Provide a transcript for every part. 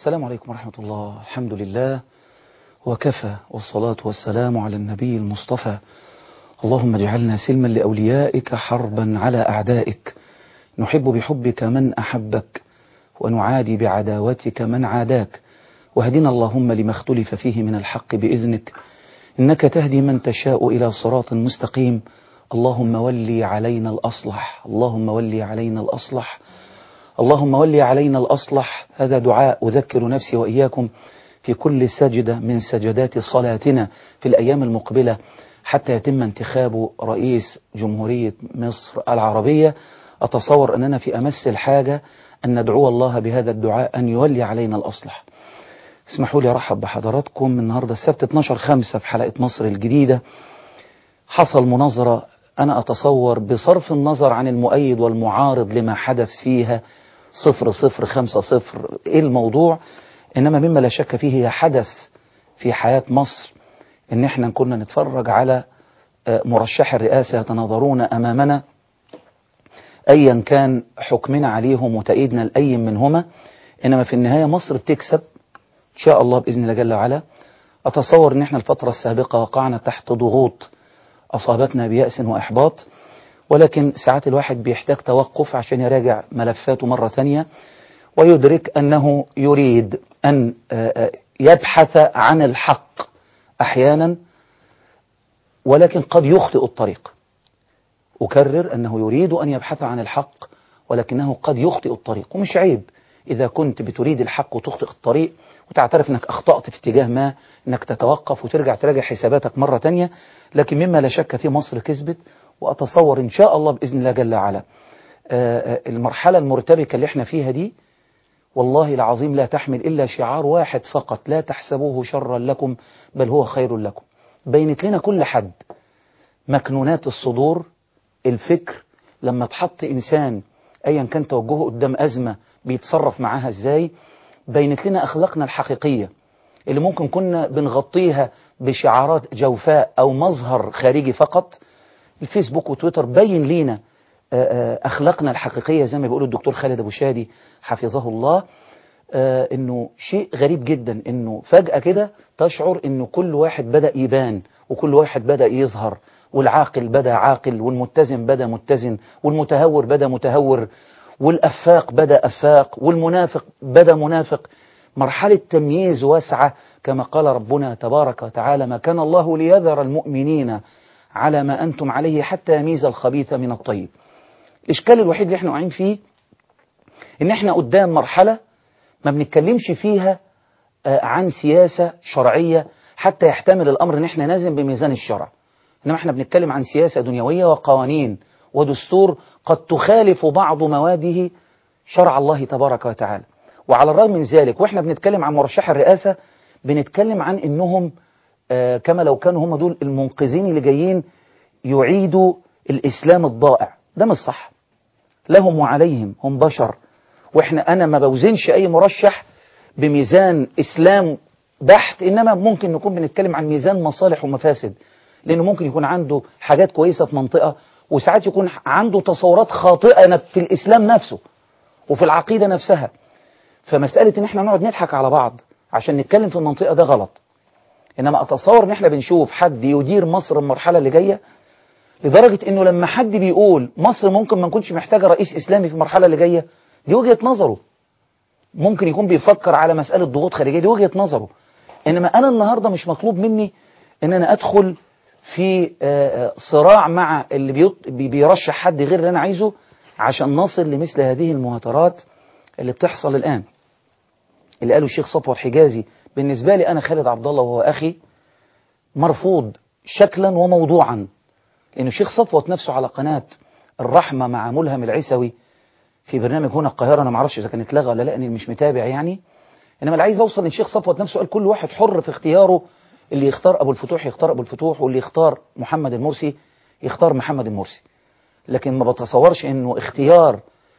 السلام عليكم ورحمة الله. الحمد لله وكفى، والصلاة والسلام على النبي المصطفى. اللهم اجعلنا سلما لأوليائك حربا على أعدائك، نحب بحبك من أحبك ونعادي بعداوتك من عاداك، واهدنا اللهم لما اختلف فيه من الحق بإذنك، إنك تهدي من تشاء إلى صراط مستقيم. اللهم ولي علينا الأصلح، اللهم ولي علينا الأصلح، اللهم ولي علينا الأصلح. هذا دعاء أذكر نفسي وإياكم في كل سجدة من سجدات صلاتنا في الأيام المقبلة حتى يتم انتخاب رئيس جمهورية مصر العربية. أتصور أننا في أمس الحاجة أن ندعو الله بهذا الدعاء أن يولي علينا الأصلح. اسمحوا لي أرحب بحضراتكم النهاردة السبت 12/5 في حلقة مصر الجديدة. حصل مناظرة أنا أتصور بصرف النظر عن المؤيد والمعارض لما حدث فيها 0050 إيه الموضوع، إنما مما لا شك فيه هي حدث في حياة مصر إن إحنا كنا نتفرج على مرشح الرئاسة يتناظرون أمامنا أيا كان حكمنا عليهم وتأييدنا لأي منهما، إنما في النهاية مصر بتكسب إن شاء الله بإذن الله جل وعلا. أتصور إن إحنا الفترة السابقة وقعنا تحت ضغوط أصابتنا بيأس وإحباط، ولكن ساعات الواحد بيحتاج توقف عشان يراجع ملفاته مرة تانية ويدرك أنه يريد أن يبحث عن الحق أحيانا، ولكن قد يخطئ الطريق. أكرر أنه يريد أن يبحث عن الحق ولكنه قد يخطئ الطريق، ومش عيب إذا كنت بتريد الحق وتخطئ الطريق وتعترف أنك أخطأت في اتجاه ما، أنك تتوقف وترجع تراجع حساباتك مرة تانية. لكن مما لا شك في مصر كسبت، وأتصور إن شاء الله بإذن الله جل وعلا المرحلة المرتبكة اللي احنا فيها دي والله العظيم لا تحمل إلا شعار واحد فقط: لا تحسبوه شرا لكم بل هو خير لكم. بينت لنا كل حد مكنونات الصدور، الفكر، لما تحط إنسان أيا كان توجهه قدام أزمة بيتصرف معاها إزاي. بينت لنا أخلاقنا الحقيقية اللي ممكن كنا بنغطيها بشعارات جوفاء أو مظهر خارجي فقط. الفيسبوك وتويتر بين لينا أخلاقنا الحقيقية زي ما بيقول الدكتور خالد أبو شادي حفظه الله. إنه شيء غريب جدا إنه فجأة كده تشعر إنه كل واحد بدأ يبان وكل واحد بدأ يظهر، والعاقل بدأ عاقل والمتزن بدأ متزن والمتهور بدأ متهور والأفاق بدأ أفاق والمنافق بدأ منافق. مرحلة تمييز واسعة كما قال ربنا تبارك وتعالى: ما كان الله ليذر المؤمنين على ما أنتم عليه حتى يميز الخبيث من الطيب. الإشكال الوحيد اللي احنا واقعين فيه إن احنا قدام مرحلة ما بنتكلمش فيها عن سياسة شرعية حتى يحتمل الأمر إن احنا نازم بميزان الشرع، إنما احنا بنتكلم عن سياسة دنيوية وقوانين ودستور قد تخالف بعض مواده شرع الله تبارك وتعالى. وعلى الرغم من ذلك واحنا بنتكلم عن مرشح الرئاسة بنتكلم عن إنهم كما لو كانوا هم دول المنقذين اللي جايين يعيدوا الإسلام الضائع. ده مش صح، لهم وعليهم، هم بشر. أنا ما بوزنش أي مرشح بميزان إسلام بحت، إنما ممكن نكون بنتكلم عن ميزان مصالح ومفاسد، لأنه ممكن يكون عنده حاجات كويسة في منطقة وساعات يكون عنده تصورات خاطئة في الإسلام نفسه وفي العقيدة نفسها. فمسألة إن احنا نقعد نضحك على بعض عشان نتكلم في المنطقة ده غلط. إنما أتصور إن احنا بنشوف حد يدير مصر المرحلة اللي جاية، لدرجة إنه لما حد بيقول مصر ممكن ما نكونش محتاجة رئيس إسلامي في المرحلة اللي جاية، دي وجهة نظره. ممكن يكون بيفكر على مسألة ضغوط خارجية، دي وجهة نظره. إنما أنا النهاردة مش مطلوب مني إن أنا أدخل في صراع مع اللي بيرشح حد غير اللي أنا عايزه عشان نصل لمثل هذه المهاترات اللي بتحصل الآن. اللي قاله الشيخ صفوت حجازي بالنسبة لي أنا خالد عبد الله وهو أخي مرفوض شكلا وموضوعا، لأن الشيخ صفوت نفسه على قناة الرحمة مع ملهم العيسوي في برنامج هنا القاهرة، أنا معرفش إذا كان اتلغى ولا لا لأني مش متابع يعني. إنما اللي عايز أوصل إن الشيخ صفوت نفسه قال كل واحد حر في اختياره، اللي يختار أبو الفتوح يختار أبو الفتوح، واللي يختار محمد المرسي يختار محمد المرسي. لكن ما بتصورش إنه اختيار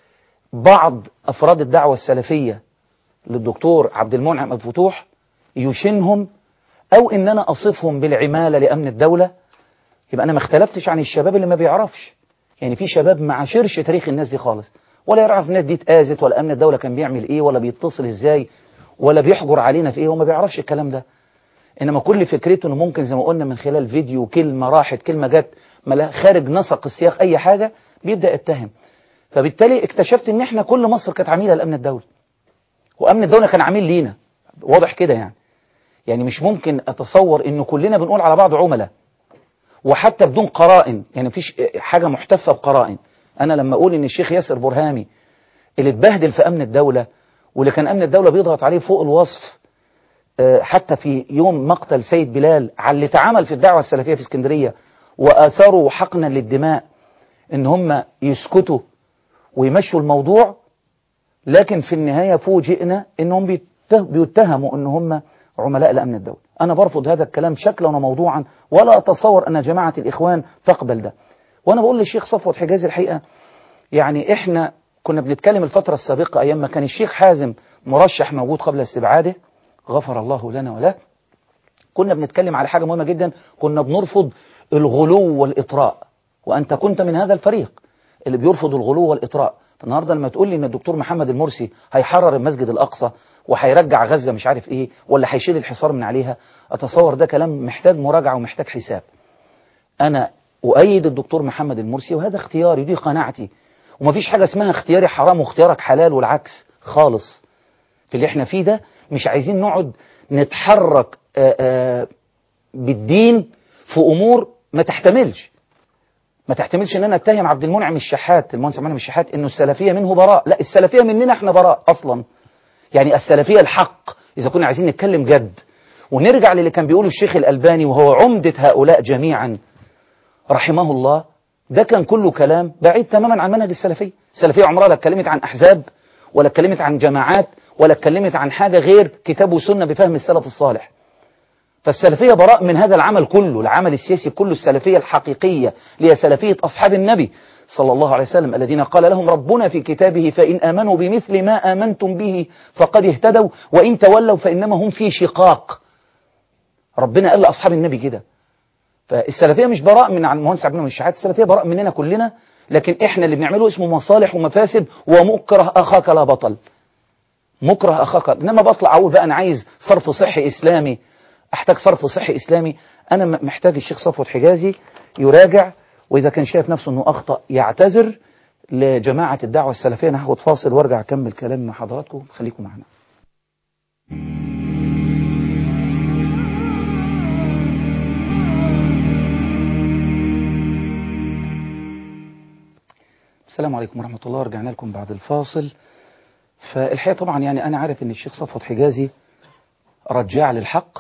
بعض أفراد الدعوة السلفية للدكتور عبد المنعم أبو الفتوح يشنهم أو إن أنا أصفهم بالعمالة لأمن الدولة، يبقى أنا ما اختلفتش عن الشباب اللي ما بيعرفش. يعني في شباب ما عاشرش تاريخ الناس دي خالص، ولا يعرف الناس دي اتآذت ولا أمن الدولة كان بيعمل إيه ولا بيتصل إزاي ولا بيحجر علينا في ايه، هو ما بيعرفش الكلام ده. انما كل فكرته انه ممكن زي ما قلنا من خلال فيديو كلمة راحت كلمة جت خارج نسق السياق اي حاجة بيبدأ يتهم. فبالتالي اكتشفت ان احنا كل مصر كانت عميلة للامن الدولي، وامن الدولة كان عميل لينا، واضح كده يعني مش ممكن اتصور انه كلنا بنقول على بعض عملاء وحتى بدون قرائن، يعني مفيش حاجة محتفة بقرائن. انا لما اقول ان الشيخ ياسر برهامي اللي اتبهدل في امن الدولة واللي كان امن الدولة بيضغط عليه فوق الوصف، حتى في يوم مقتل سيد بلال، على اللي اتعمل في الدعوة السلفية في اسكندرية وآثروا حقنا للدماء، ان هم يسكتوا ويمشوا الموضوع، لكن في النهاية فوجئنا انهم بيتهموا ان هم عملاء لأمن الدولة. انا برفض هذا الكلام شكلا وموضوعا، ولا اتصور ان جماعة الاخوان تقبل ده. وانا بقول للشيخ صفوت حجازي الحقيقة، يعني احنا كنا بنتكلم الفترة السابقة ايام ما كان الشيخ حازم مرشح موجود قبل استبعاده، غفر الله لنا وله، كنا بنتكلم على حاجة مهمة جدا، كنا بنرفض الغلو والإطراء، وأنت كنت من هذا الفريق اللي بيرفض الغلو والإطراء. فالنهاردة لما تقول لي إن الدكتور محمد المرسي هيحرر المسجد الأقصى وهيرجع غزة مش عارف إيه، ولا هيشيل الحصار من عليها، أتصور ده كلام محتاج مراجعة ومحتاج حساب. أنا أؤيد الدكتور محمد المرسي وهذا اختياري، دي قناعتي، ومفيش حاجة اسمها اختياري حرام واختيارك حلال والعكس خالص. في اللي احنا فيه ده مش عايزين نقعد نتحرك بالدين في امور ما تحتملش ان انا اتهم عبد المنعم الشحات، المهندس عبد المنعم الشحات، انه السلفيه منه براء. لا، السلفيه مننا احنا براء اصلا. يعني السلفيه الحق اذا كنا عايزين نتكلم جد، ونرجع للي كان بيقوله الشيخ الالباني وهو عمده هؤلاء جميعا رحمه الله، ده كان كله كلام بعيد تماما عن منهج السلفيه. السلفيه عمرها لا اتكلمت عن احزاب ولا اتكلمت عن جماعات ولا اتكلمت عن حاجه غير كتاب وسنه بفهم السلف الصالح. فالسلفية براء من هذا العمل كله، العمل السياسي كله. السلفية الحقيقية اللي هي سلفية أصحاب النبي صلى الله عليه وسلم الذين قال لهم ربنا في كتابه فإن آمنوا بمثل ما آمنتم به فقد اهتدوا وإن تولوا فإنما هم في شقاق. ربنا قال لأصحاب النبي كده. فالسلفية مش براء من عن المهندس عبد المنعم الشحات، السلفية براء مننا كلنا، لكن احنا اللي بنعمله اسمه مصالح ومفاسد ومكره أخاك لا بطل. مكره أخاك، إنما بطلع أقول بقى أنا عايز صرف صحي إسلامي، احتاج صرف صحي اسلامي. انا محتاج الشيخ صفوت حجازي يراجع، واذا كان شايف نفسه انه اخطا يعتذر لجماعه الدعوه السلفيه. انا هاخد فاصل وارجع اكمل كلامي مع حضراتكم، خليكم معنا. السلام عليكم ورحمه الله، رجعنا لكم بعد الفاصل. فالحقيقه طبعا يعني انا عارف ان الشيخ صفوت حجازي رجع للحق.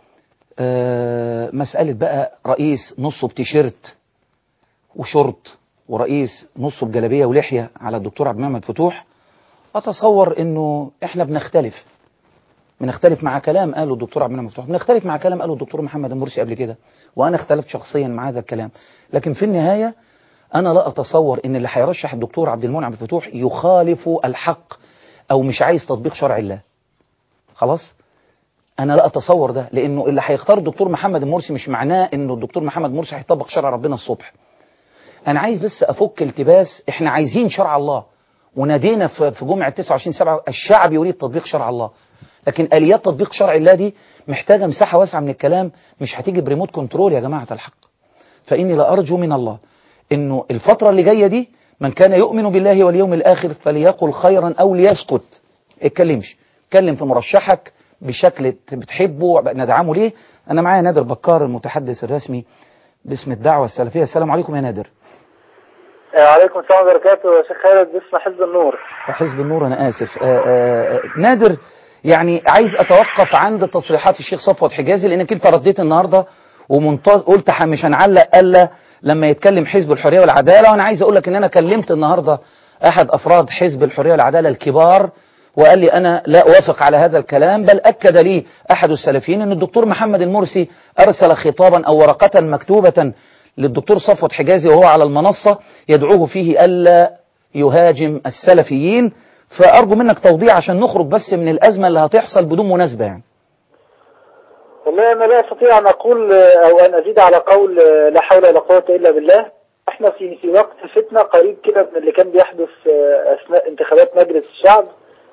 مسألة بقى رئيس نصه بتيشيرت وشورت ورئيس نصه بجلابية ولحية على الدكتور عبد المنعم فتوح، أتصور إنه إحنا بنختلف مع كلام قاله الدكتور عبد المنعم فتوح، بنختلف مع كلام قاله الدكتور محمد المرسي قبل كده، وأنا اختلفت شخصيا مع هذا الكلام. لكن في النهاية أنا لا أتصور إن اللي هيرشح الدكتور عبد المنعم فتوح يخالف الحق أو مش عايز تطبيق شرع الله. خلاص، أنا لا أتصور ده، لأنه اللي هيختار الدكتور محمد المرسي مش معناه إنه الدكتور محمد مرسي هيطبق شرع ربنا الصبح. أنا عايز بس أفك التباس. إحنا عايزين شرع الله، ونادينا في جمعة 29/7 الشعب يريد تطبيق شرع الله، لكن آليات تطبيق شرع الله دي محتاجة مساحة واسعة من الكلام، مش هتيجي بريموت كنترول يا جماعة الحق. فإني لأرجو من الله إنه الفترة اللي جاية دي من كان يؤمن بالله واليوم الآخر فليقل خيرا أو ليسكت. اتكلمش، اتكلم في مرشحك بشكل بتحبه ندعمه ليه. أنا معايا نادر بكار المتحدث الرسمي باسم الدعوة السلفية. السلام عليكم يا نادر. وعليكم السلام وبركاته يا شيخ خالد، باسم حزب النور. حزب النور، أنا آسف. نادر، يعني عايز أتوقف عند تصريحات الشيخ صفوت حجازي، لأنك أنت رديت النهاردة قلت مش هنعلق إلا لما يتكلم حزب الحرية والعدالة. وأنا عايز أقول لك إن أنا كلمت النهاردة أحد أفراد حزب الحرية والعدالة الكبار، وقال لي أنا لا أوافق على هذا الكلام، بل أكد لي أحد السلفيين أن الدكتور محمد المرسي أرسل خطابا أو ورقة مكتوبة للدكتور صفوت حجازي وهو على المنصة يدعوه فيه ألا يهاجم السلفيين. فأرجو منك توضيح عشان نخرج بس من الأزمة اللي هتحصل بدون مناسبة. يعني والله أنا لا أستطيع أن أقول أو أن أزيد على قول لا حول ولا قوة إلا بالله. احنا في وقت فتنة قريب كده من اللي كان بيحدث أثناء انتخابات مجلس الشعب،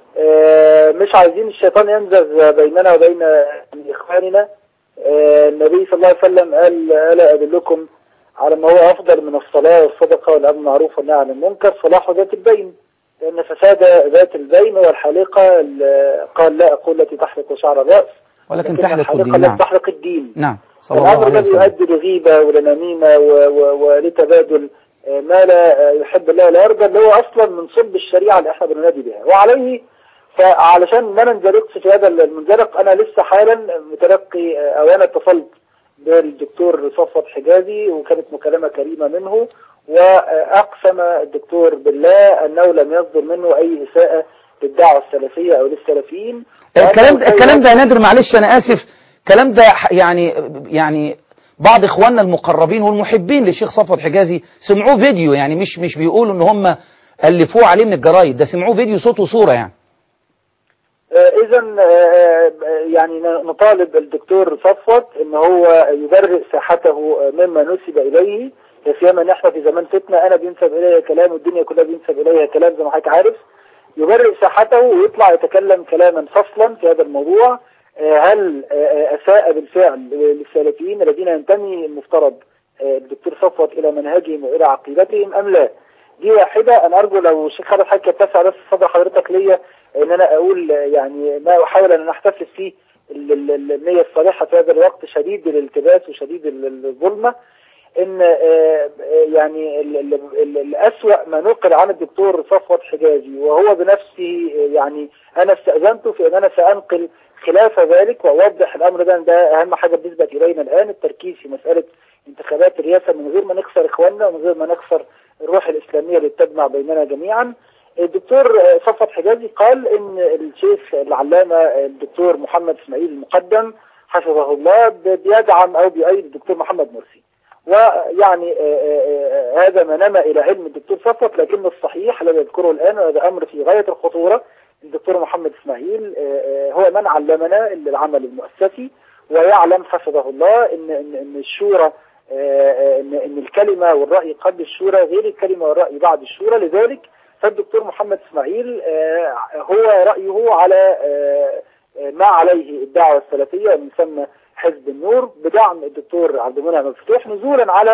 مش عايزين الشيطان ينزغ بيننا وبين إخواننا. النبي صلى الله عليه وسلم قال: ألا أدلكم على ما هو أفضل من الصلاة والصدقة والأمر بالمعروف والنهي عن المنكر؟ صلاح ذات البين، لأن فساد ذات البين والحالقة قال: لا أقول التي تحلق شعر الرأس ولكن تحلق الحالقة الدين. التي تحلق الدين. نعم. صلى الله الأمر عليه الذي وسلم. يؤدي لغيبة ولنميمة ولتبادل ما لا يحب الله ولا يرضى، اللي هو أصلا من صلب الشريعة اللي احنا بننادي بها. وعليه فعلشان ما ننزلقش في هذا المنزلق، أنا لسه حالا متلقي أو أنا اتصلت بالدكتور صفوت حجازي، وكانت مكالمة كريمة منه، وأقسم الدكتور بالله أنه لم يصدر منه أي إساءة للدعوة السلفية أو للسلفيين. الكلام ده نادر، معلش أنا آسف، الكلام ده يعني بعض إخواننا المقربين والمحبين للشيخ صفوت حجازي سمعوه فيديو، يعني مش بيقولوا إن هم ألفوه عليه من الجرايد، ده سمعوه فيديو صوت وصورة يعني. إذا يعني نطالب الدكتور صفوت ان هو يبرئ ساحته مما نسب اليه، لا سيما ان احنا في زمان فتنه، انا بينسب اليها كلام والدنيا كلها بينسب اليها كلام زي ما حضرتك عارف. يبرئ ساحته ويطلع يتكلم كلاما فصلا في هذا الموضوع. هل اساء بالفعل للسلفيين الذين ينتمي المفترض الدكتور صفوت الى منهجهم والى عقيدتهم ام لا؟ دي واحدة. أنا أرجو لو الشيخ خالد حضرتك يتسع بس صدر حضرتك ليا إن أنا أقول يعني ما أحاول أن أحتفظ فيه النية الصالحة في هذا الوقت شديد الالتباس وشديد الظلمة. إن يعني الأسوأ ما نقل عن الدكتور صفوت حجازي وهو بنفسه، يعني أنا استأذنته في أن أنا سأنقل خلاف ذلك وأوضح الأمر ده أهم حاجة بالنسبة إلينا الآن، التركيز في مسألة انتخابات الرئاسة من غير ما نخسر إخواننا ومن غير ما نخسر الروح الإسلامية اللي تجمع بيننا جميعا. الدكتور صفوت حجازي قال إن الشيخ العلامة الدكتور محمد إسماعيل المقدم حفظه الله بيدعم أو بيؤيد الدكتور محمد مرسي، ويعني هذا ما نما إلى علم الدكتور صفوت، لكن الصحيح الذي يذكره الآن وهذا أمر في غاية الخطورة. الدكتور محمد إسماعيل هو من علمنا العمل المؤسسي، ويعلم حفظه الله إن الشورى ان الكلمة والرأي قبل الشورى غير الكلمة والرأي بعد الشورى. لذلك فالدكتور محمد إسماعيل هو رأيه على ما عليه الدعوة السلفية المسمى حزب النور بدعم الدكتور عبد المنعم مفتوح، نزولا على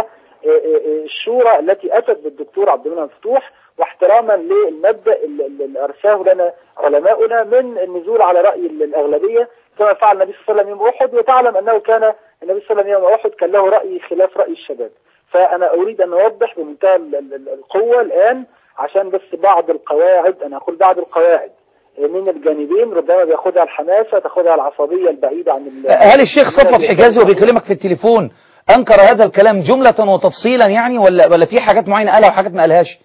الشورى التي أتت بالدكتور عبد المنعم مفتوح، واحتراما للمبدأ اللي أرساه لنا علماؤنا من النزول على رأي الأغلبية كما فعل النبي صلى الله عليه وسلم يوم أحد. وتعلم أنه كان النبي صلى الله عليه وسلم يوم أحد كان له رأي خلاف رأي الشباب. فأنا أريد أن أوضح بمنتهى القوة الآن عشان بس بعض القواعد، أنا أقول بعض القواعد من الجانبين ربما بياخدها الحماسة تاخدها العصبية البعيدة عن هل الشيخ صفوت حجازي وبيكلمك في التليفون أنكر هذا الكلام جملة وتفصيلا يعني، ولا في حاجات معينة قالها وحاجات ما قالهاش؟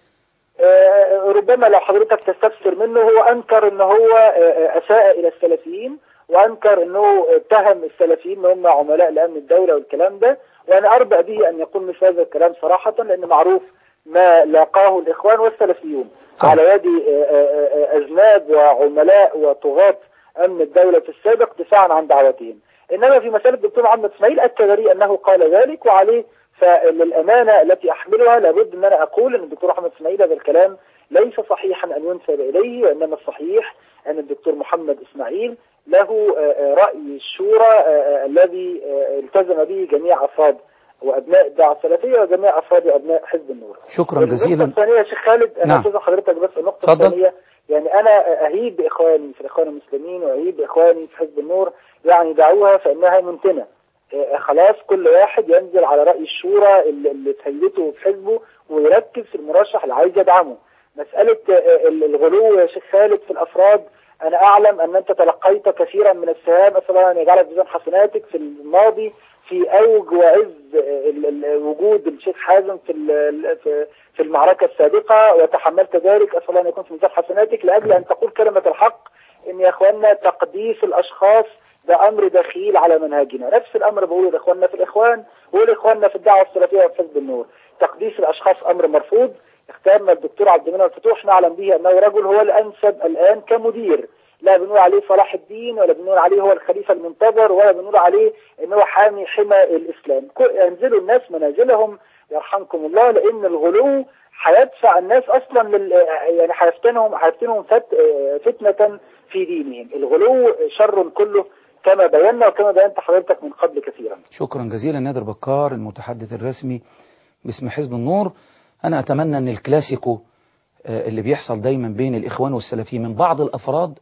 ربما لو حضرتك تستفسر منه هو أنكر أنه هو أساء إلى السلفيين، وأنكر أنه اتهم السلفيين أن هم عملاء لأمن الدولة والكلام ده، وأنا أربأ به أن يقول مثل هذا الكلام صراحة، لأن معروف ما لاقاه الإخوان والسلفيون على يد أذناب وعملاء وطغاة أمن الدولة في السابق دفاعا عن دعوتهم. إنما في مسألة الدكتور محمد إسماعيل أكد لي أنه قال ذلك، وعليه فللأمانة التي أحملها لابد أن أنا أقول أن الدكتور محمد إسماعيل هذا الكلام ليس صحيحا أن ينسب إليه، وإنما الصحيح أن الدكتور محمد إسماعيل له رأي الشورى الذي التزم به جميع أفراد وأبناء الدعوة السلفية وجميع أفراد وأبناء حزب النور. شكرا جزيلا. النقطة الثانية يا شيخ خالد، أنا أعتذر حضرتك بس النقطة الثانية، يعني أنا أهيب بإخواني في الإخوان المسلمين وأهيب بإخواني في حزب النور، يعني دعوها فإنها منتنة. خلاص كل واحد ينزل على رأي الشورى اللي تهيئته في حزبه ويركز في المرشح اللي عايز يدعمه. مسألة الغلو يا شيخ خالد في الأفراد، أنا أعلم أن أنت تلقيت كثيرا من السهام، أسأل الله أن يجعلك في ميزان حسناتك في الماضي في أوج وعز وجود الشيخ حازم في المعركة السابقة، وتحملت ذلك، أسأل الله أن يكون في ميزان حسناتك لأجل أن تقول كلمة الحق إن يا أخواننا تقديس الأشخاص ده أمر دخيل على منهجنا. نفس الأمر بقوله لإخواننا في الإخوان ولإخواننا في الدعوة السلفية وفي حزب النور. تقديس الأشخاص أمر مرفوض. اختارنا الدكتور عبد المنعم مفتوح نعلم به أنه رجل هو الأنسب الآن كمدير، لا بنقول عليه صلاح الدين ولا بنقول عليه هو الخليفة المنتظر ولا بنقول عليه أنه حامي حمى الإسلام. ينزلوا الناس منازلهم يرحمكم الله، لان الغلو هيدفع الناس اصلا يعني هيفتنهم فتنة في دينهم. الغلو شر كله كما بينا وكما بينت حضرتك من قبل كثيرا. شكرا جزيلا نادر بكار المتحدث الرسمي باسم حزب النور. أنا أتمنى أن الكلاسيكو اللي بيحصل دايما بين الإخوان والسلفيين من بعض الأفراد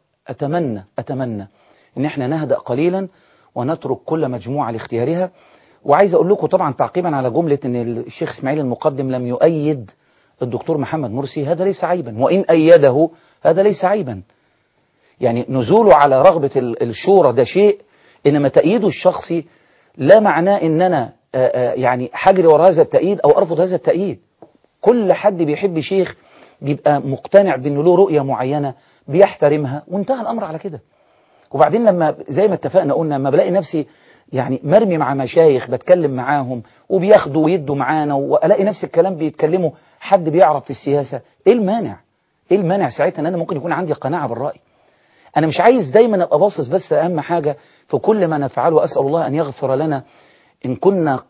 أتمنى أن احنا نهدأ قليلا ونترك كل مجموعة لاختيارها. وعايز أقول لكم طبعا تعقيبا على جملة أن الشيخ إسماعيل المقدم لم يؤيد الدكتور محمد مرسي، هذا ليس عيبا، وإن أيده هذا ليس عيبا. يعني نزوله على رغبة الشورى ده شيء، إنما تأييده الشخصي لا معناه إن أنا يعني حجري وراء هذا التأييد أو أرفض هذا التأييد. كل حد بيحب شيخ بيبقى مقتنع بأنه له رؤية معينة بيحترمها وانتهى الأمر على كده. وبعدين لما زي ما اتفقنا قلنا لما بلاقي نفسي يعني مرمي مع مشايخ بتكلم معاهم وبياخدوا ويدوا معانا وألاقي نفس الكلام بيتكلموا حد بيعرف في السياسة، إيه المانع ساعتها ان انا ممكن يكون عندي قناعة بالرأي. انا مش عايز دايما ابقى باصص بس اهم حاجة في كل ما نفعله، اسأل الله ان يغفر لنا ان كنا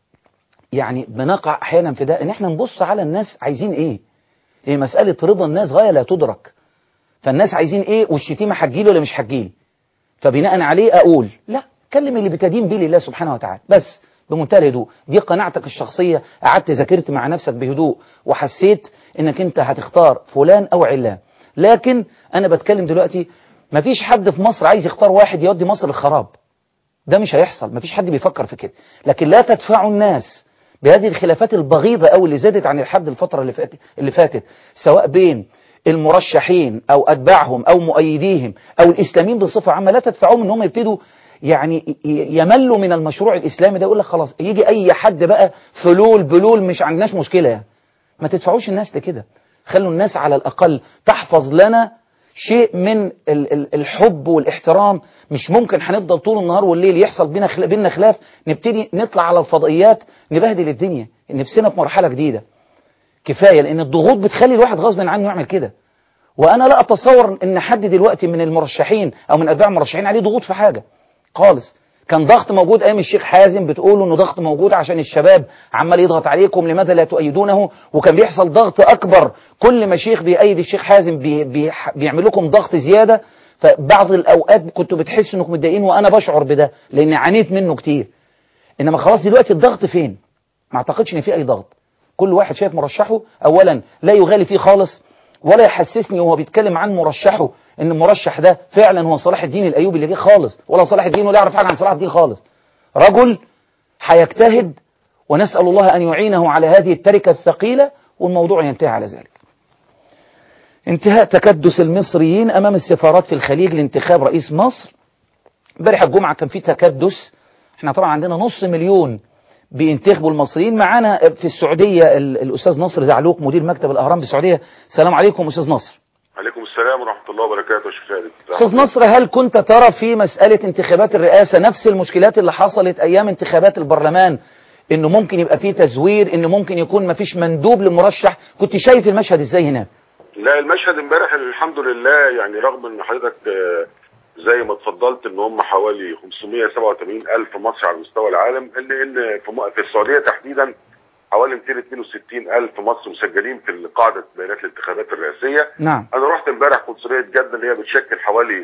يعني بنقع احيانا في ده، ان احنا نبص على الناس عايزين ايه. هي مسألة رضا الناس غاية لا تدرك، فالناس عايزين ايه والشتيمة هتجيله ولا مش هتجيله، فبناء عليه اقول لا، كلم اللي بتدين به لله سبحانه وتعالى بس بمنتهى الهدوء. دي قناعتك الشخصية، قعدت ذاكرت مع نفسك بهدوء وحسيت انك انت هتختار فلان او علان. لكن انا بتكلم دلوقتي مفيش حد في مصر عايز يختار واحد يودي مصر للخراب، ده مش هيحصل، مفيش حد بيفكر في كده. لكن لا تدفعوا الناس بهذه الخلافات البغيضة أو اللي زادت عن الحد الفترة اللي فاتت سواء بين المرشحين أو أتباعهم أو مؤيديهم أو الإسلاميين بصفة عامة. لا تدفعوهم إن هم يبتدوا يعني يملوا من المشروع الإسلامي ده، يقول لك خلاص يجي أي حد بقى بلول مش عندناش مشكلة يعني. ما تدفعوش الناس لكده، خلوا الناس على الأقل تحفظ لنا شيء من الحب والاحترام. مش ممكن هنفضل طول النهار والليل يحصل بينا خلاف نبتدي نطلع على الفضائيات نبهدل الدنيا. نفسنا في مرحلة جديدة كفاية، لأن الضغوط بتخلي الواحد غصب عنه يعمل كده. وأنا لا أتصور إن حد دلوقتي من المرشحين أو من أتباع المرشحين عليه ضغوط في حاجة خالص. كان ضغط موجود أيام الشيخ حازم، بتقولوا إنه ضغط موجود عشان الشباب عمال يضغط عليكم لماذا لا تؤيدونه، وكان بيحصل ضغط أكبر كل ما شيخ بيأيد الشيخ حازم بيعمل لكم ضغط زيادة. فبعض الأوقات كنتوا بتحسوا إنكم متضايقين، وأنا بشعر بده لأن عانيت منه كتير. إنما خلاص دلوقتي الضغط فين؟ ما أعتقدش إن في أي ضغط. كل واحد شايف مرشحه أولا لا يغالي فيه خالص، ولا يحسسني وهو بيتكلم عن مرشحه ان المرشح ده فعلا هو صلاح الدين الايوبي اللي جه خالص، ولا صلاح الدين ولا يعرف حاجه عن صلاح الدين خالص. رجل هيجتهد ونسال الله ان يعينه على هذه التركه الثقيله والموضوع ينتهي على ذلك. انتهاء تكدس المصريين امام السفارات في الخليج لانتخاب رئيس مصر. امبارح الجمعه كان في تكدس. احنا طبعا عندنا 500,000 بينتخبوا المصريين. معانا في السعوديه الاستاذ نصر زعلوق مدير مكتب الاهرام بالسعوديه. السلام عليكم استاذ نصر. عليكم السلام ورحمة الله وبركاته يا شيخ خالد. أستاذ نصر، هل كنت ترى في مسألة انتخابات الرئاسة نفس المشكلات اللي حصلت أيام انتخابات البرلمان، إنه ممكن يبقى فيه تزوير، إنه ممكن يكون مفيش مندوب للمرشح؟ كنت شايف المشهد إزاي هناك؟ لا، المشهد امبارح الحمد لله، يعني رغم ان حضرتك زي ما اتفضلت ان هم حوالي 587 ألف مصري على مستوى العالم، إلا ان في السعودية تحديدا حوالي 262 ألف مصري مسجلين في قاعدة بيانات الانتخابات الرئاسية. نعم. أنا رحت امبارح قنصلية جدة اللي هي بتشكل حوالي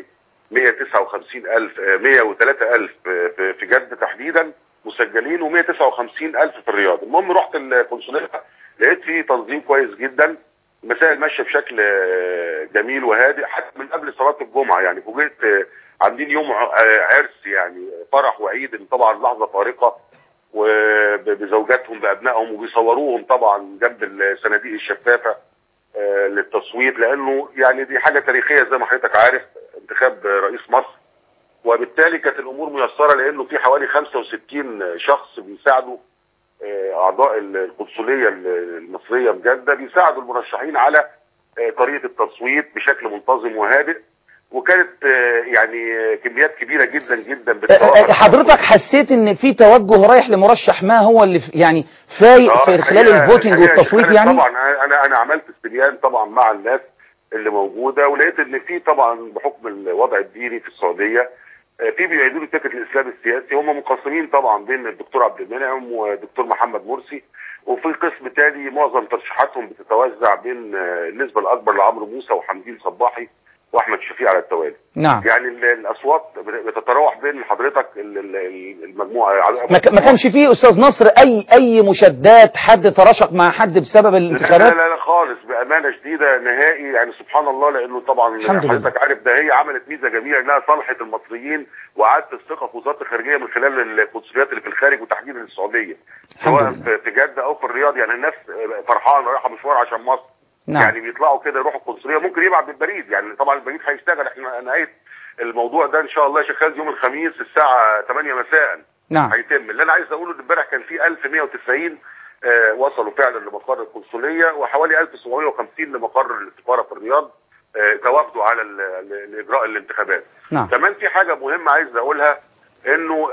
103 ألف في جدة تحديدا مسجلين، و159 ألف في الرياض. المهم رحت القنصلية لقيت فيه تنظيم كويس جدا، المسائل ماشية بشكل جميل وهادئ حتى من قبل صلاة الجمعة. يعني فوجئت عاملين يوم عرس، يعني فرح وعيد، طبعا لحظة فارقة، وبزوجاتهم بأبنائهم، وبيصوروهم طبعا جنب الصناديق الشفافة للتصويت، لأنه يعني دي حاجة تاريخية زي ما حضرتك عارف، انتخاب رئيس مصر. وبالتالي كانت الأمور ميسرة، لأنه في حوالي 65 شخص بيساعدوا أعضاء القنصلية المصرية بجدة، بيساعدوا المرشحين على طريقة التصويت بشكل منتظم وهادئ. وكانت يعني كميات كبيرة جدا جدا بالتوافق. حضرتك حسيت ان في توجه رايح لمرشح ما هو اللي يعني فايق في خلال الفوتنج والتصويت؟ يعني طبعا انا عملت استبيان طبعا مع الناس اللي موجوده، ولقيت ان في طبعا بحكم الوضع الديني في السعوديه في بيعيدوا فكره الاسلام السياسي. هم منقسمين طبعا بين الدكتور عبد المنعم والدكتور محمد مرسي، وفي قسم تاني معظم ترشيحاتهم بتتوزع بين النسبه الاكبر لعمرو موسى وحمدين صباحي واحمد شفيق على التوالي. نعم. يعني الاصوات بتتراوح بين حضرتك المجموعه. ما كانش فيه استاذ نصر اي مشادات، حد تراشق مع حد بسبب الانتخابات؟ لا خالص، بامانه شديده نهائي. يعني سبحان الله، لانه طبعا حضرتك عارف ده هي عملت ميزه جميله انها صالحت المصريين واعادت الثقه في وزاره الخارجيه من خلال القنصليات اللي في الخارج وتحديدا السعوديه، سواء في جده او في الرياض. يعني الناس فرحانه رايحه مشوار عشان مصر. نعم. يعني بيطلعوا كده يروحوا القنصليه، ممكن يبعت بالبريد. يعني طبعا البريد هيشتغل. احنا نهايه الموضوع ده ان شاء الله يا شيخ خالد يوم الخميس الساعه 8 مساء. نعم. هيتم. اللي انا عايز اقوله ان امبارح كان في 1190 وصلوا فعلا لمقر القنصليه، وحوالي 1750 لمقر السفاره في الرياض توافدوا على الاجراء الانتخابات. نعم. كمان في حاجه مهمه عايز اقولها، انه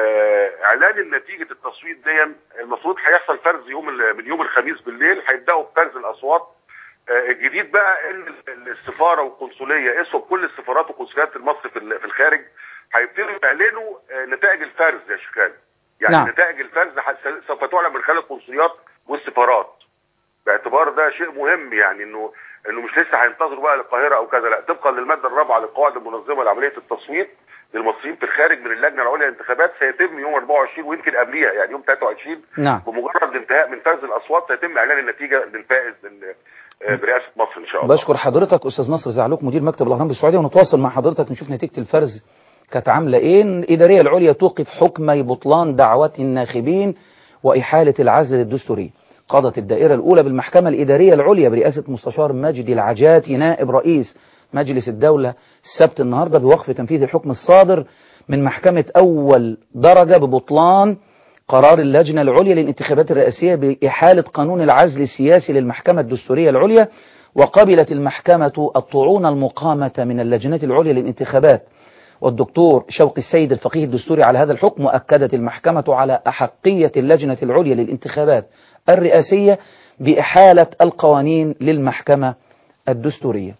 اعلان النتيجه التصويت دي المفروض هيحصل فرز من يوم الخميس بالليل. هيبداوا بفرز الاصوات. الجديد بقى ان السفاره والقنصليه اسهم كل السفارات والقنصليات المصري في الخارج هيبتدوا يعلنوا نتائج الفرز يا شيخ خالد. يعني نعم. نتائج الفرز سوف تعلن من خلال القنصليات والسفارات، باعتبار ده شيء مهم. يعني انه مش لسه هينتظروا بقى للقاهره او كذا، لا، طبقا للماده الرابعه للقواعد المنظمه لعمليه التصويت للمصريين في الخارج من اللجنه العليا للانتخابات سيتم يوم 24 ويمكن قبليها، يعني يوم 23. نعم. بمجرد الانتهاء من فرز الاصوات سيتم اعلان النتيجه للفائز برئاسه مصر ان شاء الله. بشكر حضرتك استاذ نصر زعلوك مدير مكتب الاهرام بالسعوديه، ونتواصل مع حضرتك نشوف نتيجه الفرز كانت عامله ايه. الاداريه العليا توقف حكمي بطلان دعوات الناخبين واحاله العزل الدستوري. قضت الدائره الاولى بالمحكمه الاداريه العليا برئاسه مستشار مجدي العجاتي نائب رئيس مجلس الدوله السبت النهارده بوقف تنفيذ الحكم الصادر من محكمه اول درجه ببطلان قرار اللجنة العليا للانتخابات الرئاسية بإحالة قانون العزل السياسي للمحكمة الدستورية العليا. وقبلت المحكمة الطعون المقامة من اللجنة العليا للانتخابات والدكتور شوقي السيد الفقيه الدستوري على هذا الحكم. وأكدت المحكمة على أحقية اللجنة العليا للانتخابات الرئاسية بإحالة القوانين للمحكمة الدستورية.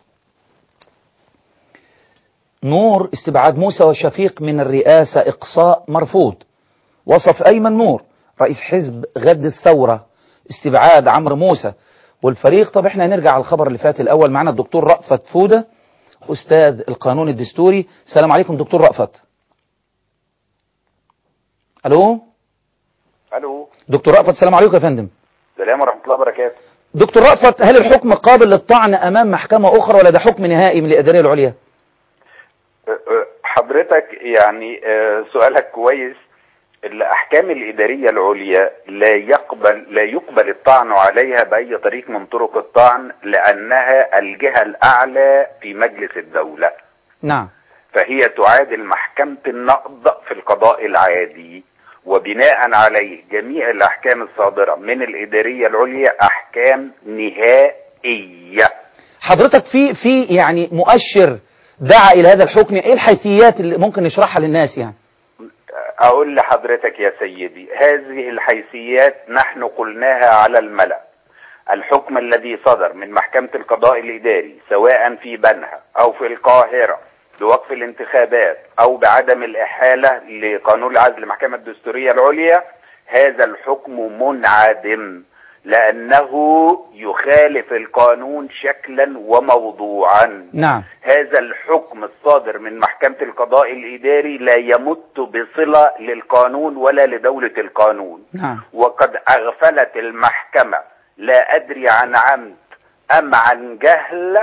نور استبعاد موسى وشفيق من الرئاسة إقصاء مرفوض. وصف أيمن نور رئيس حزب غد الثورة استبعاد عمرو موسى والفريق. طب احنا هنرجع على الخبر اللي فات الأول. معنا الدكتور رأفت فودة أستاذ القانون الدستوري. السلام عليكم دكتور رأفت. ألو دكتور رأفت. السلام عليكم يا فندم. السلام ورحمة الله وبركاته. دكتور رأفت، هل الحكم قابل للطعن أمام محكمة أخرى ولا ده حكم نهائي من الإدارية العليا؟ حضرتك يعني سؤالك كويس. الأحكام الإدارية العليا لا يقبل الطعن عليها بأي طريق من طرق الطعن، لأنها الجهة الأعلى في مجلس الدولة. نعم. فهي تعادل محكمة النقض في القضاء العادي، وبناء عليه جميع الأحكام الصادرة من الإدارية العليا أحكام نهائية. حضرتك في يعني مؤشر دعا إلى هذا الحكم، إيه الحيثيات اللي ممكن نشرحها للناس يعني؟ أقول لحضرتك يا سيدي، هذه الحيثيات نحن قلناها على الملأ. الحكم الذي صدر من محكمة القضاء الإداري سواء في بنها أو في القاهرة بوقف الانتخابات أو بعدم الإحالة لقانون العزل المحكمة الدستورية العليا، هذا الحكم منعدم لأنه يخالف القانون شكلا وموضوعا. نعم. هذا الحكم الصادر من محكمة القضاء الإداري لا يمت بصلة للقانون ولا لدولة القانون. نعم. وقد أغفلت المحكمة، لا أدري عن عمد أم عن جهل،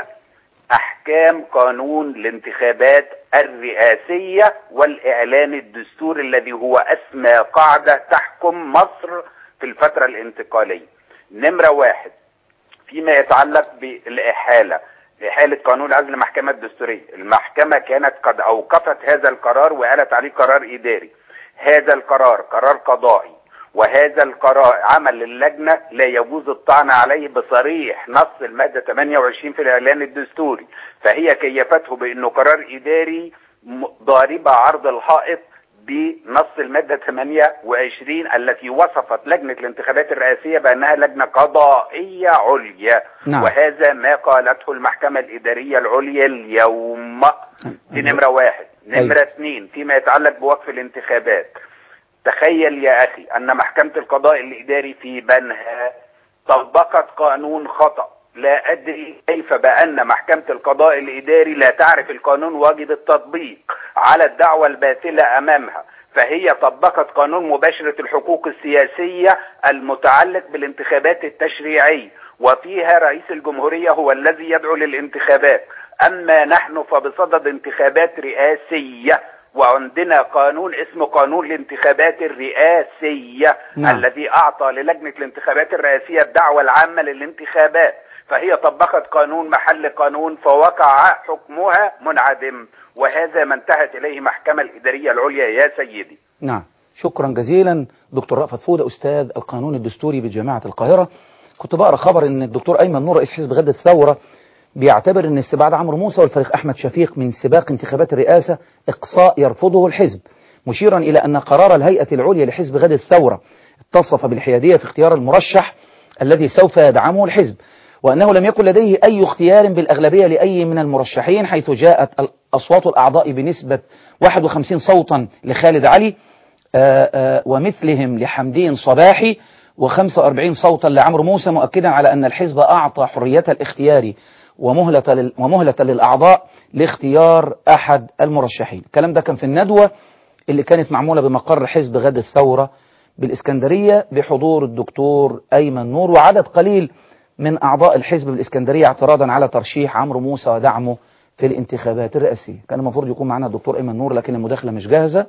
أحكام قانون الانتخابات الرئاسية والإعلان الدستوري الذي هو أسمى قاعدة تحكم مصر في الفترة الانتقالية. نمرة واحد، فيما يتعلق بالإحالة، إحالة قانون العزل المحكمة الدستورية، المحكمة كانت قد أوقفت هذا القرار وقالت عليه قرار إداري. هذا القرار قرار قضائي، وهذا القرار عمل اللجنة لا يجوز الطعن عليه بصريح نص المادة 28 في الإعلان الدستوري. فهي كيفته بأنه قرار إداري ضاربة عرض الحائط بنص المادة 28 التي وصفت لجنة الانتخابات الرئاسية بأنها لجنة قضائية عليا. نعم. وهذا ما قالته المحكمة الإدارية العليا اليوم. دي نمرة واحد. نمرة اثنين، فيما يتعلق بوقف الانتخابات، تخيل يا أخي أن محكمة القضاء الإداري في بنها طبقت قانون خطأ. لا أدري كيف بأن محكمة القضاء الإداري لا تعرف القانون واجب التطبيق على الدعوة الباطلة أمامها، فهي طبقت قانون مباشرة الحقوق السياسية المتعلق بالانتخابات التشريعية، وفيها رئيس الجمهورية هو الذي يدعو للانتخابات، أما نحن فبصدد انتخابات رئاسية، وعندنا قانون اسمه قانون الانتخابات الرئاسية الذي أعطى للجنة الانتخابات الرئاسية الدعوة العامة للانتخابات، فهي طبقت قانون محل قانون فوقع حكمها منعدم، وهذا ما انتهت إليه محكمة الإدارية العليا يا سيدي. نعم، شكرا جزيلا دكتور رأفت فودة أستاذ القانون الدستوري بجامعة القاهرة. كنت بقرأ خبر أن الدكتور أيمن نور رئيس حزب غد الثورة بيعتبر أن استبعاد عمرو موسى والفريق أحمد شفيق من سباق انتخابات الرئاسة إقصاء يرفضه الحزب، مشيرا إلى أن قرار الهيئة العليا لحزب غد الثورة اتصف بالحيادية في اختيار المرشح الذي سوف يدعمه الحزب، وأنه لم يكن لديه أي اختيار بالأغلبية لأي من المرشحين، حيث جاءت أصوات الأعضاء بنسبة 51 صوتا لخالد علي ومثلهم لحمدين صباحي و45 صوتا لعمرو موسى، مؤكدا على أن الحزب أعطى حرية الاختيار ومهلة للأعضاء لاختيار أحد المرشحين. الكلام ده كان في الندوة اللي كانت معمولة بمقر حزب غد الثورة بالإسكندرية بحضور الدكتور أيمن نور وعدد قليل من أعضاء الحزب بالإسكندرية، اعتراضا على ترشيح عمرو موسى ودعمه في الانتخابات الرئاسية. كان المفروض يكون معنا الدكتور أيمن نور لكن المداخلة مش جاهزة.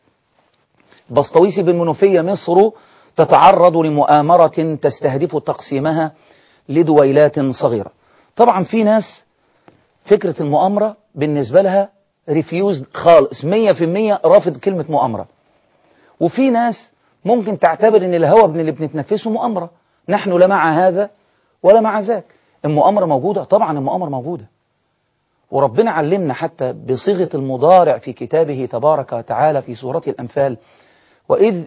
بسطويسي بالمنوفية مصر تتعرض لمؤامرة تستهدف تقسيمها لدويلات صغيرة. طبعا في ناس فكرة المؤامرة بالنسبة لها ريفيوز خالص 100% رافض كلمة مؤامرة، وفي ناس ممكن تعتبر ان الهوى ابن اللي بنتنفسه مؤامرة. نحن لا مع هذا ولا مع ذاك. المؤامرة موجودة، طبعا المؤامرة موجودة، وربنا علمنا حتى بصيغة المضارع في كتابه تبارك وتعالى في سورة الأنفال: وإذ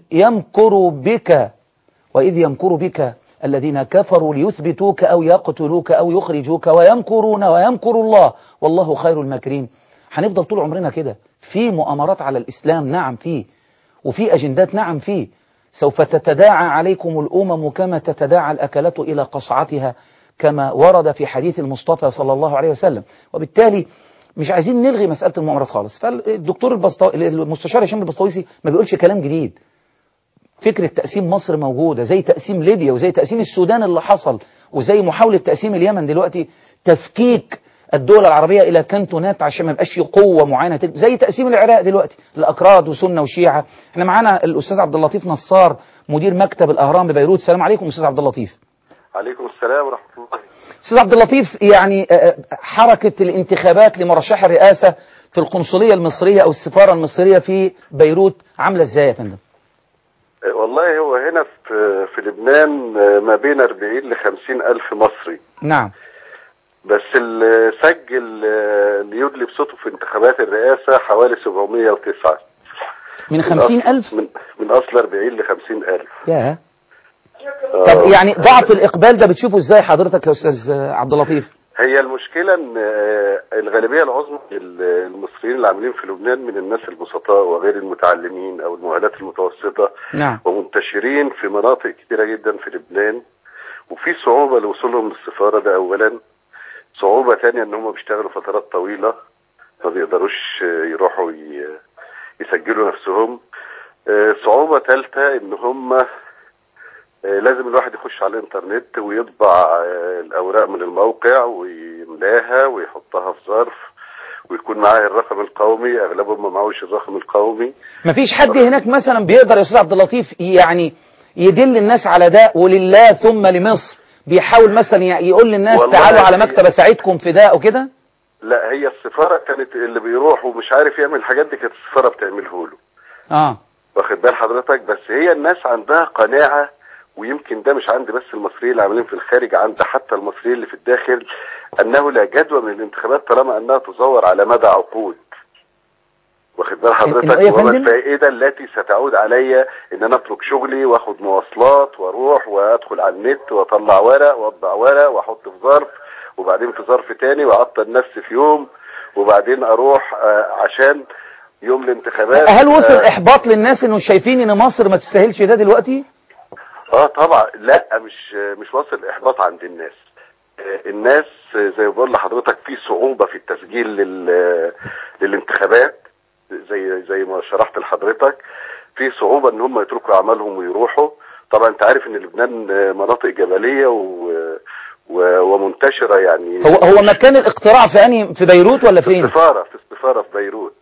يمكر بك الذين كفروا ليثبتوك أو يقتلوك أو يخرجوك ويمكرون ويمكر الله والله خير الماكرين. هنفضل طول عمرنا كده في مؤامرات على الإسلام، نعم فيه، وفي أجندات، نعم فيه. سوف تتداعى عليكم الأمم كما تتداعى الأكلة إلى قصعتها، كما ورد في حديث المصطفى صلى الله عليه وسلم. وبالتالي مش عايزين نلغي مسألة المؤامرات خالص. فالدكتور المستشار هشام البسطويسي ما بيقولش كلام جديد. فكرة تقسيم مصر موجودة، زي تقسيم ليبيا وزي تقسيم السودان اللي حصل، وزي محاولة تقسيم اليمن دلوقتي، تفكيك الدول العربية إلى كانتونات عشان ما يبقاش قوة معينة، زي تقسيم العراق دلوقتي لأكراد وسنة وشيعة. احنا معانا الأستاذ عبد اللطيف نصار مدير مكتب الأهرام ببيروت. السلام عليكم أستاذ عبد اللطيف. عليكم السلام ورحمة الله. أستاذ عبد اللطيف، يعني حركة الانتخابات لمرشح الرئاسة في القنصلية المصرية أو السفارة المصرية في بيروت عاملة إزاي يا فندم؟ والله هو هنا في لبنان ما بين 40 ل 50 ألف مصري. نعم. بس اللي سجل اللي يدلي بصوته في انتخابات الرئاسة حوالي 709 من 50,000 من أصل 40 ل 50,000. ياه. طب يعني ضعف الإقبال ده بتشوفه إزاي حضرتك يا أستاذ عبد اللطيف؟ هي المشكلة ان الغالبية العظمى المصريين اللي عاملين في لبنان من الناس البسطاء وغير المتعلمين او المؤهلات المتوسطة. نعم. ومنتشرين في مناطق كتيرة جدا في لبنان، وفي صعوبة لوصولهم للسفارة. ده اولا. صعوبة تانية ان هم بيشتغلوا فترات طويلة، ما بيقدروش يروحوا يسجلوا نفسهم. صعوبة ثالثة ان هم لازم الواحد يخش على الانترنت ويطبع الاوراق من الموقع ويملاها ويحطها في ظرف ويكون معاه الرقم القومي. اغلبهم ما معهوش الرقم القومي. مفيش حد هناك مثلا بيقدر يا استاذ عبد اللطيف يعني يدل الناس على ده، ولله ثم لمصر بيحاول مثلا يقول للناس تعالوا على مكتب اساعدكم في ده وكده؟ لا، هي السفارة كانت اللي بيروح ومش عارف يعمل الحاجات دي كانت السفارة بتعمله له. واخد بال حضرتك؟ بس هي الناس عندها قناعة، ويمكن ده مش عند بس المصريين اللي عاملين في الخارج، عند حتى المصريين اللي في الداخل، انه لا جدوى من الانتخابات طالما انها تزور على مدى عقود. واخد بال حضرتك؟ وما الفائده التي ستعود عليا ان انا اترك شغلي واخد مواصلات واروح وادخل على النت واطلع ورق واطبع ورق واحط في ظرف وبعدين في ظرف تاني واعطل نفسي في يوم وبعدين اروح عشان يوم الانتخابات. هل وصل احباط للناس انه شايفين ان مصر ما تستاهلش ده دلوقتي؟ طبعا لا، مش واصل احباط عند الناس. الناس زي ما بقول لحضرتك في صعوبة في التسجيل للانتخابات، زي ما شرحت لحضرتك، في صعوبة ان هم يتركوا اعمالهم ويروحوا. طبعا انت عارف ان لبنان مناطق جبلية ومنتشرة يعني. هو مكان الاقتراع في بيروت ولا فين؟ في السفارة في بيروت.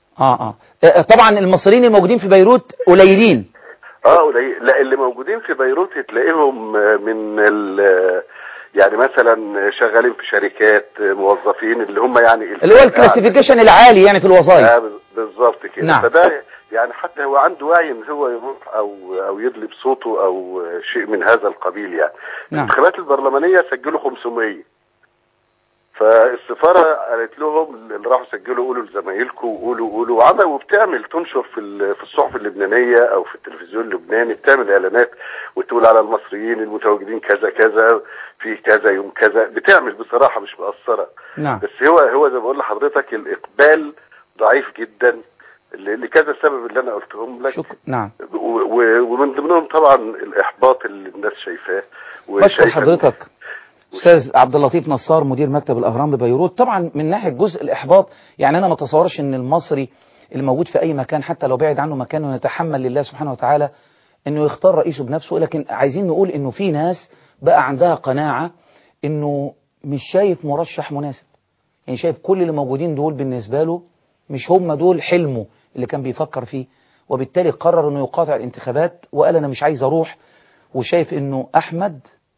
طبعا المصريين الموجودين في بيروت قليلين. قليل. لا، اللي موجودين في بيروت تلاقيهم من يعني مثلا شغالين في شركات، موظفين اللي هم يعني اللي هو الكلاسيفيكيشن العالي يعني في الوظائف. بالظبط كده. نعم. فده يعني حتى هو عنده وعي ان هو يروح او يدلي بصوته او شيء من هذا القبيل يعني. نعم. الانتخابات البرلمانية سجلوا 500، فالسفارة قالت لهم اللي راحوا سجلوا قولوا لزمايلكم وقولوا وعملوا، وبتعمل تنشر في الصحف اللبنانية او في التلفزيون اللبناني، بتعمل اعلانات وتقول على المصريين المتواجدين كذا كذا في كذا يوم كذا، بتعمل بصراحة مش مقصرة. نعم. بس هو زي ما بقول لحضرتك الاقبال ضعيف جدا لكذا سبب اللي انا قلتهم لك. نعم. ومن ضمنهم طبعا الاحباط اللي الناس شايفاه. بشكر حضرتك استاذ عبد اللطيف نصار مدير مكتب الاهرام ببيروت. طبعا من ناحيه جزء الاحباط يعني انا ما اتصورش ان المصري اللي موجود في اي مكان حتى لو بعد عنه مكانه يتحمل لله سبحانه وتعالى انه يختار رئيسه بنفسه، لكن عايزين نقول انه في ناس بقى عندها قناعه انه مش شايف مرشح مناسب، يعني شايف كل اللي موجودين دول بالنسبه له مش هم دول حلمه اللي كان بيفكر فيه، وبالتالي قرر انه يقاطع الانتخابات وقال انا مش عايز اروح، وشايف انه احمد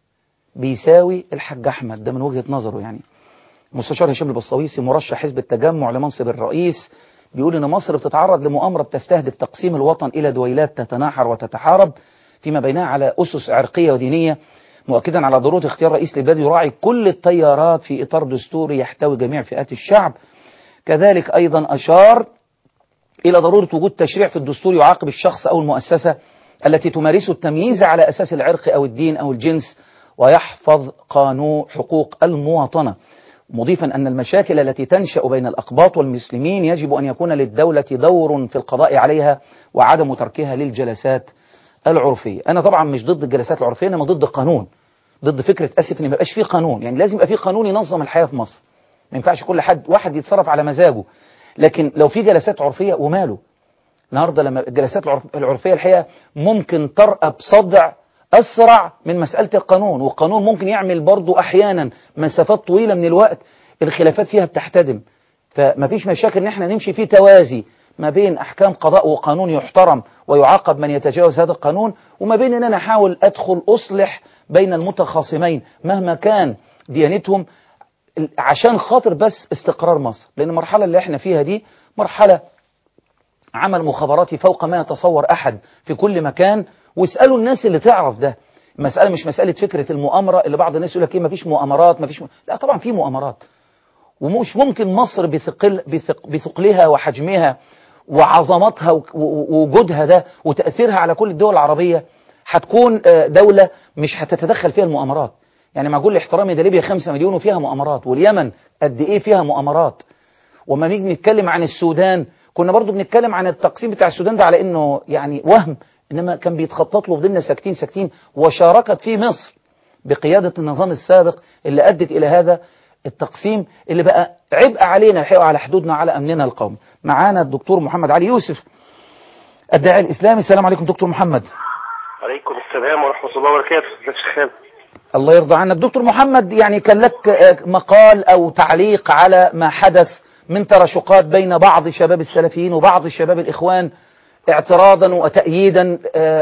بيساوي الحاج أحمد. ده من وجهة نظره يعني. مستشار هشام البصاويسي مرشح حزب التجمع لمنصب الرئيس بيقول إن مصر بتتعرض لمؤامرة بتستهدف تقسيم الوطن إلى دويلات تتناحر وتتحارب فيما بينها على أسس عرقية ودينية، مؤكدا على ضرورة اختيار رئيس للبلاد يراعي كل التيارات في إطار دستوري يحتوي جميع فئات الشعب. كذلك أيضا أشار إلى ضرورة وجود تشريع في الدستور يعاقب الشخص أو المؤسسة التي تمارس التمييز على أساس العرق أو الدين أو الجنس، ويحفظ قانون حقوق المواطنة، مضيفا أن المشاكل التي تنشأ بين الأقباط والمسلمين يجب أن يكون للدولة دور في القضاء عليها وعدم تركها للجلسات العرفية. أنا طبعا مش ضد الجلسات العرفية، أنا ضد قانون، ضد فكرة أسف إن ما يبقاش فيه قانون، يعني لازم يبقى فيه قانون ينظم الحياة في مصر، ما ينفعش كل واحد يتصرف على مزاجه. لكن لو في جلسات عرفية وماله، النهارده لما الجلسات العرفية الحقيقة ممكن ترأب صدع أسرع من مسألة القانون، والقانون ممكن يعمل برضو أحيانا مسافات طويلة من الوقت الخلافات فيها بتحتدم. فما فيش مشاكل ان احنا نمشي في توازي ما بين أحكام قضاء وقانون يحترم ويعاقب من يتجاوز هذا القانون، وما بين ان انا احاول ادخل اصلح بين المتخاصمين مهما كان ديانتهم، عشان خاطر بس استقرار مصر. لأن المرحلة اللي احنا فيها دي مرحلة عمل مخابراتي فوق ما يتصور أحد في كل مكان، واسألوا الناس اللي تعرف ده. مسألة مش مسألة فكرة المؤامرة اللي بعض الناس يقول لك ايه مفيش مؤامرات لا طبعا في مؤامرات، ومش ممكن مصر بثقلها وحجمها وعظمتها ووجودها ده وتأثيرها على كل الدول العربية هتكون دولة مش هتتدخل فيها المؤامرات. يعني مع كل احترامي ده ليبيا 5 مليون وفيها مؤامرات، واليمن قد ايه فيها مؤامرات. وما نيجي نتكلم عن السودان كنا برضو بنتكلم عن التقسيم بتاع السودان ده على انه يعني وهم، انما كان بيتخطط له فضلنا ساكتين وشاركت فيه مصر بقيادة النظام السابق اللي أدت إلى هذا التقسيم اللي بقى عبء علينا الحقيقة على حدودنا على أمننا القومي. معانا الدكتور محمد علي يوسف الداعي الإسلامي. السلام عليكم دكتور محمد. عليكم السلام ورحمة الله وبركاته. ازيك يا شيخ؟ الله يرضى عنك دكتور محمد. يعني كان لك مقال أو تعليق على ما حدث من تراشقات بين بعض شباب السلفيين وبعض الشباب الإخوان اعتراضا وتأييدا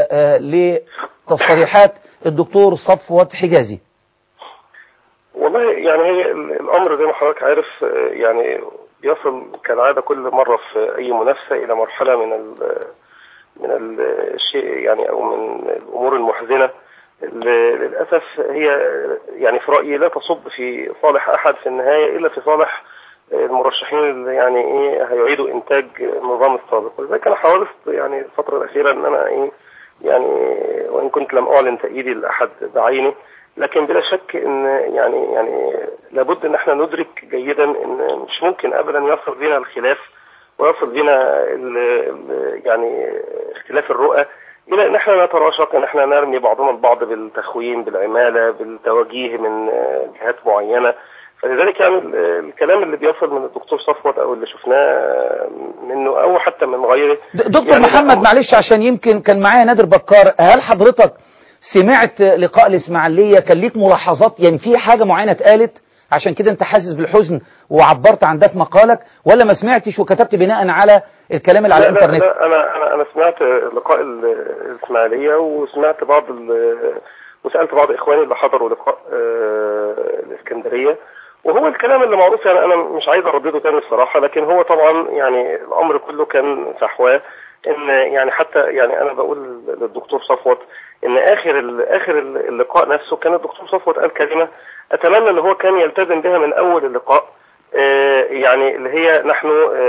لتصريحات الدكتور صفوت حجازي. والله يعني هي الأمر زي ما حضرتك عارف يعني يصل كالعادة كل مرة في أي منافسة إلى مرحلة من الشيء يعني أو من الأمور المحزنة للأسف هي يعني في رأيي لا تصب في صالح أحد في النهاية إلا في صالح المرشحين اللي يعني ايه هيعيدوا انتاج النظام السابق. ولذلك انا حاولت يعني الفتره الاخيره ان انا ايه يعني وان كنت لم اعلن تأييدي لاحد بعينه، لكن بلا شك ان يعني لابد ان احنا ندرك جيدا ان مش ممكن ابدا يصل بنا الخلاف ويصل بنا يعني اختلاف الرؤى إلى أن احنا نتراشق، أن احنا نرمي بعضنا البعض بالتخوين، بالعمالة، بالتوجيه من جهات معينة. فلذلك يعني الكلام اللي بيصل من الدكتور صفوت أو اللي شفناه منه أو حتى من غيره. دكتور يعني محمد معلش، عشان يمكن كان معايا نادر بكار، هل حضرتك سمعت لقاء الإسماعيلية؟ كان ليك ملاحظات؟ يعني في حاجة معينة اتقالت عشان كده انت حاسس بالحزن وعبرت عن ده في مقالك، ولا ما سمعتش وكتبت بناء على الكلام اللي على الانترنت؟ لا انا سمعت لقاء الاسماعيليه، وسمعت وسالت بعض اخواني اللي حضروا لقاء الاسكندريه، وهو الكلام اللي معروف. يعني انا مش عايز اردده تاني الصراحه، لكن هو طبعا يعني الامر كله كان فحواه. ان يعني حتى يعني انا بقول للدكتور صفوت ان اخر اللقاء نفسه كان الدكتور صفوت قال كلمه اتمنى ان هو كان يلتزم بها من اول اللقاء، يعني اللي هي نحن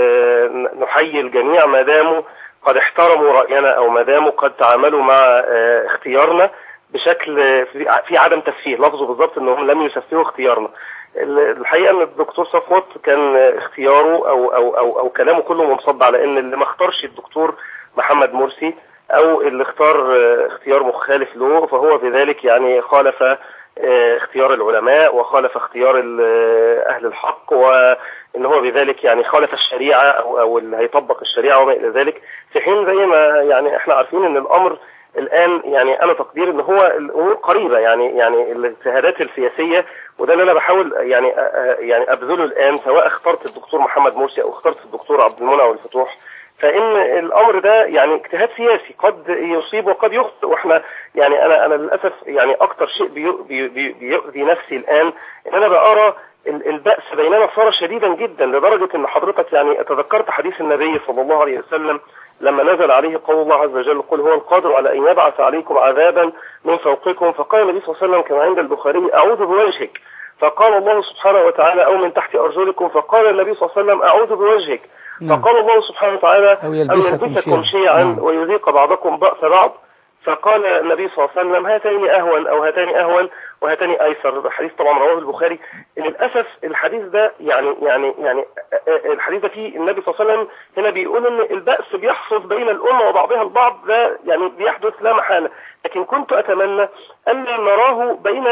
نحيي الجميع ما داموا قد احترموا رأينا او ما داموا قد تعاملوا مع اختيارنا بشكل في عدم تسفيه. لفظه بالضبط انهم لم يسفهوا اختيارنا. الحقيقه ان الدكتور صفوت كان اختياره او كلامه كله منصب على ان اللي ما اختارش الدكتور محمد مرسي او اللي اختار اختيار مخالف له فهو بذلك يعني خالف اختيار العلماء وخالف اختيار اهل الحق، وان هو بذلك يعني خالف الشريعه او اللي هيطبق الشريعه وما الى ذلك. في حين زي ما يعني احنا عارفين ان الامر الان يعني انا تقدير ان هو الامور قريبه، يعني الاجتهادات السياسيه، وده اللي انا بحاول يعني ابذله الان، سواء اخترت الدكتور محمد مرسي او اخترت الدكتور عبد المنعم الفتوح، فان الامر ده يعني اجتهاد سياسي قد يصيب وقد يخطئ. واحنا يعني انا للاسف يعني اكتر شيء بيؤذي نفسي الان ان انا بقرا البأس بيننا صار شديدا جدا، لدرجه ان حضرتك يعني تذكرت حديث النبي صلى الله عليه وسلم لما نزل عليه قول الله عز وجل قل هو القادر على ان يبعث عليكم عذابا من فوقكم، فقال النبي صلى الله عليه وسلم كما عند البخاري اعوذ بوجهك، فقال الله سبحانه وتعالى او من تحت ارجلكم، فقال النبي صلى الله عليه وسلم اعوذ بوجهك، فقال الله سبحانه وتعالى أو يلبسكم شيعا ويذيق بعضكم بأس بعض، فقال النبي صلى الله عليه وسلم هاتين أهون أو هاتين أهون وهاتين أيسر. الحديث طبعا رواه البخاري. للأسف الحديث ده يعني الحديث ده فيه النبي صلى الله عليه وسلم هنا بيقول إن البأس بيحصل بين الأمة وبعضها البعض، ده يعني بيحدث لا محالة، لكن كنت أتمنى أن نراه بين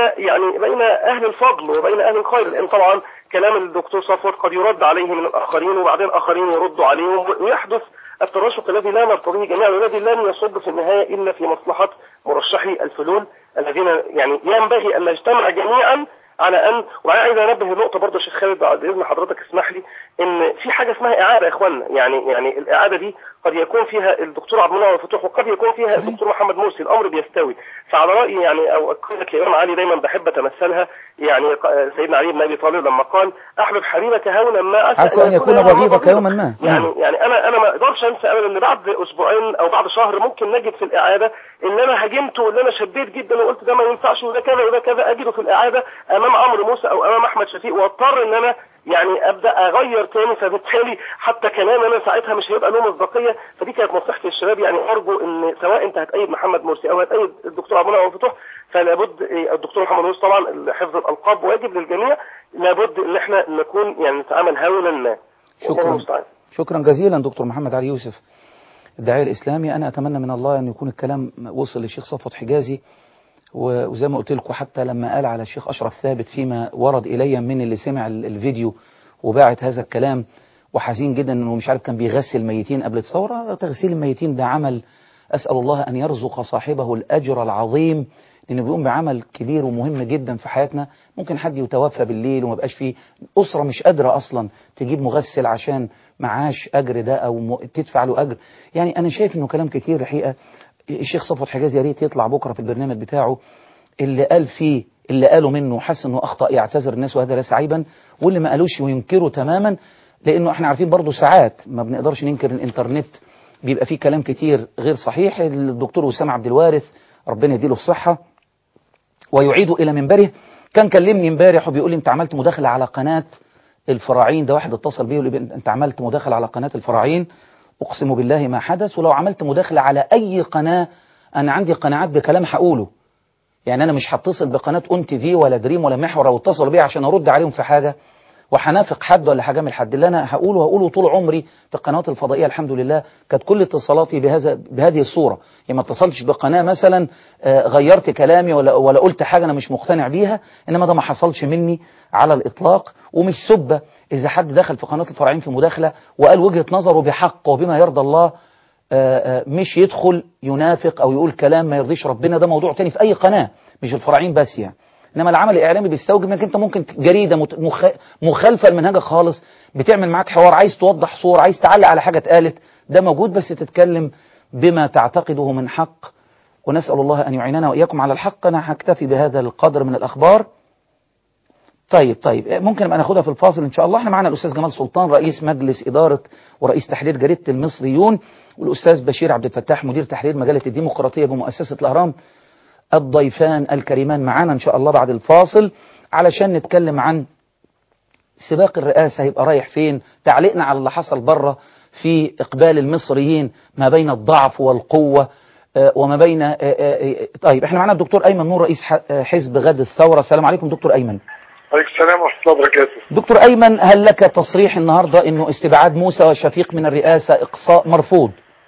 أهل الفضل وبين أهل الخير، لأن طبعا كلام الدكتور صفوت قد يرد عليه من الآخرين وبعدين آخرين يردوا عليهم ويحدث التراشق الذي لا نرتضيه جميعا والذي لن يصب في النهاية إلا في مصلحة مرشحي الفلول الذين يعني ينبغي أن نجتمع جميعا على أن. وعايز أنبه نقطة برضه يا شيخ خالد بعد إذن حضرتك اسمح لي، إن في حاجة اسمها إعادة يا إخواننا، يعني الإعادة دي قد يكون فيها الدكتور عبد المنعم الفتوح وقد يكون فيها الدكتور محمد مرسي، الأمر بيستوي. فعلى رأيي يعني أو قولة الإمام علي دايما بحب أتمثلها، يعني سيدنا علي بن أبي طالب لما قال أحبب حبيبك هونا ما عسى أن يكون رغيبك يوما ما. يعني أنا ما أقدرش أنسى أبدا إن بعد أسبوعين أو بعد شهر ممكن نجد في الإعادة إن أنا هاجمت وإن أنا شديت جدا وقلت ده ما ينفعش وده كذا وده كذا، أجده في الإعادة أمام عمرو موسى أو أمام أحمد شفيق واضطر إن أنا يعني ابدا اغير تاني، فبالتالي حتى كلام انا ساعتها مش هيبقى له مصداقيه. فدي كانت نصيحتي للشباب، يعني ارجو ان سواء انت هتأيد محمد مرسي او هتأيد الدكتور عبد المنعم الفتوح فلا بد الدكتور محمد مرسي طبعا حفظ الالقاب واجب للجميع، لابد ان احنا نكون يعني نتعامل هونا ما. شكرا جزيلا دكتور محمد علي يوسف الداعية الاسلامي. انا اتمنى من الله ان يكون الكلام وصل للشيخ صفوت حجازي، وزي ما قلت لكم حتى لما قال على الشيخ أشرف ثابت فيما ورد إلي من اللي سمع الفيديو وباعت هذا الكلام وحزين جدا أنه مش عارف كان بيغسل ميتين قبل الثورة. تغسيل الميتين ده عمل أسأل الله أن يرزق صاحبه الأجر العظيم، لأنه بيقوم بعمل كبير ومهم جدا في حياتنا. ممكن حد يتوفى بالليل وما بقاش فيه أسرة مش قادرة أصلا تجيب مغسل عشان معاش أجر ده أو تدفع له أجر. يعني أنا شايف أنه كلام كتير الحقيقة. الشيخ صفوت حجازي يا ريت يطلع بكرة في البرنامج بتاعه اللي قال فيه اللي قاله منه حس انه اخطأ يعتذر الناس وهذا ليس عيبا، واللي ما قالوش وينكره تماما، لانه احنا عارفين برضو ساعات ما بنقدرش ننكر الانترنت بيبقى فيه كلام كتير غير صحيح. الدكتور وسام عبد الوارث ربنا يديله الصحة ويعيد الى منبره كان كلمني امبارح وبيقول لي انت عملت مداخلة على قناة الفراعين. ده واحد اتصل بيه ويقول لي انت عملت مداخلة على قناة الفراعين، اقسم بالله ما حدث. ولو عملت مداخلة على اي قناة انا عندي قناعات بكلام هقوله، يعني أنا مش هتصل بقناة أون تي في ولا دريم ولا محور أو اتصل بيها عشان أرد عليهم في حاجة، وهنافق حد ولا هجامل حد. اللي انا هقوله طول عمري في القنوات الفضائيه الحمد لله كانت كل اتصالاتي بهذه الصوره. يعني ما اتصلتش بقناه مثلا غيرت كلامي ولا قلت حاجه انا مش مقتنع بيها، انما ده ما حصلش مني على الاطلاق. ومش سبه اذا حد دخل في قناه الفرعين في مداخله وقال وجهه نظره بحق وبما يرضى الله، مش يدخل ينافق او يقول كلام ما يرضيش ربنا. ده موضوع تاني في اي قناه مش الفرعين بس يعني. انما العمل الاعلامي بيستوجب انك انت ممكن جريده مخالفه لمنهجك خالص بتعمل معاك حوار، عايز توضح صوره، عايز تعلق على حاجه اتقالت، ده موجود، بس تتكلم بما تعتقده من حق. ونسال الله ان يعيننا واياكم على الحق. انا هكتفي بهذا القدر من الاخبار. طيب ممكن نبقى ناخدها في الفاصل ان شاء الله. احنا معانا الاستاذ جمال سلطان رئيس مجلس اداره ورئيس تحرير جريده المصريون، والاستاذ بشير عبد الفتاح مدير تحرير مجله الديمقراطيه بمؤسسه الاهرام، الضيفان الكريمان معانا ان شاء الله بعد الفاصل علشان نتكلم عن سباق الرئاسه هيبقى رايح فين، تعليقنا على اللي حصل بره في اقبال المصريين ما بين الضعف والقوه وما بين طيب احنا معانا الدكتور ايمن نور رئيس حزب غد الثوره. السلام عليكم دكتور ايمن. عليكم السلام ورحمه الله وبركاته. دكتور ايمن، هل لك تصريح النهارده انه استبعاد موسى وشفيق من الرئاسه اقصاء مرفوض؟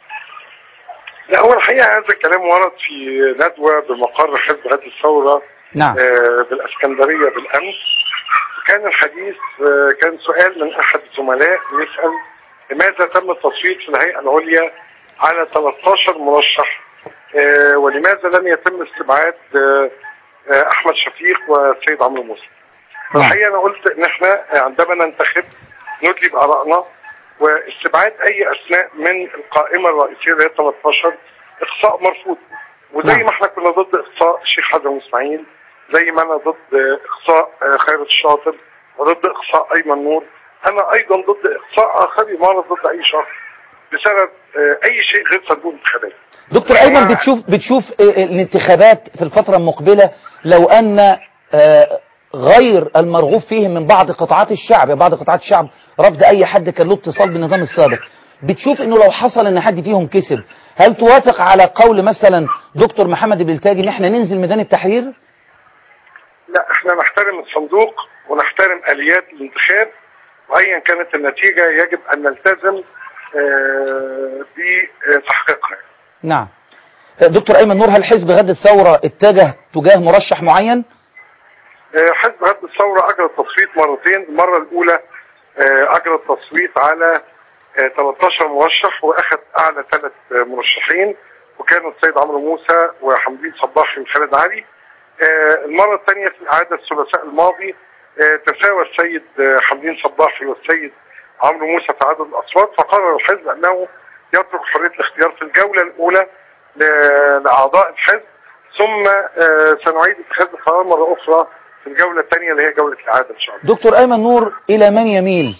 لا، هو الحقيقه هذا الكلام ورد في ندوه بمقر حزب غد الثوره نعم بالاسكندريه بالامس. كان الحديث كان سؤال من احد الزملاء بيسال لماذا تم التصويت في الهيئه العليا على 13 مرشح ولماذا لم يتم استبعاد احمد شفيق والسيد عمرو موسى. الحقيقه انا قلت ان احنا عندما ننتخب ندلي بارائنا، واستبعاد اي اسماء من القائمه الرئيسيه اللي هي 13 اقصاء مرفوض. وزي ما احنا كنا ضد اقصاء الشيخ حسن اسماعيل، زي ما انا ضد اقصاء خيرت الشاطر وضد اقصاء ايمن نور، انا ايضا ضد اقصاء اخر يمارس ضد اي شخص بسبب اي شيء غير صندوق انتخابات. دكتور ايمن، بتشوف الانتخابات في الفتره المقبله لو ان غير المرغوب فيهم من بعض قطاعات الشعب، بعض قطاعات الشعب رفض اي حد كان له اتصال بالنظام السابق، بتشوف انه لو حصل ان حد فيهم كسب، هل توافق على قول مثلا دكتور محمد البلتاجي ان احنا ننزل ميدان التحرير؟ لا، احنا نحترم الصندوق ونحترم اليات الانتخاب، وايا كانت النتيجه يجب ان نلتزم بتحقيقها. نعم. دكتور ايمن نور، هل حزب غد الثوره اتجه تجاه مرشح معين؟ حزب غد الثوره اجرى التصويت مرتين. المره الاولى اجرى التصويت على 13 مرشح واخذ اعلى 3 مرشحين، وكانوا السيد عمرو موسى وحمدين صباحي وخالد علي. المره الثانيه في اعاده الثلاثاء الماضي تساوى السيد حمدين صباحي والسيد عمرو موسى في عدد الاصوات، فقرر الحزب انه يترك حريه الاختيار في الجوله الاولى لاعضاء الحزب، ثم سنعيد اتخاذ القرار مره اخرى في الجوله الثانيه اللي هي جوله الاعاده ان شاء الله. دكتور ايمن نور، الى من يميل؟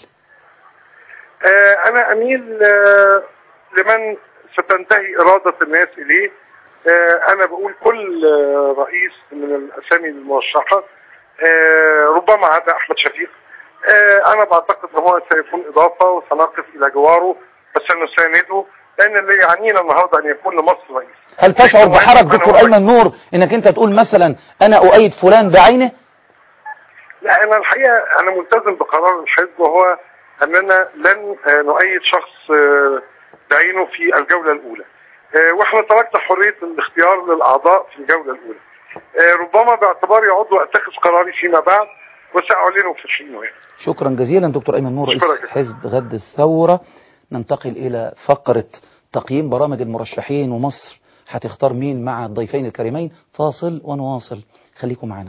انا اميل لمن ستنتهي اراده الناس اليه. انا بقول كل رئيس من الاسامي المرشحه ربما عدا احمد شفيق، انا بعتقد ان هو سيكون اضافه وسنقف الى جواره وسنسانده، لان اللي يعنينا النهارده ان يكون لمصر رئيس. هل تشعر بحرج دكتور ايمن نور انك انت تقول مثلا انا اؤيد فلان بعينه؟ لا، انا الحقيقه انا ملتزم بقرار الحزب، وهو اننا لن نؤيد شخص بعينه في الجوله الاولى، واحنا تركنا حريه الاختيار للاعضاء في الجوله الاولى. ربما باعتباري عضو اتخذ قراري فيما بعد وساعلنه في حينه. شكرا جزيلا دكتور ايمن نور رئيس حزب غد الثوره. ننتقل الى فقره تقييم برامج المرشحين ومصر هتختار مين مع الضيفين الكريمين. فاصل ونواصل، خليكم معنا.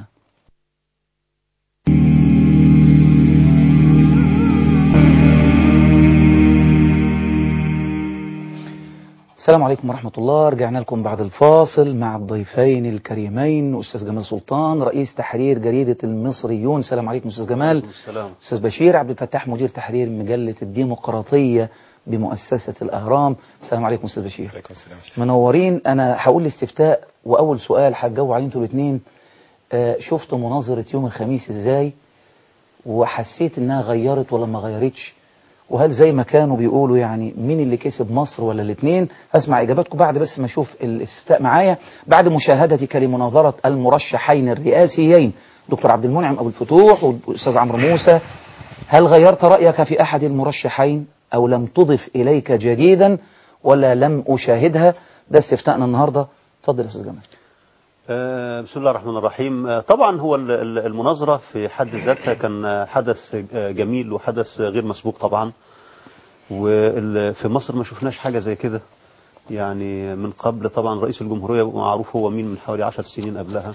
السلام عليكم ورحمة الله. رجعنا لكم بعد الفاصل مع الضيفين الكريمين، أستاذ جمال سلطان رئيس تحرير جريدة المصريون. السلام عليكم أستاذ جمال. السلام. أستاذ بشير عبد الفتاح مدير تحرير مجلة الديمقراطية بمؤسسة الأهرام. السلام عليكم أستاذ بشير. عليكم السلام. منورين. أنا هقول الاستفتاء وأول سؤال هتجاوب عليه انتوا الاثنين. شفتوا مناظرة يوم الخميس إزاي؟ وحسيت إنها غيرت ولا ما غيرتش؟ وهل زي ما كانوا بيقولوا يعني مين اللي كسب مصر ولا الاثنين؟ هسمع اجاباتكم بعد بس ما اشوف الاستفتاء معايا، بعد مشاهدتك لمناظره المرشحين الرئاسيين دكتور عبد المنعم ابو الفتوح والاستاذ عمرو موسى هل غيرت رأيك في أحد المرشحين أو لم تضف إليك جديدا ولا لم أشاهدها؟ ده استفتاءنا النهاردة. اتفضل يا أستاذ جمال. بسم الله الرحمن الرحيم. طبعا هو المناظرة في حد ذاتها كان حدث جميل وحدث غير مسبوق طبعا، وفي مصر ما شفناش حاجة زي كده يعني من قبل. طبعا رئيس الجمهورية معروف هو مين من حوالي 10 سنين قبلها،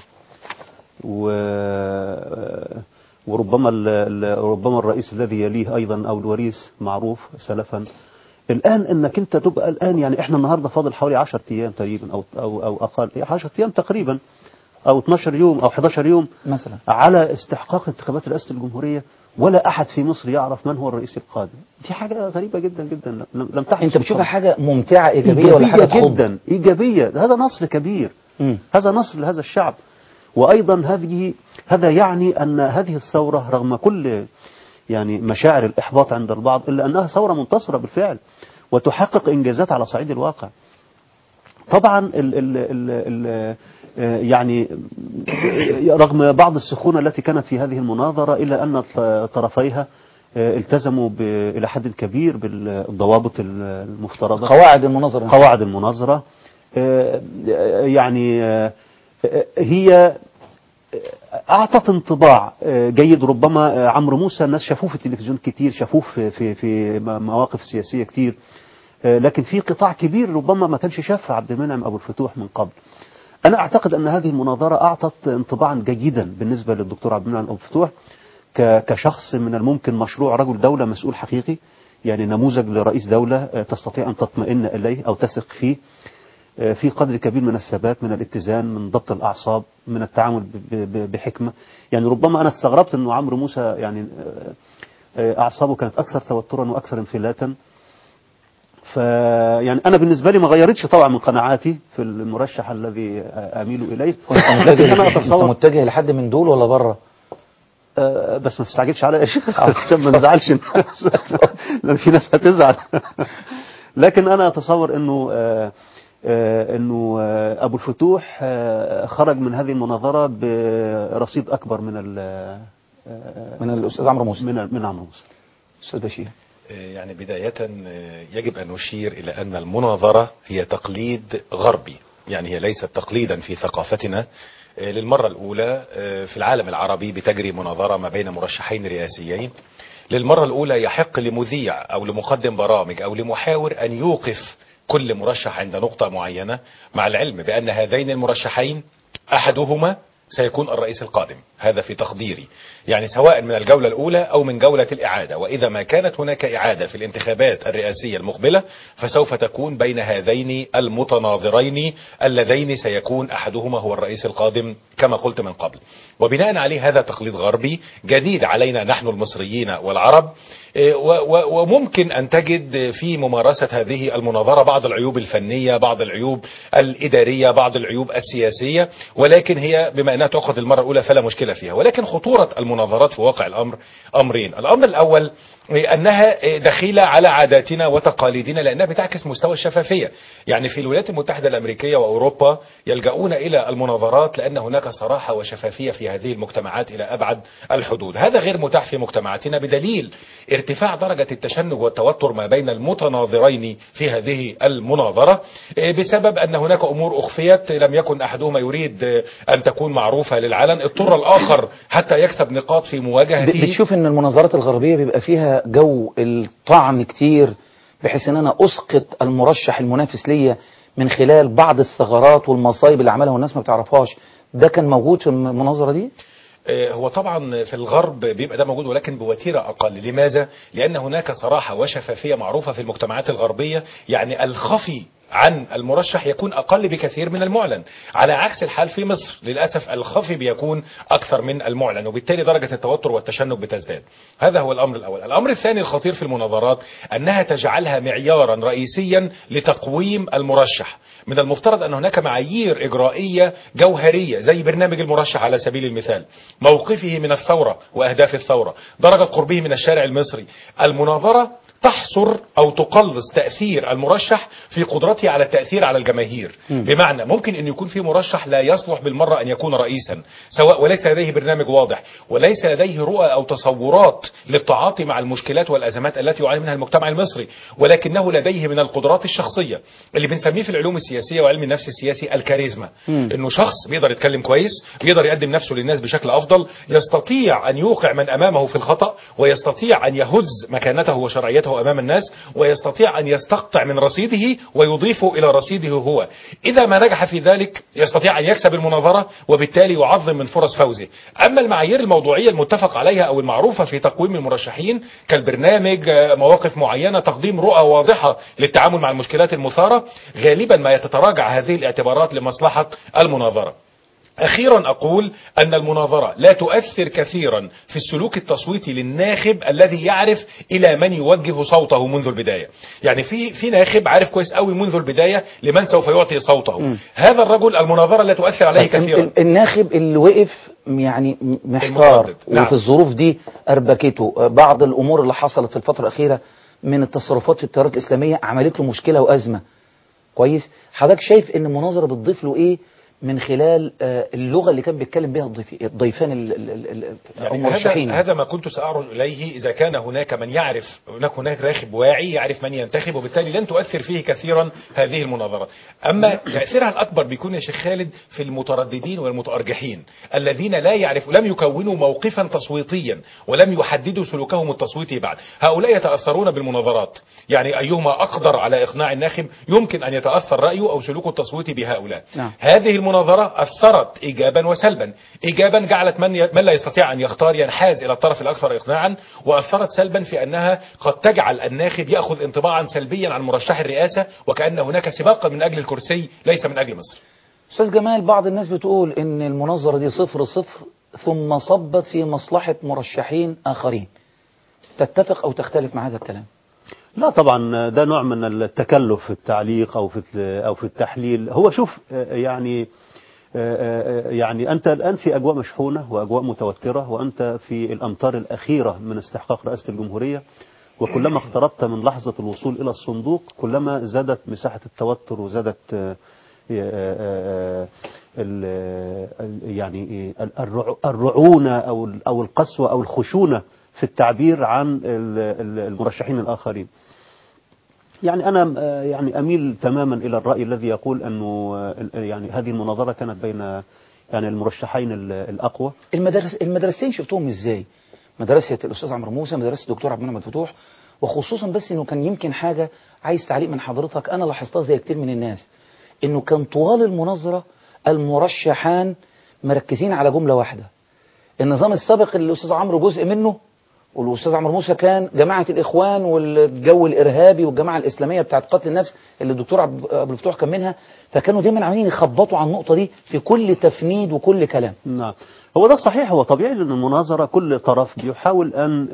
وربما ربما الرئيس الذي يليه أيضا أو الوريث معروف سلفا. الآن انك انت تبقى الآن يعني احنا النهاردة فاضل حوالي 10 ايام تقريبا او اقل 10 ايام تقريبا او 12 يوم او 11 يوم مثلا على استحقاق انتخابات رئاسة الجمهورية، ولا احد في مصر يعرف من هو الرئيس القادم. دي حاجة غريبة جدا جدا لم تحدث. انت بتشوفها حاجة ممتعة إيجابية ولا حاجة تخض؟ جدا إيجابية. هذا نصر كبير، هذا نصر لهذا الشعب. وأيضا هذا يعني أن هذه الثورة رغم كل يعني مشاعر الإحباط عند البعض إلا أنها ثورة منتصرة بالفعل وتحقق إنجازات على صعيد الواقع. طبعا يعني رغم بعض السخونة التي كانت في هذه المناظرة إلا أن طرفيها التزموا إلى حد كبير بالضوابط المفترضة، قواعد المناظرة. يعني هي أعطت انطباع جيد. ربما عمرو موسى الناس شافوه في التلفزيون كتير، شافوه في مواقف سياسية كتير، لكن في قطاع كبير ربما ما كانش شاف عبد المنعم أبو الفتوح من قبل. أنا أعتقد أن هذه المناظرة أعطت انطباعا جيدا بالنسبة للدكتور عبد المنعم أبو الفتوح كشخص من الممكن مشروع رجل دولة مسؤول حقيقي، يعني نموذج لرئيس دولة تستطيع أن تطمئن إليه أو تثق فيه، في قدر كبير من الثبات، من الاتزان، من ضبط الأعصاب، من التعامل بحكمة. يعني ربما أنا استغربت أنه عمرو موسى يعني أعصابه كانت أكثر توترا وأكثر انفلاتا. يعني أنا بالنسبة لي ما غيرتش طبعا من قناعاتي في المرشح الذي أميل إليه. لكن أنا أتصور أنت متجه لحد من دول ولا بره؟ بس ما تستعجلش على يا شيخ عشان ما نزعلش الناس لأن في ناس هتزعل. لكن أنا أتصور أنه أبو الفتوح خرج من هذه المناظرة برصيد أكبر من الأستاذ عمرو موسى، من عمرو موسى. أستاذ بشير، يعني بداية يجب أن نشير إلى أن المناظرة هي تقليد غربي، يعني هي ليست تقليدا في ثقافتنا. للمرة الأولى في العالم العربي بتجري مناظرة ما بين مرشحين رئاسيين. للمرة الأولى يحق لمذيع أو لمقدم برامج أو لمحاور أن يوقف كل مرشح عند نقطة معينة، مع العلم بأن هذين المرشحين أحدهما سيكون الرئيس القادم. هذا في تقديري، يعني سواء من الجولة الأولى أو من جولة الإعادة. وإذا ما كانت هناك إعادة في الانتخابات الرئاسية المقبلة فسوف تكون بين هذين المتناظرين اللذين سيكون أحدهما هو الرئيس القادم كما قلت من قبل. وبناء عليه هذا تقليد غربي جديد علينا نحن المصريين والعرب، وممكن أن تجد في ممارسة هذه المناظرة بعض العيوب الفنية، بعض العيوب الإدارية، بعض العيوب السياسية، ولكن هي بما أنها تأخذ المرة الأولى فلا مشكلة فيها. ولكن خطورة المناظرات في واقع الأمر أمرين. الأمر الأول أنها دخيلة على عاداتنا وتقاليدنا لأنها بتعكس مستوى الشفافية. يعني في الولايات المتحدة الأمريكية وأوروبا يلجؤون إلى المناظرات لأن هناك صراحة وشفافية في هذه المجتمعات إلى أبعد الحدود. هذا غير متاح في مجتمعاتنا بدليل ارتفاع درجة التشنج والتوتر ما بين المتناظرين في هذه المناظرة بسبب أن هناك أمور أخفيت لم يكن أحدهما يريد أن تكون معروفة للعلن، اضطر الآخر حتى يكسب نقاط في مواجهته. بتشوف أن المناظرات الغربية بيبقى فيها جو الطعن كتير بحيث أن أنا أسقط المرشح المنافس ليا من خلال بعض الثغرات والمصايب اللي عملها والناس ما بتعرفهاش؟ ده كان موجود في المناظرة دي؟ هو طبعا في الغرب بيبقى ده موجود ولكن بوتيرة أقل. لماذا؟ لأن هناك صراحة وشفافية معروفة في المجتمعات الغربية، يعني الخفي عن المرشح يكون أقل بكثير من المعلن، على عكس الحال في مصر للأسف الخفي بيكون أكثر من المعلن، وبالتالي درجة التوتر والتشنج بتزداد. هذا هو الأمر الأول. الأمر الثاني الخطير في المناظرات أنها تجعلها معيارا رئيسيا لتقويم المرشح. من المفترض أن هناك معايير إجرائية جوهرية زي برنامج المرشح على سبيل المثال، موقفه من الثورة وأهداف الثورة، درجة قربه من الشارع المصري. المناظرة تحصر أو تقلص تأثير المرشح في قدرته على التأثير على الجماهير. بمعنى ممكن أن يكون في مرشح لا يصلح بالمرة أن يكون رئيسا، سواء وليس لديه برنامج واضح وليس لديه رؤى أو تصورات للتعاطي مع المشكلات والأزمات التي يعاني منها المجتمع المصري، ولكنه لديه من القدرات الشخصية اللي بنسميه في العلوم السياسية وعلم النفس السياسي الكاريزما. انه شخص بيقدر يتكلم كويس، بيقدر يقدم نفسه للناس بشكل افضل، يستطيع ان يوقع من امامه في الخطأ، ويستطيع ان يهز مكانته وشرعيته امام الناس، ويستطيع ان يستقطع من رصيده ويضيفه الى رصيده هو. اذا ما نجح في ذلك يستطيع ان يكسب المناظرة وبالتالي يعظم من فرص فوزه. اما المعايير الموضوعية المتفق عليها او المعروفة في تقويم المرشحين كالبرنامج، مواقف معينة، تقديم رؤى واضحة للتعامل مع المشكلات المثارة، غالبا ما يتراجع هذه الاعتبارات لمصلحة المناظرة. أخيرا أقول أن المناظرة لا تؤثر كثيرا في السلوك التصويتي للناخب الذي يعرف إلى من يوجه صوته منذ البداية. يعني في ناخب عارف كويس قوي منذ البداية لمن سوف يعطي صوته. هذا الرجل المناظرة لا تؤثر عليه كثيرا. الناخب اللي وقف يعني محتار نعم. وفي الظروف دي أربكته بعض الأمور اللي حصلت في الفترة الأخيرة من التصرفات في التيارات الإسلامية عملت له مشكلة وأزمة. كويس، حضرتك شايف ان المناظرة بتضيف له ايه من خلال اللغة اللي كان بيتكلم بها الضيفان المرشحين؟ هذا ما كنت سأعرج إليه. إذا كان هناك من يعرف، هناك راخب واعي يعرف من ينتخب، وبالتالي لن تؤثر فيه كثيرا هذه المناظرة. أما تأثيرها الأكبر بيكون يا شيخ خالد في المترددين والمتأرجحين الذين لا يعرفوا، لم يكونوا موقفا تصويتيا ولم يحددوا سلوكهم التصويتي بعد. هؤلاء يتأثرون بالمناظرات، يعني أيهما أقدر على إقناع الناخب يمكن أن يتأثر رأيه أو سلوكه التصويتي بهؤلاء. هذه المناظرة أثرت إيجابا وسلبا. إيجابا جعلت من لا يستطيع أن يختار ينحاز إلى الطرف الأكثر إقناعا، وأثرت سلبا في أنها قد تجعل الناخب يأخذ انطباعا سلبيا عن مرشح الرئاسة، وكأن هناك سباقا من أجل الكرسي ليس من أجل مصر. أستاذ جمال، بعض الناس بتقول إن المناظرة دي 0-0 ثم صبت في مصلحة مرشحين آخرين. تتفق أو تختلف مع هذا الكلام؟ لا طبعا، ده نوع من التكلف في التعليق أو في التحليل. هو شوف، يعني أنت الآن في أجواء مشحونة وأجواء متوترة، وأنت في الأمتار الأخيرة من استحقاق رئاسة الجمهورية، وكلما اقتربت من لحظة الوصول إلى الصندوق كلما زادت مساحة التوتر وزادت يعني الرعونة أو القسوة أو الخشونة في التعبير عن المرشحين الآخرين. يعني أنا يعني أميل تماما إلى الرأي الذي يقول أنه يعني هذه المناظرة كانت بين يعني المرشحين الأقوى. المدرستين شفتوهم إزاي؟ مدرسة الأستاذ عمرو موسى، مدرسة الدكتور عبد المنعم فتوح، وخصوصا بس إنه كان يمكن حاجة عايز تعليق من حضرتك أنا لاحظتها زي كتير من الناس، إنه كان طوال المناظرة المرشحان مركزين على جملة واحدة. النظام السابق اللي الأستاذ عمرو جزء منه والأستاذ عمرو موسى كان جماعة الإخوان والجو الإرهابي والجماعة الإسلامية بتاعت قتل النفس اللي الدكتور عبد الفتوح كان منها، فكانوا دايما عاملين يخبطوا على النقطة دي في كل تفنيد وكل كلام. نعم، هو ده صحيح. هو طبيعي لأن المناظرة كل طرف بيحاول أن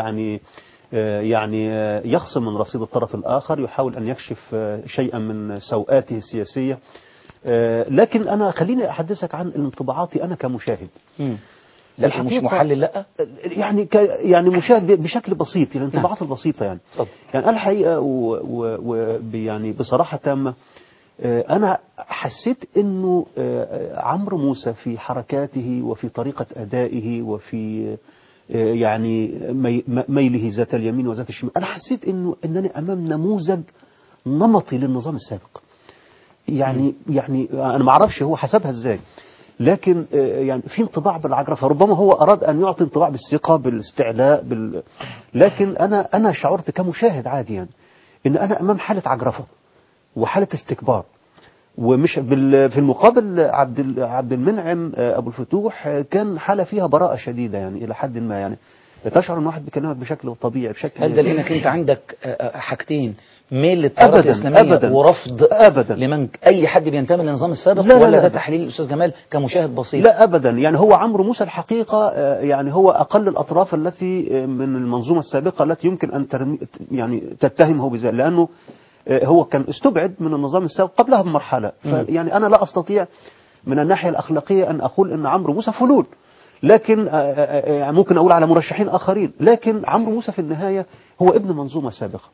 يعني يخصم من رصيد الطرف الآخر، يحاول أن يكشف شيئا من سوءاته السياسية. لكن أنا خليني أحدثك عن انطباعاتي أنا كمشاهد. لا مش محلل، لا يعني مشاهد بشكل بسيط، يعني الانطباعات البسيطة يعني. يعني الحقيقة يعني بصراحة تامة أنا حسيت إنه عمرو موسى في حركاته وفي طريقة أدائه وفي يعني ميله ذات اليمين وذات الشمال، أنا حسيت إنني أمام نموذج نمطي للنظام السابق. يعني أنا ما أعرفش هو حسبها إزاي، لكن يعني في انطباع بالعجرفة. ربما هو أراد أن يعطي انطباع بالثقة بالاستعلاء لكن أنا شعرت كمشاهد عادي يعني إن أنا أمام حالة عجرفة وحالة استكبار. ومش في المقابل عبد المنعم أبو الفتوح كان حالة فيها براءة شديدة يعني إلى حد ما، يعني تشعر ان واحد بيكلمك بشكل طبيعي بشكل. هل ده لانك انت عندك حاجتين، ميل للتيارات الاسلاميه ورفض لمن اي حد بينتمي للنظام السابق؟ ولا ده تحليل الاستاذ جمال كمشاهد بسيط؟ لا ابدا، يعني هو عمرو موسى الحقيقه يعني هو اقل الاطراف التي من المنظومه السابقه التي يمكن ان يعني تتهمه بذلك، لانه هو كان استبعد من النظام السابق قبلها بمرحله. يعني انا لا استطيع من الناحيه الاخلاقيه ان اقول ان عمرو موسى فلول، لكن ممكن أقول على مرشحين آخرين، لكن عمرو موسى في النهاية هو ابن منظومة سابقة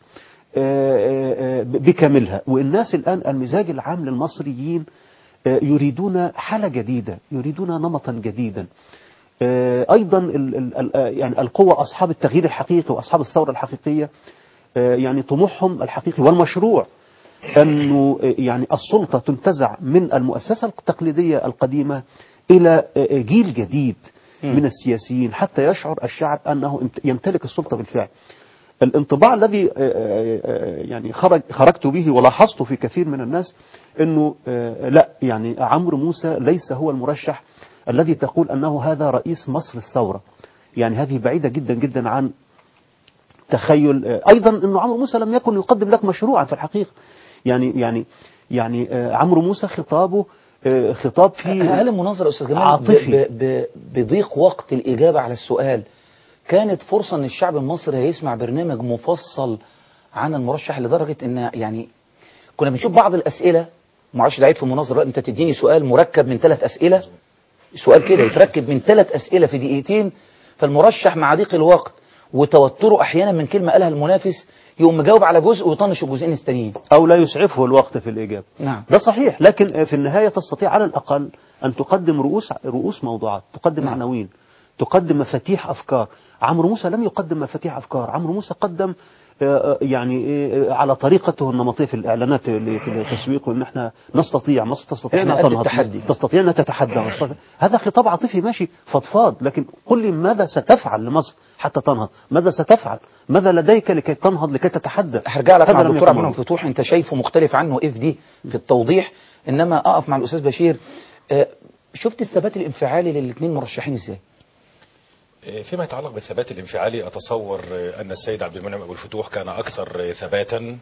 بكاملها. والناس الآن المزاج العام للمصريين يريدون حالة جديدة، يريدون نمطا جديدا. أيضا يعني القوة أصحاب التغيير الحقيقي وأصحاب الثورة الحقيقية يعني طموحهم الحقيقي والمشروع أنه يعني السلطة تنتزع من المؤسسة التقليدية القديمة إلى جيل جديد من السياسيين حتى يشعر الشعب أنه يمتلك السلطة بالفعل. الانطباع الذي يعني خرجت به ولاحظته في كثير من الناس أنه لا، يعني عمرو موسى ليس هو المرشح الذي تقول أنه هذا رئيس مصر الثورة. يعني هذه بعيدة جدا جدا عن تخيل. أيضا أنه عمرو موسى لم يكن يقدم لك مشروعا في الحقيقة. يعني عمرو موسى خطابه خطاب فيه هل المناظرة أستاذ جمال عاطفي بضيق وقت الإجابة على السؤال كانت فرصة أن الشعب المصري هيسمع برنامج مفصل عن المرشح، لدرجة أن يعني كنا بنشوف بعض الأسئلة، معرفش دعيت في مناظرة أنت تديني سؤال مركب من 3 أسئلة، سؤال كده يتركب من 3 أسئلة في دقيقتين، فالمرشح مع ضيق الوقت وتوتره أحيانا من كلمة قالها المنافس يقوم مجاوب على جزء ويطنش الجزئين الثانيين أو لا يسعفه الوقت في الإجابة. نعم. ده صحيح، لكن في النهاية تستطيع على الأقل أن تقدم رؤوس موضوعات، تقدم نعم. عناوين، تقدم مفاتيح أفكار. عمرو موسى لم يقدم مفاتيح أفكار، عمرو موسى قدم يعني على طريقته النمطية في الإعلانات في التسويق، وإن احنا نستطيع، مصر تستطيع أن تنهض، تستطيع أن تتحدى. هذا خطاب عاطفي ماشي فضفاض، لكن قل لي ماذا ستفعل لمصر حتى تنهض؟ ماذا ستفعل؟ ماذا لديك لكي تنهض، لكي تتحدى؟ هرجع لك مع الدكتور عبد المنعم فتوح، انت شايفه مختلف عنه اف دي في التوضيح، انما اقف مع الاستاذ بشير. شفت الثبات الانفعالي للاثنين مرشحين ازاي؟ فيما يتعلق بالثبات الانفعالي أتصور أن السيد عبد المنعم أبو الفتوح كان أكثر ثباتا،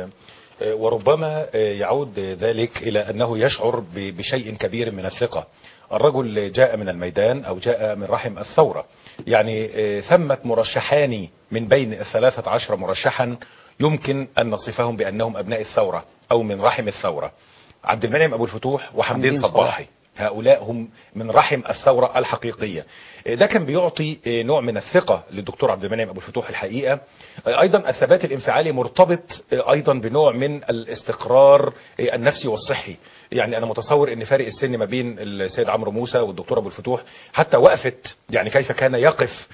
وربما يعود ذلك إلى أنه يشعر بشيء كبير من الثقة. الرجل جاء من الميدان أو جاء من رحم الثورة، يعني ثمة مرشحان من بين 13 مرشحا يمكن أن نصفهم بأنهم أبناء الثورة أو من رحم الثورة، عبد المنعم أبو الفتوح وحمدين صباحي. هؤلاء هم من رحم الثورة الحقيقية. ده كان بيعطي نوع من الثقة للدكتور عبد المنعم أبو الفتوح الحقيقة. أيضا الثبات الانفعالي مرتبط أيضا بنوع من الاستقرار النفسي والصحي. يعني أنا متصور أن فارق السن ما بين السيد عمرو موسى والدكتور أبو الفتوح حتى وقفت، يعني كيف كان يقف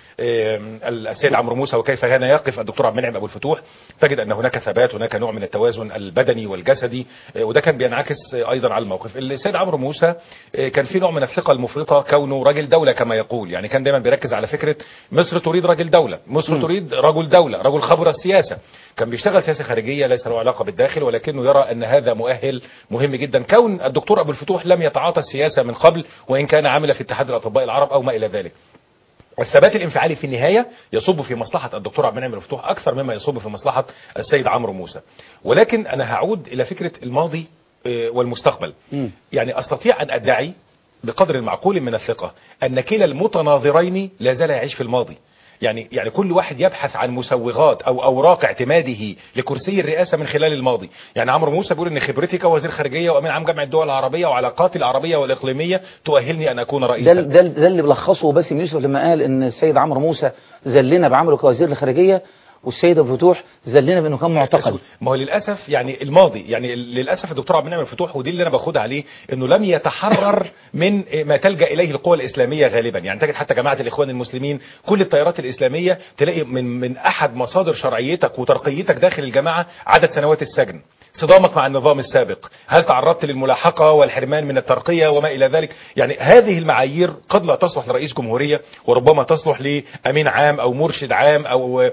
السيد عمرو موسى وكيف كان يقف الدكتور عبد المنعم أبو الفتوح، تجد أن هناك ثبات، هناك نوع من التوازن البدني والجسدي، وده كان بينعكس أيضا على الموقف. السيد عمرو موسى كان في نوع من الثقة المفرطة كونه رجل دولة كما يقول، يعني كان دايما بيركز على فكرة مصر تريد رجل دولة، مصر تريد رجل دولة، رجل خبر السياسة. كان بيشتغل سياسة خارجية ليس له علاقة بالداخل، ولكنه يرى أن هذا مؤهل مهم جدا. كون الدكتور أبو الفتوح لم يتعاطى السياسة من قبل، وإن كان عمل في اتحاد الأطباء العرب أو ما إلى ذلك. الثبات الانفعالي في النهاية يصب في مصلحة الدكتور عبد المنعم الفتوح أكثر مما يصب في مصلحة السيد عمرو موسى. ولكن أنا هعود إلى فكرة الماضي والمستقبل. يعني أستطيع أن أدعي بقدر المعقول من الثقة أن كلا المتناظرين لا زال يعيش في الماضي. يعني كل واحد يبحث عن مسوغات او اوراق اعتماده لكرسي الرئاسه من خلال الماضي. يعني عمرو موسى بيقول ان خبرتي كوزير خارجيه وامين عام جامعه الدول العربيه وعلاقاتي العربيه والاقليميه تؤهلني ان اكون رئيسا. ده اللي بلخصه باسم يوسف لما قال ان السيد عمرو موسى ذلنا بعمله كوزير الخارجيه، والسيد ابو الفتوح ذلنا بانه كان معتقل. ما هو للاسف يعني الماضي، يعني للاسف الدكتور عبد المنعم الفتوح، ودي اللي انا باخدها عليه، انه لم يتحرر من ما تلجا اليه القوى الاسلاميه غالبا. يعني تجد حتى جماعه الاخوان المسلمين، كل التيارات الاسلاميه تلاقي من احد مصادر شرعيتك وترقيتك داخل الجماعه عدد سنوات السجن، صدامك مع النظام السابق، هل تعرضت للملاحقة والحرمان من الترقية وما إلى ذلك. يعني هذه المعايير قد لا تصلح لرئيس جمهورية، وربما تصلح لأمين عام أو مرشد عام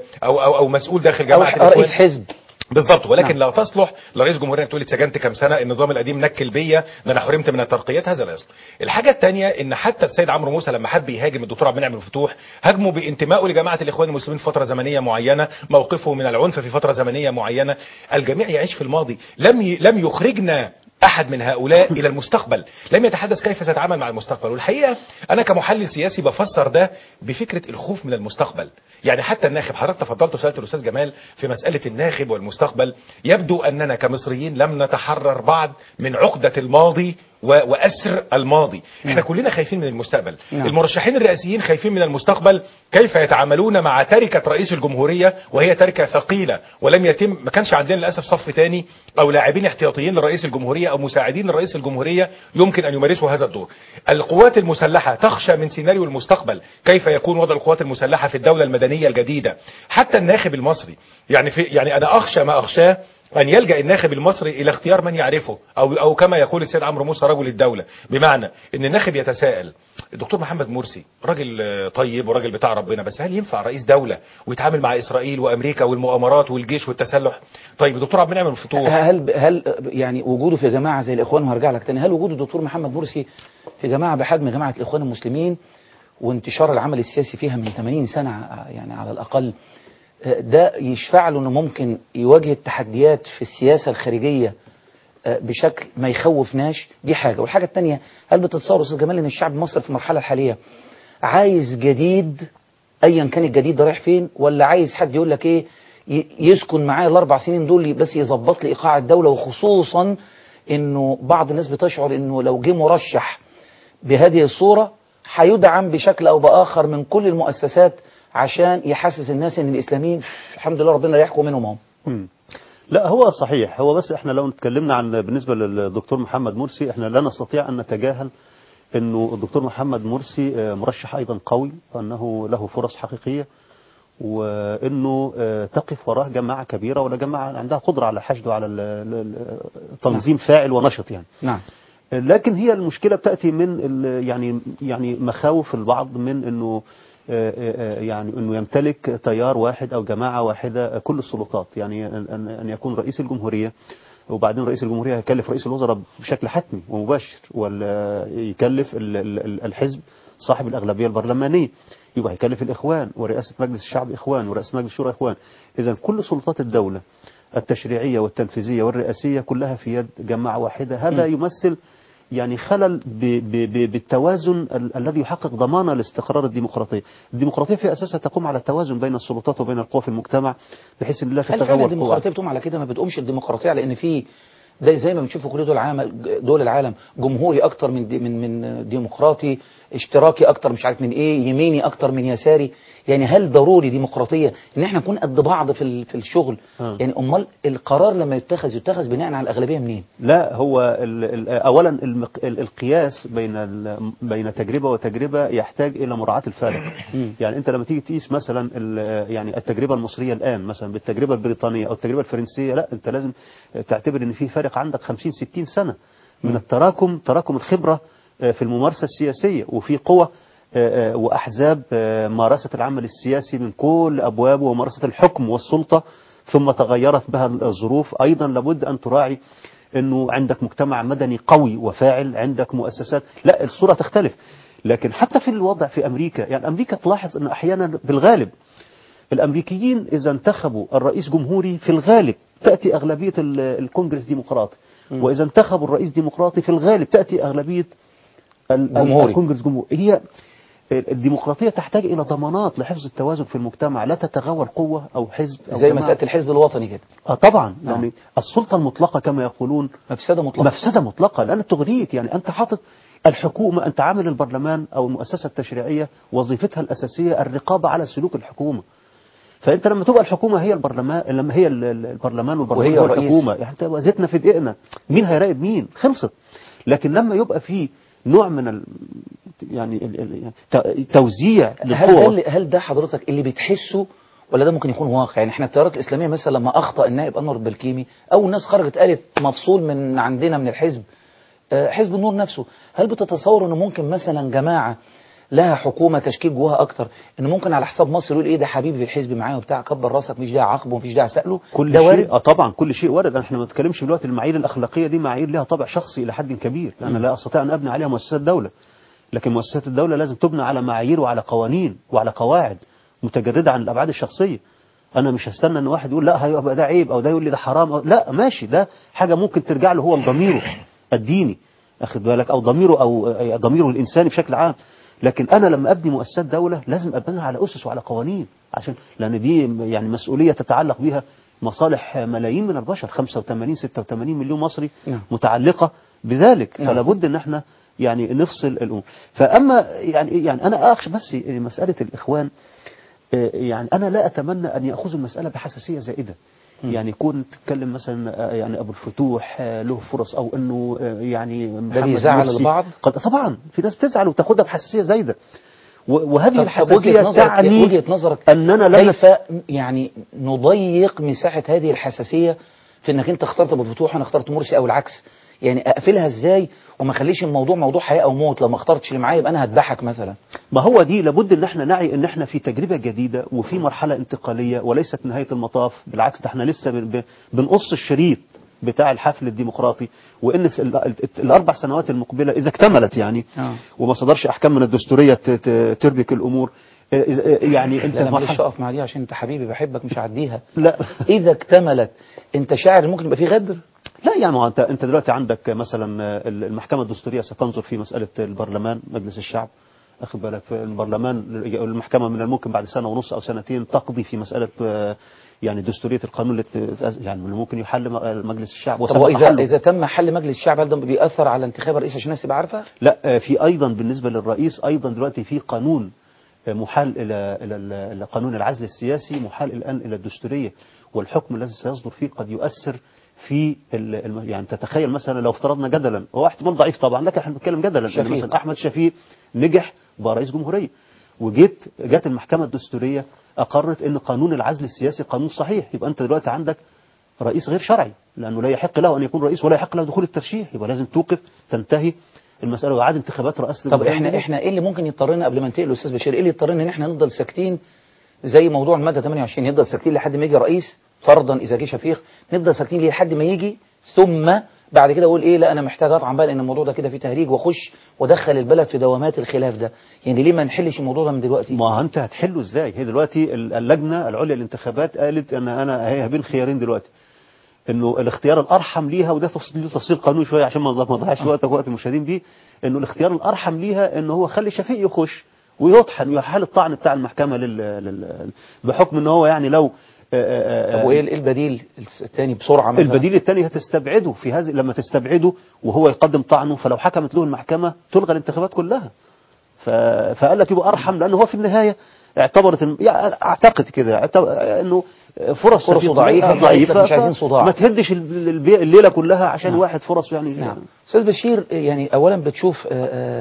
أو مسؤول داخل جماعة الإخوان، رئيس حزب بالظبط. ولكن لا تصلح لرئيس جمهورية تقول اتسجنت كام سنة، النظام القديم نكل بيا، ده انا حرمت من الترقيات، هذا لا يصلح. الحاجة الثانية ان حتى السيد عمرو موسى لما حب يهاجم الدكتور عبد المنعم الفتوح هاجمه بانتمائه لجماعة الاخوان المسلمين في فترة زمنية معينة، موقفه من العنف في فترة زمنية معينة. الجميع يعيش في الماضي، لم يخرجنا أحد من هؤلاء إلى المستقبل، لم يتحدث كيف سيتعامل مع المستقبل. والحقيقة أنا كمحلل سياسي بفسر ده بفكرة الخوف من المستقبل. يعني حتى الناخب، حضرتك تفضلت وسألت الأستاذ جمال في مسألة الناخب والمستقبل، يبدو أننا كمصريين لم نتحرر بعد من عقدة الماضي وأسر الماضي. احنا كلنا خايفين من المستقبل. المرشحين الرئاسيين خايفين من المستقبل، كيف يتعاملون مع تركة رئيس الجمهورية وهي تركة ثقيلة، ولم يتم، ما كانش عندنا للأسف صف تاني أو لاعبين احتياطيين لرئيس الجمهورية أو مساعدين لرئيس الجمهورية يمكن أن يمارسوا هذا الدور. القوات المسلحة تخشى من سيناريو المستقبل، كيف يكون وضع القوات المسلحة في الدولة المدنية الجديدة. حتى الناخب المصري يعني أنا أخشى ما أخشاه أن يلجأ الناخب المصري إلى اختيار من يعرفه أو كما يقول السيد عمرو موسى رجل الدولة، بمعنى أن الناخب يتساءل الدكتور محمد مرسي راجل طيب وراجل بتاع ربنا، بس هل ينفع رئيس دولة ويتعامل مع إسرائيل وأمريكا والمؤامرات والجيش والتسلح؟ طيب الدكتور عبد المنعم الفتوح، هل يعني وجوده في جماعة زي الإخوان، وهرجع لك تاني، هل وجود الدكتور محمد مرسي في جماعة بحجم جماعة الإخوان المسلمين وانتشار العمل السياسي فيها من 80 سنة يعني على الأقل، ده يشفع له انه ممكن يواجه التحديات في السياسة الخارجية بشكل ما يخوفناش؟ دي حاجة. والحاجة التانية، هل بتتصور أستاذ جمال ان الشعب المصري في المرحلة الحالية عايز جديد، ايا كان الجديد ده رايح فين، ولا عايز حد يقول لك ايه يسكن معايا ال4 سنين دول بس يظبط لي ايقاع الدولة؟ وخصوصا انه بعض الناس بتشعر انه لو جه مرشح بهذه الصورة هيدعم بشكل او باخر من كل المؤسسات عشان يحسس الناس ان الاسلاميين الحمد لله ربنا يحكم منهم هم. لا هو صحيح، هو بس احنا لو اتكلمنا عن بالنسبة للدكتور محمد مرسي، احنا لا نستطيع ان نتجاهل انه الدكتور محمد مرسي مرشح ايضا قوي، وانه له فرص حقيقية، وانه تقف وراه جماعة كبيرة ولا جماعة عندها قدرة على الحشد وعلى تنظيم فاعل ونشط يعني. نعم. لكن هي المشكلة بتأتي من يعني مخاوف البعض من انه يعني انه يمتلك تيار واحد او جماعة واحدة كل السلطات، يعني ان يكون رئيس الجمهورية، وبعدين رئيس الجمهورية هيكلف رئيس الوزراء بشكل حتمي ومباشر، ولا يكلف الحزب صاحب الأغلبية البرلمانية، يبقى هيكلف الإخوان، ورئاسة مجلس الشعب إخوان، ورئاسة مجلس الشورى إخوان. إذا كل سلطات الدولة التشريعية والتنفيذية والرئاسية كلها في يد جماعة واحدة. هذا يمثل يعني خلل بالتوازن الذي يحقق ضمانة لاستقرار الديمقراطية. الديمقراطية في أساسها تقوم على التوازن بين السلطات وبين القوى في المجتمع، بحيث ان لا تتغول. هل فعلا الديمقراطية بتقوم على كده؟ ما بتقومش الديمقراطية على ان في ده زي ما بنشوف في كل دول العالم جمهوري اكتر من ديمقراطي، اشتراكي اكتر مش عارف من ايه، يميني اكتر من يساري؟ يعني هل ضروري ديمقراطية ان احنا نكون قد بعض في الشغل؟ يعني امال القرار لما يتخذ بناء على الاغلبية منين؟ لا هو اولا القياس بين تجربة وتجربة يحتاج الى مراعاة الفارق. يعني انت لما تيجي تقيس مثلا يعني التجربة المصرية الان مثلا بالتجربة البريطانية او التجربة الفرنسية، لا انت لازم تعتبر ان في فارق عندك 50-60 سنة من تراكم الخبرة في الممارسة السياسية، وفي قوة وأحزاب مارست العمل السياسي من كل أبوابه ومارست الحكم والسلطة، ثم تغيرت بها الظروف. أيضا لابد أن تراعي أنه عندك مجتمع مدني قوي وفاعل، عندك مؤسسات، لا الصورة تختلف. لكن حتى في الوضع في أمريكا، يعني أمريكا تلاحظ أن أحيانا بالغالب الأمريكيين إذا انتخبوا الرئيس جمهوري في الغالب تأتي أغلبية الكونجرس ديمقراطي، وإذا انتخبوا الرئيس ديمقراطي في الغالب تأتي أغلبية الكونجرس جمهوري. هي الديمقراطية تحتاج إلى ضمانات لحفظ التوازن في المجتمع، لا تتغول قوة أو حزب أو زي مسألة الحزب الوطني كده. طبعا يعني السلطة المطلقة كما يقولون مفسدة مطلقة لأن تغريك. يعني أنت حاطط الحكومة، أنت عامل البرلمان أو المؤسسة التشريعية وظيفتها الأساسية الرقابة على سلوك الحكومة. فأنت لما تبقى الحكومة هي البرلمان، لما هي البرلمان والبرلمان والحكومة، يعني أنت زيتنا في دقيقنا، مين هيراقب مين؟ خلصت. لكن لما يبقى في نوع من توزيع للقوى، هل ده حضرتك اللي بتحسه ولا ده ممكن يكون واقع؟ يعني احنا التيارات الإسلامية مثلا لما أخطأ النائب أنور البلكيمي أو الناس خرجت قالت مفصول من عندنا من الحزب، حزب النور نفسه، هل بتتصور انه ممكن مثلا جماعة لها حكومة تشكيك جواها اكتر انه ممكن على حساب مصر يقول ايه ده حبيبي في الحزب معايا وبتاع، كبر راسك مش داعي عاقبه ومفيش داعي سأله؟ كل ده وارد. طبعا كل شيء وارد. احنا ما بنتكلمش دلوقتي المعايير الاخلاقيه دي معايير لها طابع شخصي الى حد كبير، انا لا استطيع ان ابني عليها مؤسسات دوله، لكن مؤسسات الدوله لازم تبنى على معايير وعلى قوانين وعلى قواعد متجرده عن الابعاد الشخصيه. انا مش هستنى ان واحد يقول لا هيبقى ده عيب او ده يقول لي ده حرام أو لا ماشي، ده حاجه ممكن ترجع له هو ضميره الديني، اخد بالك، او ضميره الانساني بشكل عام. لكن انا لما ابني مؤسسات دوله لازم ابنيها على اسس وعلى قوانين، عشان لان دي يعني مسؤوليه تتعلق بها مصالح ملايين من البشر، 85 86 مليون مصري نعم. متعلقة بذلك. نعم. فلا بد ان احنا يعني نفصل الامور. فاما يعني انا اخشى بس مسألة الاخوان، يعني انا لا اتمنى ان ياخذوا المسألة بحساسية زائدة. يعني يكون تتكلم مثلا يعني ابو الفتوح له فرص، او انه يعني ده محمد بيزعل مرسي البعض. طبعا في ناس بتزعل وتاخدها بحساسية زايدة، وهذه طب الحساسية تعني وجهة نظرك اننا لما كيف يعني نضيق مساحة هذه الحساسية في انك انت اخترت ابو الفتوح وانا اخترت مرسي او العكس؟ يعني اقفلها ازاي وما اخليش الموضوع موضوع حياة او موت؟ لو ما اخترتش اللي معايا يبقى انا هذبحك مثلا. ما هو دي لابد ان احنا نعي ان احنا في تجربة جديدة وفي مرحلة انتقالية وليست نهاية المطاف. بالعكس، ده احنا لسه بنقص الشريط بتاع الحفل الديمقراطي، وان الاربع سنوات المقبلة اذا اكتملت يعني وما صدرش احكام من الدستورية تربك الامور، يعني انت لا معلش اقف مع دي عشان انت حبيبي بحبك مش هعديها. لا اذا اكتملت، انت شاعر ممكن يبقى في غدر؟ لا يعني انت دلوقتي عندك مثلا المحكمة الدستورية ستنظر في مسألة البرلمان مجلس الشعب، اخد بالك؟ في البرلمان المحكمة من الممكن بعد سنة ونص او سنتين تقضي في مسألة يعني دستورية القانون يعني من الممكن يحل مجلس الشعب. طب إذا تم حل مجلس الشعب هل ده بيأثر على انتخاب الرئيس عشان الناس تبقى عارفة؟ لا، في ايضا بالنسبة للرئيس ايضا دلوقتي في قانون محال الى قانون العزل السياسي، محال الان الى الدستورية، والحكم الذي سيصدر فيه قد يؤثر في يعني تتخيل مثلا لو افترضنا جدلا، هو احتمال ضعيف طبعا لكن احنا بنتكلم جدلا، ان مثلا احمد شفيق نجح بقى رئيس جمهورية، جت المحكمة الدستورية اقرت ان قانون العزل السياسي قانون صحيح، يبقى انت دلوقتي عندك رئيس غير شرعي لانه لا يحق له ان يكون رئيس ولا يحق له دخول الترشيح، يبقى لازم توقف تنتهي المسألة وإعادة انتخابات رئاسة. طب احنا ايه اللي ممكن يضطرنا قبل ما ننتقل الاستاذ بشير، ايه اللي يضطرنا ان احنا نفضل ساكتين زي موضوع المادة 28، نفضل ساكتين لحد ما يجي رئيس فرضا اذا جه شفيق، نفضل ساكتين ليه لحد ما يجي، ثم بعد كده اقول ايه لا انا محتاج اطعم بقى لان الموضوع ده كده فيه تهريج واخش وادخل البلد في دوامات الخلاف ده؟ يعني ليه ما نحلش الموضوع ده من دلوقتي؟ ما انت هتحله ازاي؟ هي دلوقتي اللجنة العليا للانتخابات قالت انا هي بين خيارين دلوقتي، انه الاختيار الارحم ليها، وده تفصيل قانوني شويه عشان ما نضيعش وقتك وقت المشاهدين بيه، انه الاختيار الارحم ليها انه هو خلي شفيق يخش ويطحن ويحل الطعن بتاع المحكمة بحكم ان هو يعني لو طب وايه البديل الثاني بسرعة مثلا؟ البديل الثاني هتستبعده في هذه، لما تستبعده وهو يقدم طعنه، فلو حكمت له المحكمة تلغى الانتخابات كلها. فقال لك يبقى ارحم لانه هو في النهاية اعتبرت يعني اعتقد كده انه فرصه ضعيفة مش عايزين صداع، ما تهدش الليلة كلها عشان واحد فرص يعني. نعم. أستاذ بشير، يعني أولا بتشوف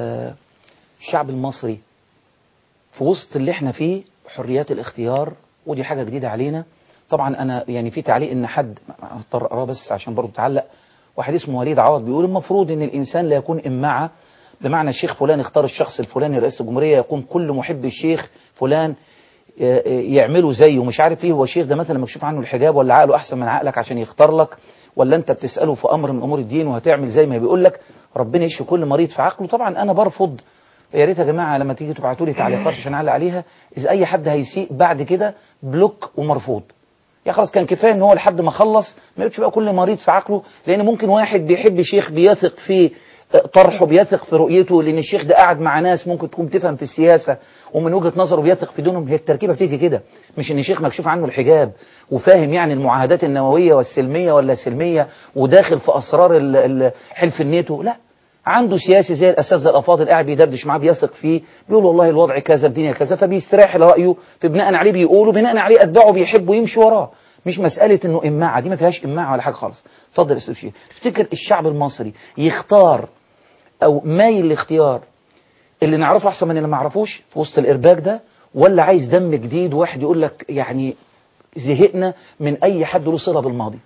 الشعب المصري في وسط اللي احنا فيه حريات الاختيار، ودي حاجة جديدة علينا طبعا. أنا يعني في تعليق إن حد هضطر أقراه بس عشان برضه تعلق، واحد اسمه وليد عوض بيقول المفروض إن الإنسان لا يكون إمعة، بمعنى الشيخ فلان اختار الشخص الفلاني رئيس الجمهورية يقوم كل محب الشيخ فلان يعملوا زيه، مش عارف ايه هو الشيخ ده مثلا مكشوف عنه الحجاب ولا عقله احسن من عقلك عشان يختار لك، ولا انت بتسأله في امر من امور الدين وهتعمل زي ما بيقول لك. ربنا يشفي كل مريض في عقله. طبعا انا برفض، يا ريت يا جماعه لما تيجي تبعتوا لي تعليقات عشان اعلق عليها، اذا اي حد هيسيء بعد كده بلوك ومرفوض. يا خلاص كان كفايه ان هو لحد ما خلص ما يبقاش بقى كل مريض في عقله، لان ممكن واحد بيحب شيخ بيثق في طرحه بيثق في رؤيته، لان الشيخ ده قاعد مع ناس ممكن تكون تفهم في السياسة ومن وجهة نظره بيثق في دينهم. هي التركيبة بتيجي كده، مش ان الشيخ مكشوف عنه الحجاب وفاهم يعني المعاهدات النووية والسلمية ولا سلمية وداخل في اسرار حلف الناتو، لا، عنده سياسي زي الاساتذه الافاضل قاعد بيدردش معاه بيثق فيه، بيقول والله الوضع كذا الدنيا كذا، فبيستريح لرايه، فبناء عليه بيقولوا، بناء عليه اتباعه بيحبوا يمشي وراه. مش مسألة انه اماعة، دي ما فيهاش اماعة ولا حاجة خالص. اتفضل يا استاذ شيخ. تفتكر الشعب المصري يختار او مايل الاختيار اللي نعرفه احسن من اللي ما نعرفوش في وسط الارباك ده، ولا عايز دم جديد واحد يقول لك يعني زهقنا من اي حد له صله بالماضي؟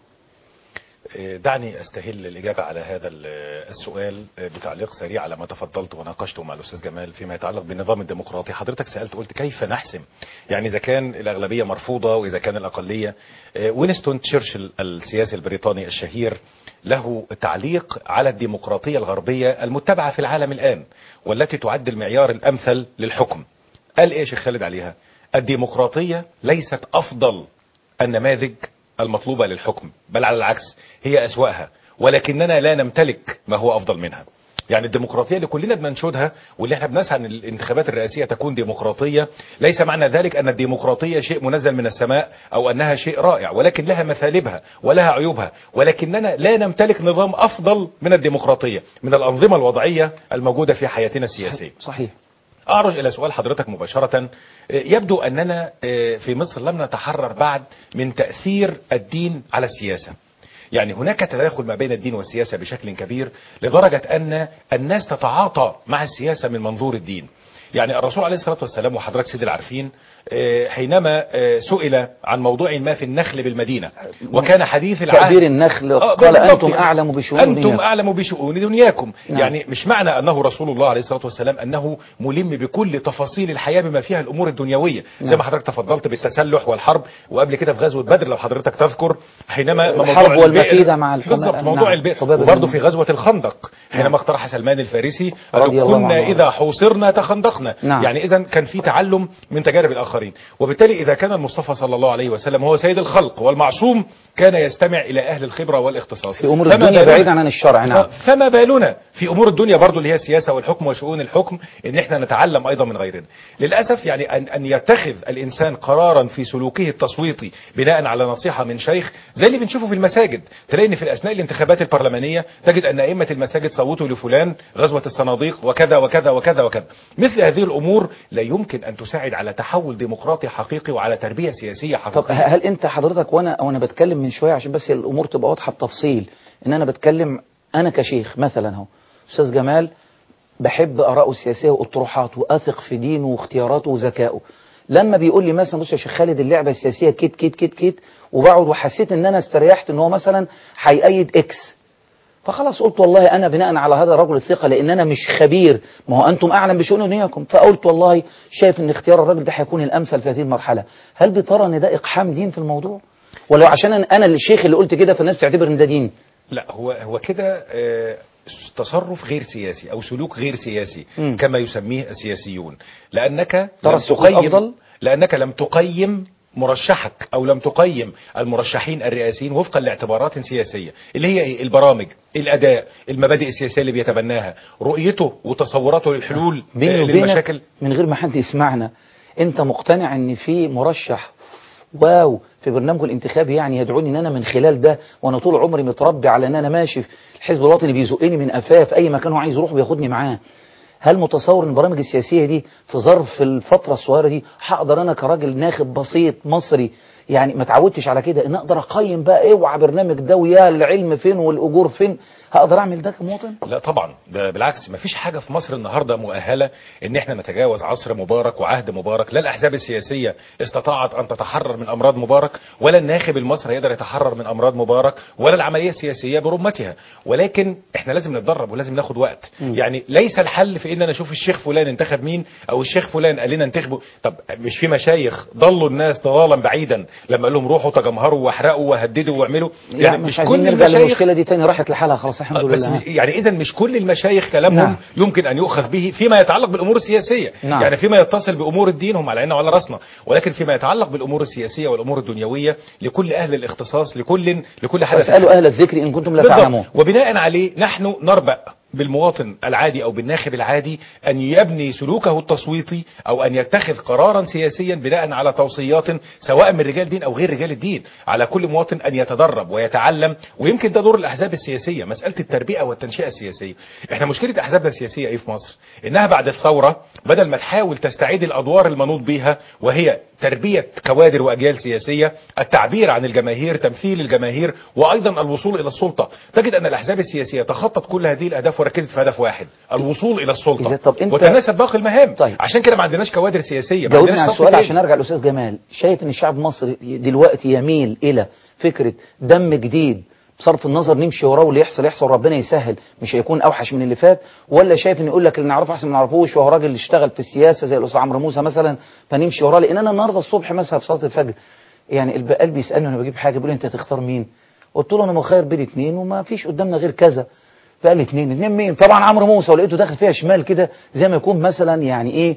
دعني استهل الإجابة على هذا السؤال بتعليق سريع على ما تفضلت وناقشته مع الأستاذ جمال فيما يتعلق بالنظام الديمقراطي. حضرتك سألت قلت كيف نحسم، يعني إذا كان الأغلبية مرفوضة وإذا كان الأقلية. وينستون تشرشل السياسي البريطاني الشهير له تعليق على الديمقراطية الغربية المتبعة في العالم الآن والتي تعد المعيار الأمثل للحكم. قال إيه شيخ خالد عليها؟ الديمقراطية ليست أفضل النماذج المطلوبة للحكم، بل على العكس هي أسوأها، ولكننا لا نمتلك ما هو أفضل منها. يعني الديمقراطية اللي كلنا بننشدها واللي احنا بنسعى ان الانتخابات الرئاسية تكون ديمقراطية، ليس معنى ذلك ان الديمقراطية شيء منزل من السماء او انها شيء رائع، ولكن لها مثالبها ولها عيوبها، ولكننا لا نمتلك نظام افضل من الديمقراطية، من الانظمة الوضعية الموجودة في حياتنا السياسية. صحيح. أعرج إلى سؤال حضرتك مباشرة. يبدو أننا في مصر لم نتحرر بعد من تأثير الدين على السياسة. يعني هناك تداخل ما بين الدين والسياسة بشكل كبير، لدرجة أن الناس تتعاطى مع السياسة من منظور الدين. يعني الرسول عليه الصلاة والسلام وحضرتك سيدي العارفين حينما سئل عن موضوع ما في النخل بالمدينة، وكان حديث العهد تأبير النخل، قال أنتم أعلم بشؤون دنياكم. أنتم أعلم بشؤون دنياكم. نعم. يعني مش معنى أنه رسول الله عليه الصلاة والسلام أنه ملم بكل تفاصيل الحياة بما فيها الأمور الدنيوية. نعم. زي ما حضرتك تفضلت بالتسلح والحرب، وقبل كده في غزوة بدر لو حضرتك تذكر حينما الحرب والمكيدة مع الحماة. بالضبط موضوع نعم. البئر، وبرضه في غزوة الخندق حينما اقترح سلمان الفارسي رضي الله كنا عنه. إذا حوصرنا تخندقنا. نعم. يعني إذا كان في تعلم من تجارب الآخرين، وبالتالي إذا كان المصطفى صلى الله عليه وسلم هو سيد الخلق والمعصوم كان يستمع إلى أهل الخبرة والاختصاص في أمور الدنيا بعيدا عن الشرع. نعم. فما بالنا في أمور الدنيا برضو اللي هي السياسة والحكم وشؤون الحكم، إن إحنا نتعلم أيضا من غيرنا. للأسف يعني أن يتخذ الإنسان قرارا في سلوكه التصويتي بناء على نصيحة من شيخ، زي اللي بنشوفه في المساجد. تلاقي إن في أثناء الانتخابات البرلمانية تجد أن أئمة المساجد صوتوا لفلان، غزوة الصناديق وكذا وكذا وكذا وكذا. مثل هذه الأمور لا يمكن أن تساعد على تحول ديمقراطي حقيقي وعلى تربية سياسية حقيقية. طب هل أنت حضرتك وأنا بتكلم من شوية عشان بس الأمور تبقى واضحة بتفصيل، إن أنا بتكلم أنا كشيخ مثلا أهو أستاذ جمال بحب آراءه السياسية وأطروحاته وأثق في دينه واختياراته وذكائه، لما بيقول لي مثلا بص يا شيخ خالد اللعبة السياسية كيت كيت كيت كيت، وبقعد وحسيت إن أنا استريحت إن هو مثلا هيأيد إكس، فخلاص قلت والله أنا بناء على هذا الرجل الثقة، لأن أنا مش خبير، ما هو أنتم أعلم بشؤون دنياكم، فقلت والله شايف إن اختيار الراجل ده هيكون الأمثل في هذه المرحلة. هل بترى إن ده إقحام دين في الموضوع؟ ولو عشان أنا الشيخ اللي قلت كده فالناس تعتبر إن ده دين؟ لا، هو كده تصرف غير سياسي أو سلوك غير سياسي كما يسميه السياسيون، لأنك لم تقيم مرشحك أو لم تقيم المرشحين الرئاسيين وفقا لاعتبارات سياسية، اللي هي إيه؟ البرامج، الأداء، المبادئ السياسية اللي بيتبناها، رؤيته وتصوراته للحلول للمشاكل. من غير ما حد يسمعنا، أنت مقتنع أن في مرشح واو في برنامجه الانتخابي يعني يدعوني ان انا من خلال ده، وانا طول عمري متربي على ان انا ماشي في الحزب الوطني بيزقني من قفاه في اي مكان هو عايز يروح بياخدني معاه؟ هل متصور ان البرامج السياسيه دي في ظرف الفتره الصغيره دي هقدر انا كراجل ناخب بسيط مصري يعني ما اتعودتش على كده ان اقدر اقيم بقى اوعى برنامج ده ويا العلم فين والاجور فين، هقدر اعمل ده كمواطن؟ لا طبعا، بالعكس، ما فيش حاجه في مصر النهارده مؤهله ان احنا نتجاوز عصر مبارك وعهد مبارك. لا الاحزاب السياسيه استطاعت ان تتحرر من امراض مبارك، ولا الناخب المصري يقدر يتحرر من امراض مبارك، ولا العمليه السياسيه برمتها. ولكن احنا لازم نتدرب ولازم ناخد وقت. يعني ليس الحل في ان انا اشوف الشيخ فلان انتخب مين او الشيخ فلان قال لنا انتخبوا. طب مش في مشايخ ضلوا الناس ضلالا بعيدا لما قال لهم روحوا تجمهروا واحرقوا وهددوا واعملوا؟ يعني مش كل المشايخ دي تاني راحت لحالها خلاص الحمد لله. يعني اذا مش كل المشايخ كلامهم يمكن ان يؤخذ به فيما يتعلق بالامور السياسيه. يعني فيما يتصل بامور الدين هم على عيننا وعلى راسنا، ولكن فيما يتعلق بالامور السياسيه والامور الدنيويه لكل اهل الاختصاص، لكل حدث. اسالوا اهل الذكر ان كنتم لا تعلمون. وبناء عليه نحن نربأ بالمواطن العادي أو بالناخب العادي أن يبني سلوكه التصويتي أو أن يتخذ قرارا سياسيا بناء على توصيات سواء من رجال دين أو غير رجال الدين. على كل مواطن أن يتدرب ويتعلم، ويمكن ده دور الأحزاب السياسية، مسألة التربية والتنشئة السياسية. احنا مشكلة أحزابنا السياسية ايه في مصر؟ إنها بعد الثورة بدل ما تحاول تستعيد الأدوار المنوط بها، وهي تربية كوادر وأجيال سياسية، التعبير عن الجماهير، تمثيل الجماهير، وأيضا الوصول إلى السلطة، تجد أن الأحزاب السياسية تخطط كل هذه الأهداف وركزت في هدف واحد، الوصول إلى السلطة وتناسب باقي المهام. عشان كده ما عندناش كوادر سياسية. جاوبني على السؤال عشان أرجع للأستاذ جمال. شايف أن الشعب المصري دلوقتي يميل إلى فكرة دم جديد بصرف النظر نمشي وراه واللي يحصل ربنا يسهل مش هيكون أوحش من اللي فات، ولا شايف ان يقول لك اللي نعرفه احسن ما نعرفوش وهو راجل اشتغل في السياسه زي الاستاذ عمرو موسى مثلا فنمشي وراه؟ لان انا النهارده الصبح مثلا في صلاه الفجر يعني البقال بيسالني وانا بجيب حاجه بيقول لي انت هتختار مين؟ قلت له انا مخير بين اثنين وما فيش قدامنا غير كذا. فقال لي اثنين مين؟ طبعا عمرو موسى، ولقيته داخل فيها شمال كده زي ما يكون مثلا يعني ايه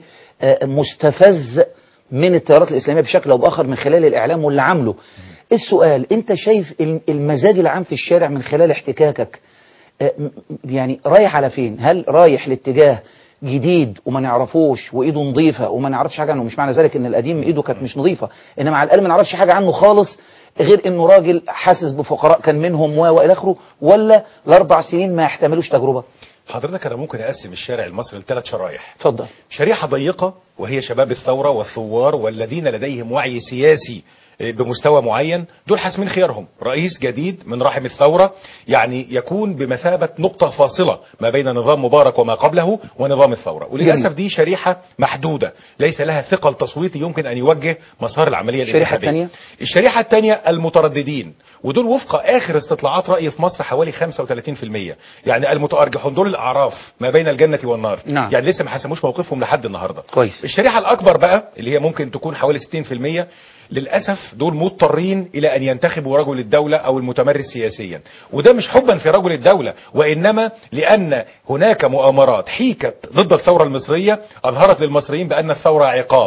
مستفز من التيارات الاسلاميه بشكل او باخر من خلال الاعلام واللي عامله. السؤال، انت شايف المزاج العام في الشارع من خلال احتكاكك يعني رايح على فين؟ هل رايح لاتجاه جديد وما نعرفوش وايده نظيفه وما نعرفش حاجه عنه؟ مش معنى ذلك ان القديم ايده كانت مش نظيفه، انما على الاقل ما نعرفش حاجه عنه خالص غير انه راجل حاسس بفقراء كان منهم والى اخره، ولا الاربع سنين ما يحتملوش تجربه؟ حضرتك انا ممكن اقسم الشارع المصري لثلاث شرايح. اتفضل. شريحه ضيقه وهي شباب الثوره والثوار والذين لديهم وعي سياسي بمستوى معين، دول حاسمين خيارهم. رئيس جديد من رحم الثورة يعني يكون بمثابة نقطة فاصلة ما بين نظام مبارك وما قبله ونظام الثورة، وللأسف دي شريحة محدودة ليس لها ثقل تصويتي يمكن أن يوجه مسار العملية الانتخابية. الشريحة الثانية المترددين، ودول وفق آخر استطلاعات رأي في مصر حوالي 35%، يعني المتأرجحون دول الأعراف ما بين الجنة والنار. نعم. يعني لسه ما حسموش موقفهم لحد النهاردة. كويس. الشريحة الأكبر بقى اللي هي ممكن تكون حوالي 60%، للأسف دول مضطرين إلى أن ينتخبوا رجل الدولة أو المتمرس سياسيا، وده مش حبا في رجل الدولة، وإنما لأن هناك مؤامرات حيكت ضد الثورة المصرية أظهرت للمصريين بأن الثورة عقاب،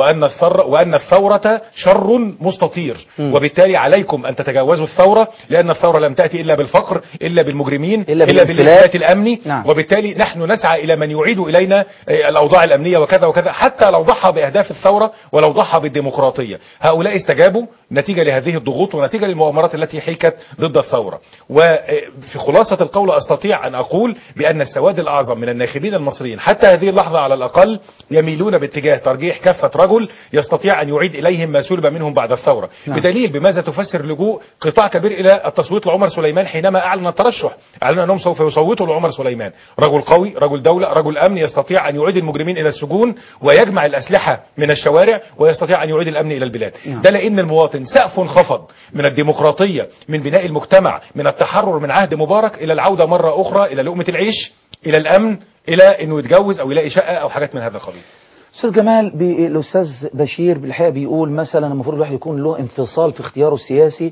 وأن الثورة شر مستطير، وبالتالي عليكم أن تتجاوزوا الثورة، لأن الثورة لم تأتي إلا بالفقر، إلا بالمجرمين، إلا بالانفلات الأمني. نعم. وبالتالي نحن نسعى إلى من يعيد إلينا الأوضاع الأمنية وكذا وكذا، حتى لو ضحى بأهداف الثورة ولو ضحى بالديمقراطية. هؤلاء استجابوا نتيجة لهذه الضغوط ونتيجة للمؤامرات التي حيكت ضد الثورة. وفي خلاصة القول أستطيع أن أقول بأن السواد الأعظم من الناخبين المصريين حتى هذه اللحظة على الأقل يميلون باتجاه ترجيح كافة رجل يستطيع أن يعيد إليهم ما سلب منهم بعد الثورة. نعم. بدليل بماذا تفسر لجوء قطاع كبير إلى التصويت لعمر سليمان حينما أعلن الترشح، أعلن أنهم سوف يصوتوا لعمر سليمان، رجل قوي، رجل دولة، رجل أمن، يستطيع أن يعيد المجرمين إلى السجون ويجمع الأسلحة من الشوارع ويستطيع أن يعيد الأمن إلى البلاد. نعم. ده لأن المواطن سقف انخفض من الديمقراطية، من بناء المجتمع، من التحرر من عهد مبارك إلى العودة مرة أخرى إلى لقمة العيش، إلى الأمن، إلى إنه يتجوز أو يلاقي شقة أو حاجات من هذا القبيل. أستاذ جمال، الأستاذ بشير بالحقيقة بيقول مثلا المفروض الواحد يكون له انفصال في اختياره السياسي.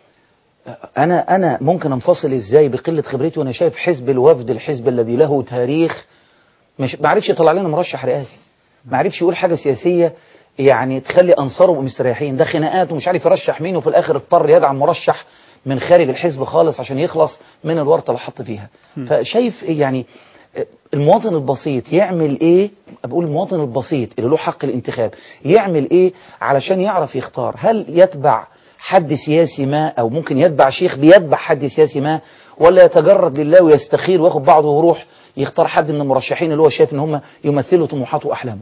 أنا ممكن أنفصل إزاي بقلة خبرتي وأنا شايف حزب الوفد، الحزب الذي له تاريخ، ما عرفش يطلع لنا مرشح رئاسي، ما عرفش يقول حاجة سياسية يعني تخلي أنصاره مستريحين، ده خناقات ومش عارف يرشح مين، وفي الآخر اضطر يدعم مرشح من خارج الحزب خالص عشان يخلص من الورطة اللي حط فيها. فشايف يعني المواطن البسيط يعمل ايه؟ بقول المواطن البسيط اللي له حق الانتخاب يعمل ايه علشان يعرف يختار؟ هل يتبع حد سياسي ما، او ممكن يتبع شيخ بيتبع حد سياسي ما، ولا يتجرد لله ويستخير وياخد بعضه ويروح يختار حد من المرشحين اللي هو شايف ان هم يمثلوا طموحاته واحلامه؟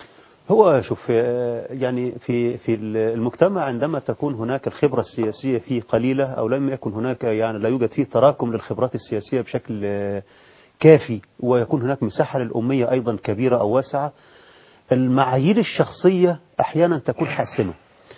هو شوف، يعني في المجتمع عندما تكون هناك الخبرة السياسية فيه قليلة أو لم يكن هناك، يعني لا يوجد فيه تراكم للخبرات السياسية بشكل كافي، ويكون هناك مساحة للأمية أيضا كبيرة أو واسعة، المعايير الشخصية أحيانا تكون حاسمة.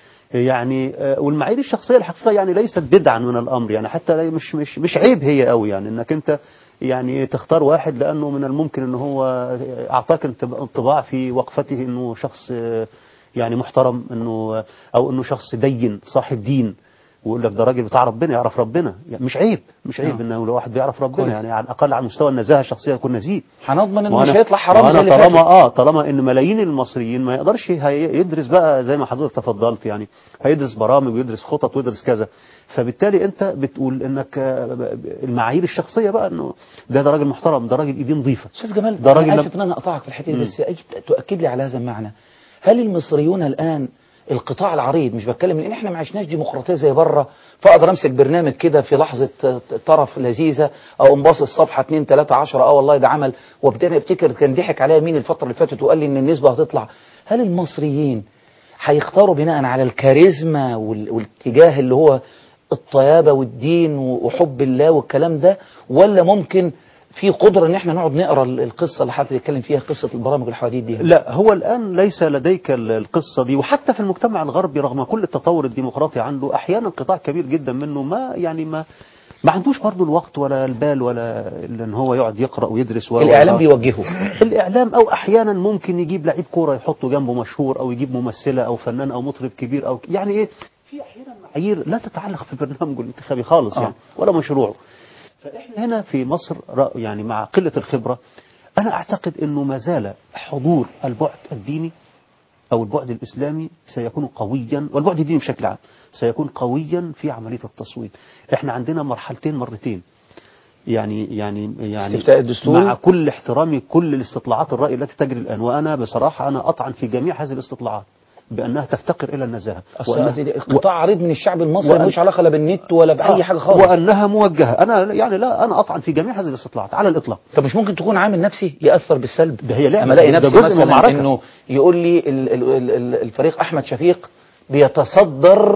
يعني والمعايير الشخصية الحقيقة يعني ليست بدعا من الأمر، يعني حتى مش عيب هي قوي، يعني انك انت يعني تختار واحد لأنه من الممكن انه هو اعطاك انطباع في وقفته انه شخص يعني محترم، انه او انه شخص دين صاحب دين، ويقول لك ده راجل بتاع ربنا يعرف ربنا، يعني مش عيب انه لو واحد بيعرف ربنا كويس. يعني على الاقل على مستوى النزاهه الشخصيه يكون نزيه، هنضمن انه مش هيطلع حرام زي اللي فات. طالما ان ملايين المصريين ما يقدرش يدرس بقى زي ما حضرتك تفضلت، يعني هيدرس برامج ويدرس خطط ويدرس كذا، فبالتالي انت بتقول انك المعايير الشخصيه بقى انه ده راجل محترم، ده راجل ايديه نظيفه. استاذ جمال، ده راجل اسف ان انا اقطعك في الحته دي، بس تؤكد لي على هذا المعنى. هل المصريون الان القطاع العريض، مش بتكلم ان احنا ما عشناش ديمقراطيه زي بره، فاقدر امسك برنامج كده في لحظه طرف لذيذه او انباص الصفحه 2 3 10 والله ده عمل، وابتدي افتكر كان ضحك عليا مين الفتره اللي فاتت وقال لي ان النسبه هتطلع. هل المصريين هيختاروا بناء على الكاريزما والاتجاه اللي هو الطيابه والدين وحب الله والكلام ده، ولا ممكن في قدرة ان احنا نقعد نقرا القصة اللي حضرتك بتتكلم فيها، قصة البرامج والحواديت دي؟ لا، هو الآن ليس لديك القصة دي، وحتى في المجتمع الغربي رغم كل التطور الديمقراطي عنده أحيانا قطاع كبير جدا منه ما عندوش برضه الوقت ولا البال ولا ان هو يقعد يقرأ ويدرس. الإعلام بيوجهه، الإعلام أو أحيانا ممكن يجيب لعيب كورة يحطه جنبه مشهور، أو يجيب ممثلة أو فنان أو مطرب كبير، أو يعني إيه، في أحيانا معايير لا تتعلق ببرنامجه الانتخابي خالص يعني ولا مشروعه. فإحنا هنا في مصر يعني مع قلة الخبرة أنا أعتقد أنه ما زال حضور البعد الديني أو البعد الإسلامي سيكون قويا، والبعد الديني بشكل عام سيكون قويا في عملية التصويت. إحنا عندنا مرتين. استفتاء الدستوري مع كل احترامي كل الاستطلاعات الرأي التي تجري الآن، وأنا بصراحة أنا أطعن في جميع هذه الاستطلاعات بأنها تفتقر إلى النزاهة، قطاع عريض من الشعب المصري ملوش علاقة لا بالنت ولا بأي حاجة خالص، وأنها موجهة. أنا يعني لا، أنا أطعن في جميع هذه الاستطلاعات على الإطلاق. طب مش ممكن تكون عامل نفسي يأثر بالسلب؟ ده هي لعبة، أما ألاقي نفسي جزء مثلا إنه يقول لي الفريق أحمد شفيق بيتصدر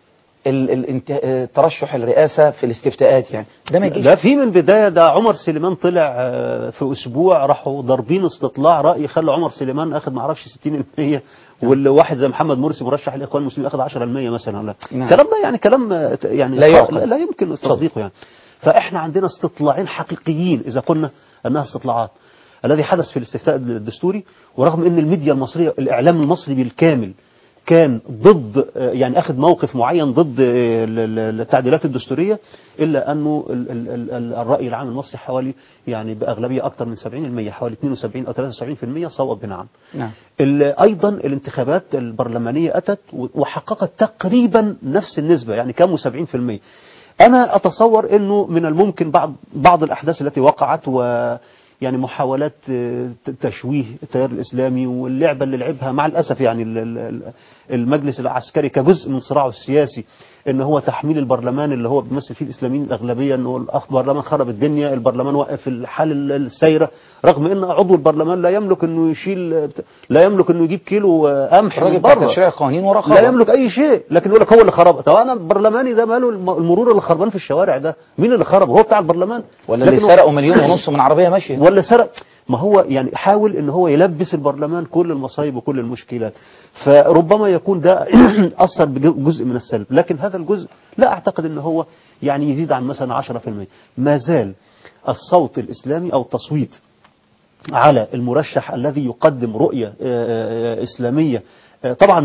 ترشح الرئاسة في الاستفتاءات، يعني ده ما يجيش. لا، في من البداية ده عمر سليمان طلع في أسبوع راحوا ضاربين استطلاع رأي خلى عمر سليمان أخذ ما اعرفش 60%، والواحد زي محمد مرسي مرشح الإخوان المسلمين أخذ 10% مثلا. الكلام ده يعني كلام يعني لا يمكن تصديقه يعني. فإحنا عندنا استطلاعين حقيقيين إذا قلنا أنها استطلاعات. الذي حدث في الاستفتاء الدستوري، ورغم أن الميديا المصرية الإعلام المصري بالكامل كان ضد، يعني أخذ موقف معين ضد التعديلات الدستورية، إلا أنه الرأي العام المصري حوالي يعني بأغلبية أكثر من 70%، حوالي 72 أو 73% صوت بنعم. أيضا الانتخابات البرلمانية أتت وحققت تقريبا نفس النسبة، يعني كانوا 70%. أنا أتصور أنه من الممكن بعض الأحداث التي وقعت يعني محاولات تشويه التيار الإسلامي واللعبة اللي لعبها مع الأسف يعني المجلس العسكري كجزء من صراعه السياسي، ان هو تحميل البرلمان اللي هو بيمثل فيه الإسلاميين الأغلبية ان هو البرلمان خرب الدنيا، البرلمان وقف الحال السيرة، رغم ان عضو البرلمان لا يملك انه لا يملك انه يجيب كيلو قمح من بره، تشريع قوانين ورقابة، لا يملك اي شيء، لكن يقول لك هو اللي خرب. طب انا برلماني ده ماله المرور اللي خربان في الشوارع ده؟ مين اللي خرب؟ هو بتاع البرلمان ولا اللي سرقوا 1.5 مليون من عربية ماشية ولا سرق؟ ما هو يعني حاول ان هو يلبس البرلمان كل المصايب وكل المشكلات، فربما يكون ده أثر بجزء من السلب، لكن هذا الجزء لا أعتقد ان هو يعني يزيد عن مثلا 10%. ما زال الصوت الإسلامي أو التصويت على المرشح الذي يقدم رؤية إسلامية، طبعا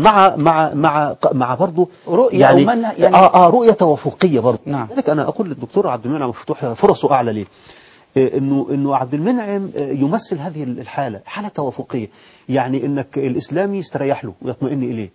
مع برضه رؤية يعني رؤية توافقية برضه. نعم. لذلك أنا أقول للدكتور عبد المنعم مفتوح فرصه أعلى ليه؟ انه عبد المنعم يمثل هذه الحالة، حالة توافقية، يعني انك الاسلامي يستريح له ويطمئن اليه،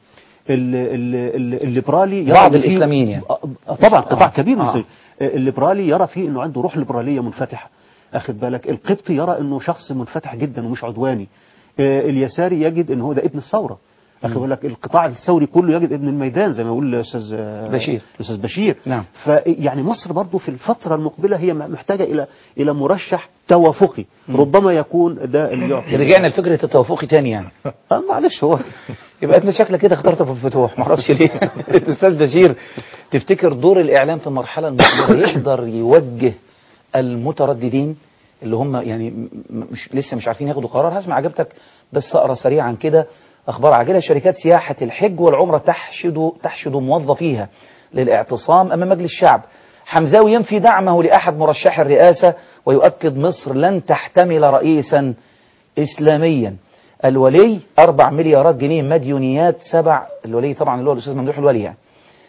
الليبرالي يرى بعض الاسلاميين يعني طبعا قطاع كبير من الليبرالي يرى فيه انه عنده روح ليبرالية منفتحة، اخد بالك، القبطي يرى انه شخص منفتح جدا ومش عدواني، اليساري يجد انه هو ده ابن الثورة، اخد بالك، القطاع الثوري كله يجد ابن الميدان زي ما يقول الاستاذ بشير. نعم. فيعني مصر برضو في الفترة المقبلة هي محتاجة الى مرشح توافقي، ربما يكون ده اللي يعطي. رجعنا لفكرة التوافقي تاني يعني. معلش هو يبقى انت شكلك كده اخترت ابو الفتوح، ما اعرفش ليه. الاستاذ بشير، تفتكر دور الاعلام في المرحلة المقبلة يقدر يوجه المترددين اللي هم يعني لسه مش عارفين ياخدوا قرار؟ هسمع اجابتك بس اقرا سريعا كده. أخبار عاجلة: شركات سياحة الحج والعمرة تحشد موظفيها للاعتصام أمام مجلس الشعب. حمزاوي ينفي دعمه لأحد مرشح الرئاسة ويؤكد مصر لن تحتمل رئيسا إسلاميا. الولي 4 مليارات جنيه مديونيات الولي طبعا اللي هو الأستاذ ممدوح الولي يعني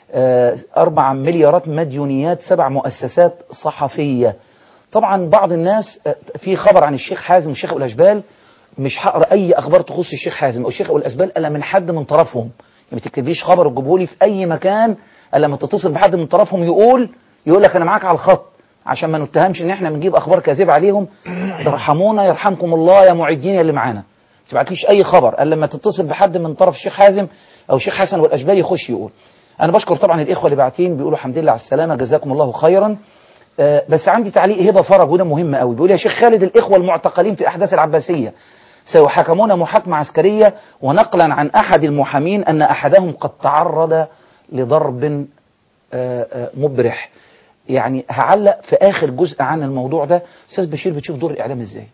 4 مليارات مديونيات 7 مؤسسات صحفية. طبعا بعض الناس في خبر عن الشيخ حازم والشيخ أبو الأشبال، مش هقرا اي اخبار تخص الشيخ حازم او الشيخ ابو الاسبال الا من حد من طرفهم، ما تكتبليش خبر وتجيبه لي في اي مكان الا لما تتصل بحد من طرفهم يقول لك انا معاك على الخط، عشان ما نتهمش ان احنا بنجيب اخبار كاذبه عليهم. ارحمونا يرحمكم الله يا معدين اللي معانا، ما تبعتليش اي خبر الا لما تتصل بحد من طرف الشيخ حازم او الشيخ حسن والاشبال يخش يقول. انا بشكر طبعا الاخوه اللي باعتين بيقولوا الحمد لله على السلامه جزاكم الله خيرا. بس عندي تعليق هبه فرج وده مهم قوي، بيقول يا شيخ خالد الاخوه المعتقلين في احداث العباسيه سيحاكمون محاكمة عسكرية، ونقلا عن أحد المحامين أن أحدهم قد تعرض لضرب مبرح. يعني هعلق في آخر جزء عن الموضوع ده. أستاذ بشير، بتشوف دور الإعلام إزاي؟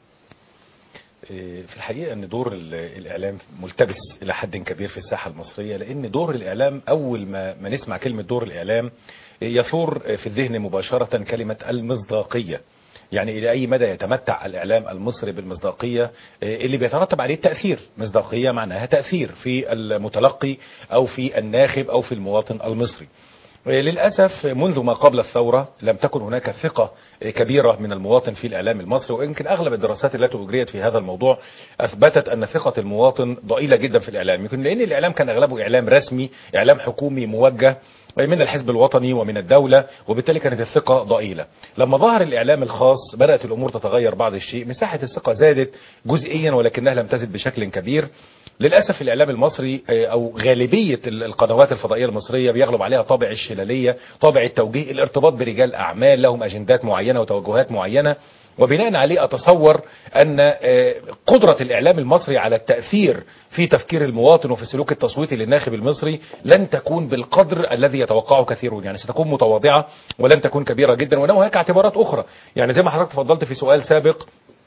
في الحقيقة أن دور الإعلام ملتبس إلى حد كبير في الساحة المصرية، لأن دور الإعلام أول ما نسمع كلمة دور الإعلام يثور في الذهن مباشرة كلمة المصداقية. يعني إلى أي مدى يتمتع الإعلام المصري بالمصداقية اللي بيترتب عليه التأثير؟ مصداقية معناها تأثير في المتلقي أو في الناخب أو في المواطن المصري. للأسف منذ ما قبل الثورة لم تكن هناك ثقة كبيرة من المواطن في الإعلام المصري، ويمكن أغلب الدراسات التي أجريت في هذا الموضوع أثبتت أن ثقة المواطن ضئيلة جدا في الإعلام، يمكن لأن الإعلام كان أغلبه إعلام رسمي، إعلام حكومي موجه، من الحزب الوطني ومن الدولة، وبالتالي كانت الثقة ضئيلة. لما ظهر الإعلام الخاص بدأت الأمور تتغير بعض الشيء، مساحة الثقة زادت جزئيا ولكنها لم تزد بشكل كبير. للأسف الإعلام المصري أو غالبية القنوات الفضائية المصرية بيغلب عليها طابع الشلالية، طابع التوجيه، الارتباط برجال أعمال لهم أجندات معينة وتوجهات معينة، وبناء عليه أتصور أن قدرة الإعلام المصري على التأثير في تفكير المواطن وفي السلوك التصويتي للناخب المصري لن تكون بالقدر الذي يتوقعه كثيرون، يعني ستكون متواضعة ولن تكون كبيرة جدا. وإنما هناك اعتبارات أخرى، يعني زي ما حضرتك تفضلت في سؤال سابق،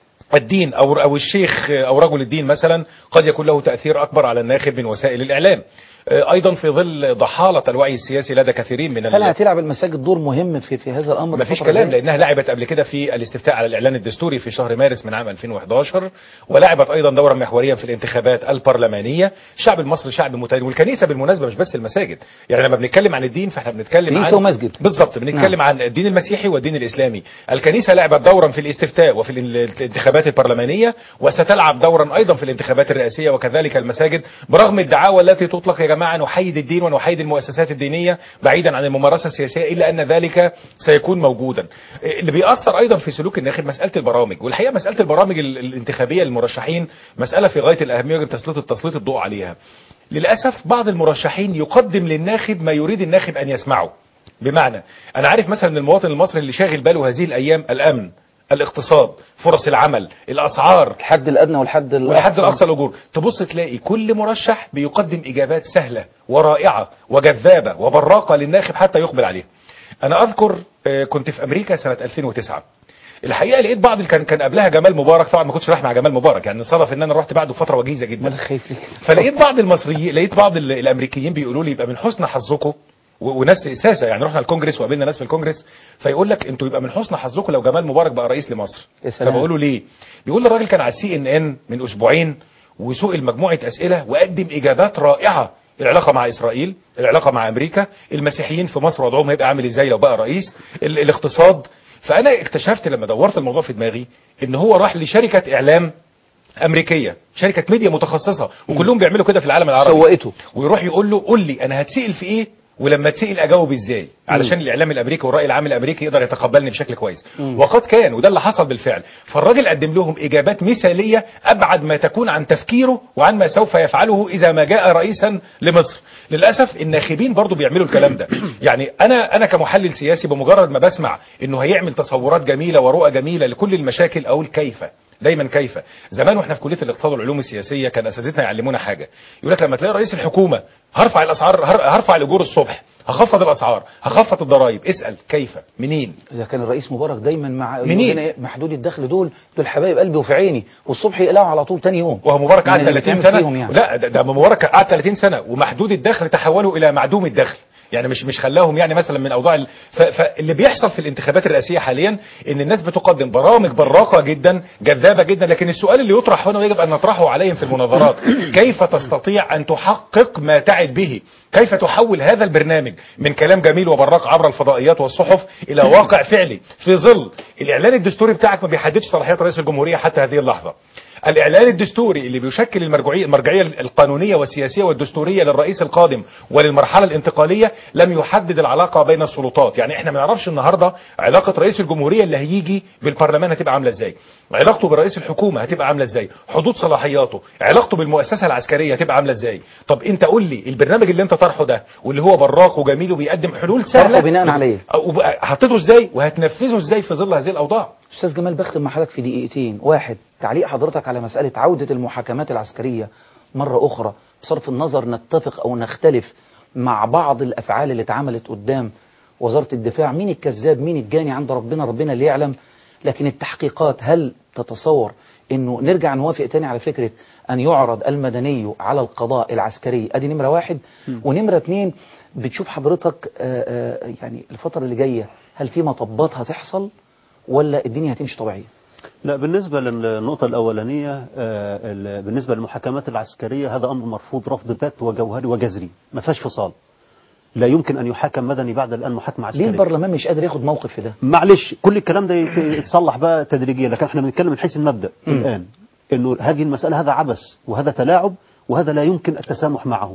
الدين أو الشيخ أو رجل الدين مثلا قد يكون له تأثير أكبر على الناخب من وسائل الإعلام. ايضا في ظل ضحالة الوعي السياسي لدى كثيرين من هل هتلعب المساجد دور مهم في هذا الامر؟ ما فيش كلام، لانها لعبت قبل كده في الاستفتاء على الاعلان الدستوري في شهر مارس من عام 2011، ولعبت ايضا دورا محوريا في الانتخابات البرلمانيه. الشعب المصري شعب متدين، والكنيسه بالمناسبه مش بس المساجد، يعني لما بنتكلم عن الدين فاحنا بنتكلم عن كنيسه ومسجد بالظبط، بنتكلم عن الدين المسيحي والدين الاسلامي. الكنيسه لعبت دورا في الاستفتاء وفي الانتخابات البرلمانيه، وستلعب دورا ايضا في الانتخابات الرئاسيه، وكذلك المساجد، برغم الدعاوى التي تطلق يا جماعه نحيد الدين ونحيد المؤسسات الدينية بعيدا عن الممارسة السياسية، إلا أن ذلك سيكون موجودا. اللي بيأثر أيضا في سلوك الناخب مسألة البرامج، والحقيقة مسألة البرامج الانتخابية للمرشحين مسألة في غاية الأهمية ويجب تسليط الضوء عليها. للأسف بعض المرشحين يقدم للناخب ما يريد الناخب أن يسمعه. بمعنى أنا عارف مثلا المواطن المصري اللي شاغل باله هذه الأيام الأمن، الاقتصاد، فرص العمل، الأسعار، الحد الأدنى والحد الأقصى الأجور، تبص تلاقي كل مرشح بيقدم إجابات سهلة ورائعة وجذابة وبراقة للناخب حتى يقبل عليها. أنا أذكر كنت في أمريكا سنة 2009، الحقيقة لقيت بعض كان قبلها جمال مبارك، طبعا ما كنتش رايح مع جمال مبارك، يعني صرف ان انا رحت بعده فترة وجيزة جدا، فلقيت بعض المصريين، لقيت بعض الامريكيين بيقولوا لي يبقى من حسن حظكم، وناس ساسة، يعني رحنا الكونجرس وقابلنا ناس في الكونجرس، فيقول لك انتوا يبقى من حسن حظكم لو جمال مبارك بقى رئيس لمصر. فبقول له ليه؟ بيقول الراجل كان على CNN من اسبوعين وسئل مجموعة اسئلة وقدم اجابات رائعة، العلاقة مع اسرائيل، العلاقة مع امريكا، المسيحيين في مصر وضعهم هيبقى عامل ازاي لو بقى رئيس، الاقتصاد. فانا اكتشفت لما دورت الموضوع في دماغي ان هو راح لشركة اعلام امريكيه، شركه ميديا متخصصه، وكلهم بيعملوا كده في العالم العربي، سوقته، ويروح يقول له قول لي انا هتسال في ايه ولما تسال اجاوب ازاي، علشان الاعلام الامريكي والراي العام الامريكي يقدر يتقبلني بشكل كويس. وقد كان، وده اللي حصل بالفعل. فالراجل قدم لهم اجابات مثاليه ابعد ما تكون عن تفكيره وعن ما سوف يفعله اذا ما جاء رئيسا لمصر. للاسف الناخبين برضو بيعملوا الكلام ده. يعني انا كمحلل سياسي بمجرد ما بسمع انه هيعمل تصورات جميله ورؤى جميله لكل المشاكل اقول كيف؟ دايما كيف؟ زمان واحنا في كليه الاقتصاد والعلوم السياسيه كان اساتذتنا يعلمونا حاجه، يقول لك لما تلاقي رئيس الحكومه هرفع الاسعار، هرفع الاجور الصبح، هخفض الاسعار، هخفض الضرائب، اسال كيف؟ منين؟ اذا كان الرئيس مبارك دايما مع منين؟ محدود الدخل دول حبايب قلبي وفي عيني، والصبح يقلعوا على طول تاني يوم. وهو مبارك قعد 30 سنه يعني. لا ده مبارك قعد 30 سنه ومحدود الدخل تحولوا الى معدوم الدخل، يعني مش خلاهم يعني مثلا من اوضاع فاللي بيحصل في الانتخابات الرئاسيه حاليا ان الناس بتقدم برامج براقه جدا جذابه جدا، لكن السؤال اللي يطرح هنا ويجب ان نطرحه عليهم في المناظرات كيف تستطيع ان تحقق ما تعد به؟ كيف تحول هذا البرنامج من كلام جميل وبراق عبر الفضائيات والصحف الى واقع فعلي في ظل الاعلان الدستوري بتاعك ما بيحددش صلاحيات رئيس الجمهوريه حتى هذه اللحظه. الإعلان الدستوري اللي بيشكل المرجعية القانونية والسياسية والدستورية للرئيس القادم وللمرحلة الانتقالية لم يحدد العلاقة بين السلطات، يعني احنا ما نعرفش النهاردة علاقة رئيس الجمهورية اللي هيجي بالبرلمان هتبقى عاملة ازاي، علاقته برئيس الحكومة هتبقى عاملة ازاي، حدود صلاحياته، علاقته بالمؤسسة العسكرية هتبقى عاملة ازاي. طب انت قول لي البرنامج اللي انت طرحه ده واللي هو براق وجميل وبيقدم حلول سهلة طرحه بناء عليه حطيته ازاي وهتنفذه ازاي في ظل هذه الأوضاع؟ أستاذ جمال بختم مع حضرتك في دقيقتين. واحد، تعليق حضرتك على مسألة عودة المحاكمات العسكرية مرة أخرى، بصرف النظر نتفق أو نختلف مع بعض الأفعال اللي اتعملت قدام وزارة الدفاع، مين الكذاب مين الجاني عند ربنا اللي يعلم، لكن التحقيقات هل تتصور أنه نرجع نوافق تاني على فكرة أن يعرض المدني على القضاء العسكري؟ أدي نمرة واحد. ونمرة اتنين، بتشوف حضرتك يعني الفترة اللي جاية هل في مطبات هتحصل ولا الدنيا هتمشي طبيعية؟ لا، بالنسبة للنقطة الأولانية بالنسبة للمحاكمات العسكرية هذا أمر مرفوض رفض بات وجوهري وجذري، ما فيهاش فصال. لا يمكن أن يحاكم مدني بعد الآن محاكمة عسكرية. ليه البرلمان مش قادر ياخد موقف في ده؟ معلش كل الكلام ده يتصلح بقى تدريجيا، لكن احنا بنتكلم من حيث المبدأ الآن إنه هذه المسألة هذا عبث وهذا تلاعب وهذا لا يمكن التسامح معه،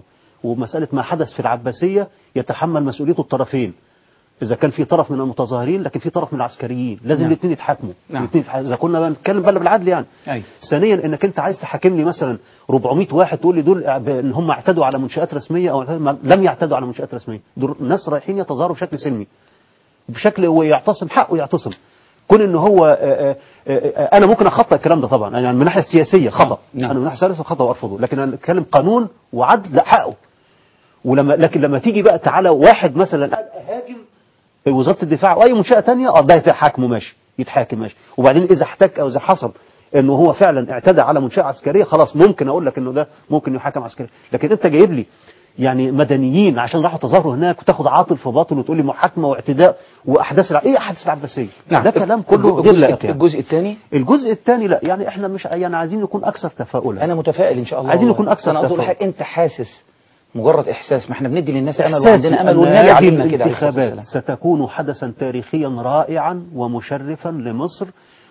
ومسألة ما حدث في العباسية يتحمل مسؤوليته الطرفين. إذا كان في طرف من المتظاهرين لكن في طرف من العسكريين لازم نعم. الاثنين يتحاكموا. نعم. إذا كنا بنتكلم بقى بالعدل يعني. أي. ثانيا انك انت عايز تحاكم لي مثلا 400 واحد تقول لي دول ان هم اعتدوا على منشآت رسمية او لم يعتدوا على منشآت رسمية، دول ناس رايحين يتظاهروا بشكل سلمي بشكل ويعتصم حقه يعتصم. كون ان هو انا ممكن اخطئ الكلام ده طبعا يعني من الناحيه السياسيه خطا. نعم. انا من الناحيه السياسيه خطا وارفضه، لكن انا اتكلم قانون وعدل لا حقه. لكن لما تيجي بقى تعالى واحد مثلا هاجم وزاره الدفاع او اي منشاه ثانيه ده يتحاكموا ماشي يتحاكم ماشي، وبعدين اذا احتك او اذا حصل انه هو فعلا اعتدى على منشاه عسكريه خلاص ممكن اقول لك انه ده ممكن يحاكم عسكري. لكن انت جايب لي يعني مدنيين عشان راحوا تظاهروا هناك وتاخد عاطل في باطل وتقول لي محاكمه واعتداء واحداث ايه احداث العباسيه؟ نعم. ده كلام كله غير لائق يعني. الجزء الثاني لا يعني احنا مش يعني عايزين نكون اكثر تفاؤلا. انا متفائل ان شاء الله. عايزين نكون اكثر انا اقول تفاؤلا. لك انت حاسس مجرد احساس، ما احنا بندي للناس امل إحساسي وعندنا امل أن والنبي هذه علمنا كده. الانتخابات ستكون حدثا تاريخيا رائعا ومشرفا لمصر،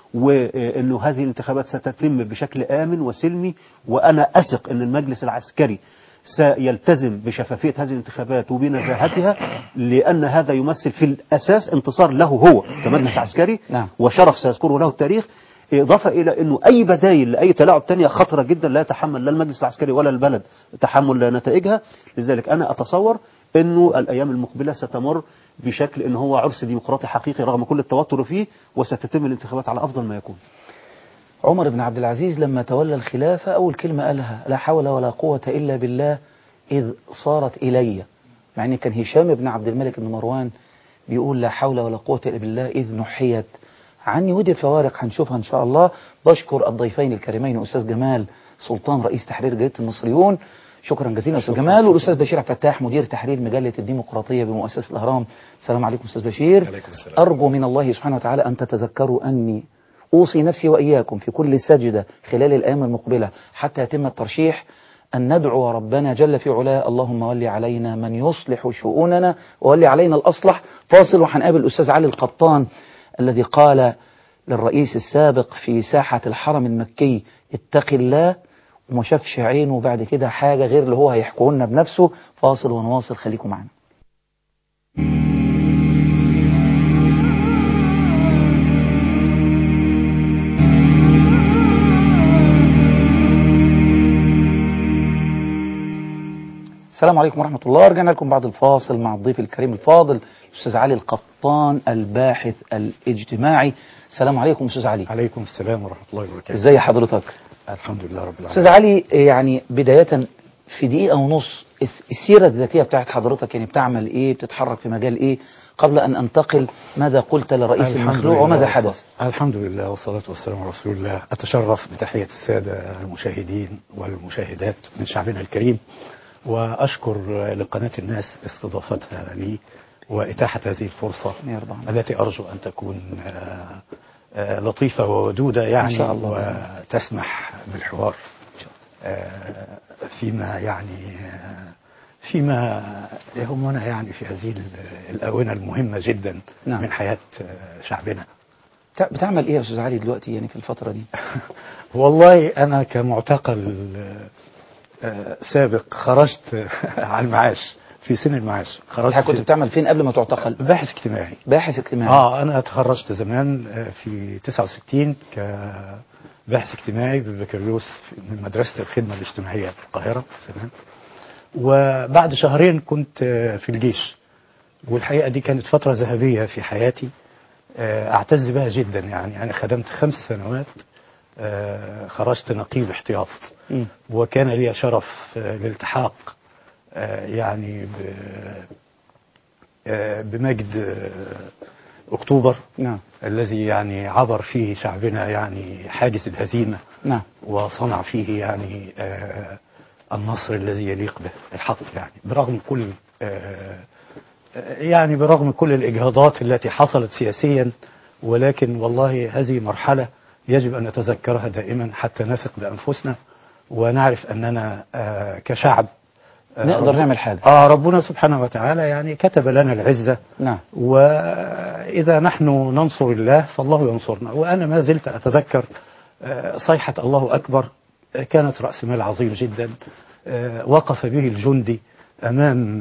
وانه هذه الانتخابات ستتم بشكل امن وسلمي، وانا اثق ان المجلس العسكري سيلتزم بشفافية هذه الانتخابات وبنزاهتها، لأن هذا يمثل في الأساس انتصار له هو كمجلس عسكري. نعم. وشرف سيذكره له التاريخ، إضافة إلى أنه أي بدايل لأي تلاعب تانية خطرة جدا لا يتحمل لا المجلس العسكري ولا البلد تحمل نتائجها. لذلك أنا أتصور أنه الأيام المقبلة ستمر بشكل أنه هو عرس ديمقراطي حقيقي رغم كل التوتر فيه، وستتم الانتخابات على أفضل ما يكون. عمر بن عبد العزيز لما تولى الخلافة أول كلمة قالها لا حول ولا قوة إلا بالله إذ صارت إلي، مع أن كان هشام بن عبد الملك بن مروان بيقول لا حول ولا قوة إلا بالله إذ نحيت عني. ودي فوارق هنشوفها إن شاء الله. بشكر الضيفين الكريمين أستاذ جمال سلطان رئيس تحرير جريدة المصريون، شكرا جزيلا أستاذ جمال، والأستاذ بشير عبد الفتاح مدير تحرير مجلة الديمقراطية بمؤسسة الأهرام. السلام عليكم أستاذ بشير. عليكم السلام. أرجو من الله سبحانه وتعالى أن تتذكروا أني أوصي نفسي وإياكم في كل سجدة خلال الأيام المقبلة حتى يتم الترشيح أن ندعو ربنا جل في علاه اللهم ولي علينا من يصلح شؤوننا وولي علينا الأصلح. فاصل وهنقابل الأستاذ علي القطان الذي قال للرئيس السابق في ساحة الحرم المكي اتق الله، وما شافش عينه بعد كده حاجة غير اللي هو هيحكوا لنا بنفسه. فاصل ونواصل، خليكم معنا. السلام عليكم ورحمة الله. رجعنا لكم بعد الفاصل مع الضيف الكريم الفاضل الأستاذ علي القطان الباحث الاجتماعي. السلام عليكم أستاذ علي. عليكم السلام ورحمة الله وبركاته. ازي حضرتك؟ الحمد لله رب العالمين. أستاذ علي، يعني بداية في دقيقة ونص السيرة الذاتية بتاعت حضرتك، يعني بتعمل ايه، بتتحرك في مجال ايه، قبل أن أنتقل ماذا قلت لرئيس المخلوع وماذا حدث؟ الحمد لله والصلاة والسلام على رسول الله. أتشرف بتحية السادة المشاهدين والمشاهدات من شعبنا الكريم، وأشكر لقناة الناس استضافتها لي وإتاحة هذه الفرصة التي أرجو أن تكون لطيفة وودودة يعني إن شاء الله، وتسمح بالحوار فيما يهمنا يعني في هذه الآونة المهمة جدا من حياة شعبنا. بتعمل إيه يا أستاذ علي دلوقتي يعني في الفترة دي؟ والله أنا كمعتقل سابق خرجت على المعاش في سن المعاش. خرجت كنت بتعمل فين قبل ما تعتقل؟ باحث اجتماعي. باحث اجتماعي. أنا تخرجت زمان في 69 كباحث اجتماعي بالبكالوريوس من مدرسة الخدمة الاجتماعية في القاهرة زمان، وبعد شهرين كنت في الجيش، والحقيقة دي كانت فترة ذهبية في حياتي أعتز بها جدا. يعني أنا خدمت 5 سنوات، خرجت نقيب احتياط، وكان لي شرف الالتحاق يعني بمجد أكتوبر. نعم. الذي يعني عبر فيه شعبنا يعني حاجز الهزيمة. نعم. وصنع فيه يعني النصر الذي يليق به الحق، يعني برغم كل الإجهاضات التي حصلت سياسيا، ولكن والله هذه مرحلة يجب أن نتذكرها دائما حتى نثق بأنفسنا ونعرف أننا كشعب نقدر نعمل حاجة. ربنا سبحانه وتعالى يعني كتب لنا العزة. نعم. وإذا نحن ننصر الله فالله ينصرنا. وأنا ما زلت أتذكر صيحة الله أكبر، كانت رأس مال عظيم جدا وقف به الجندي أمام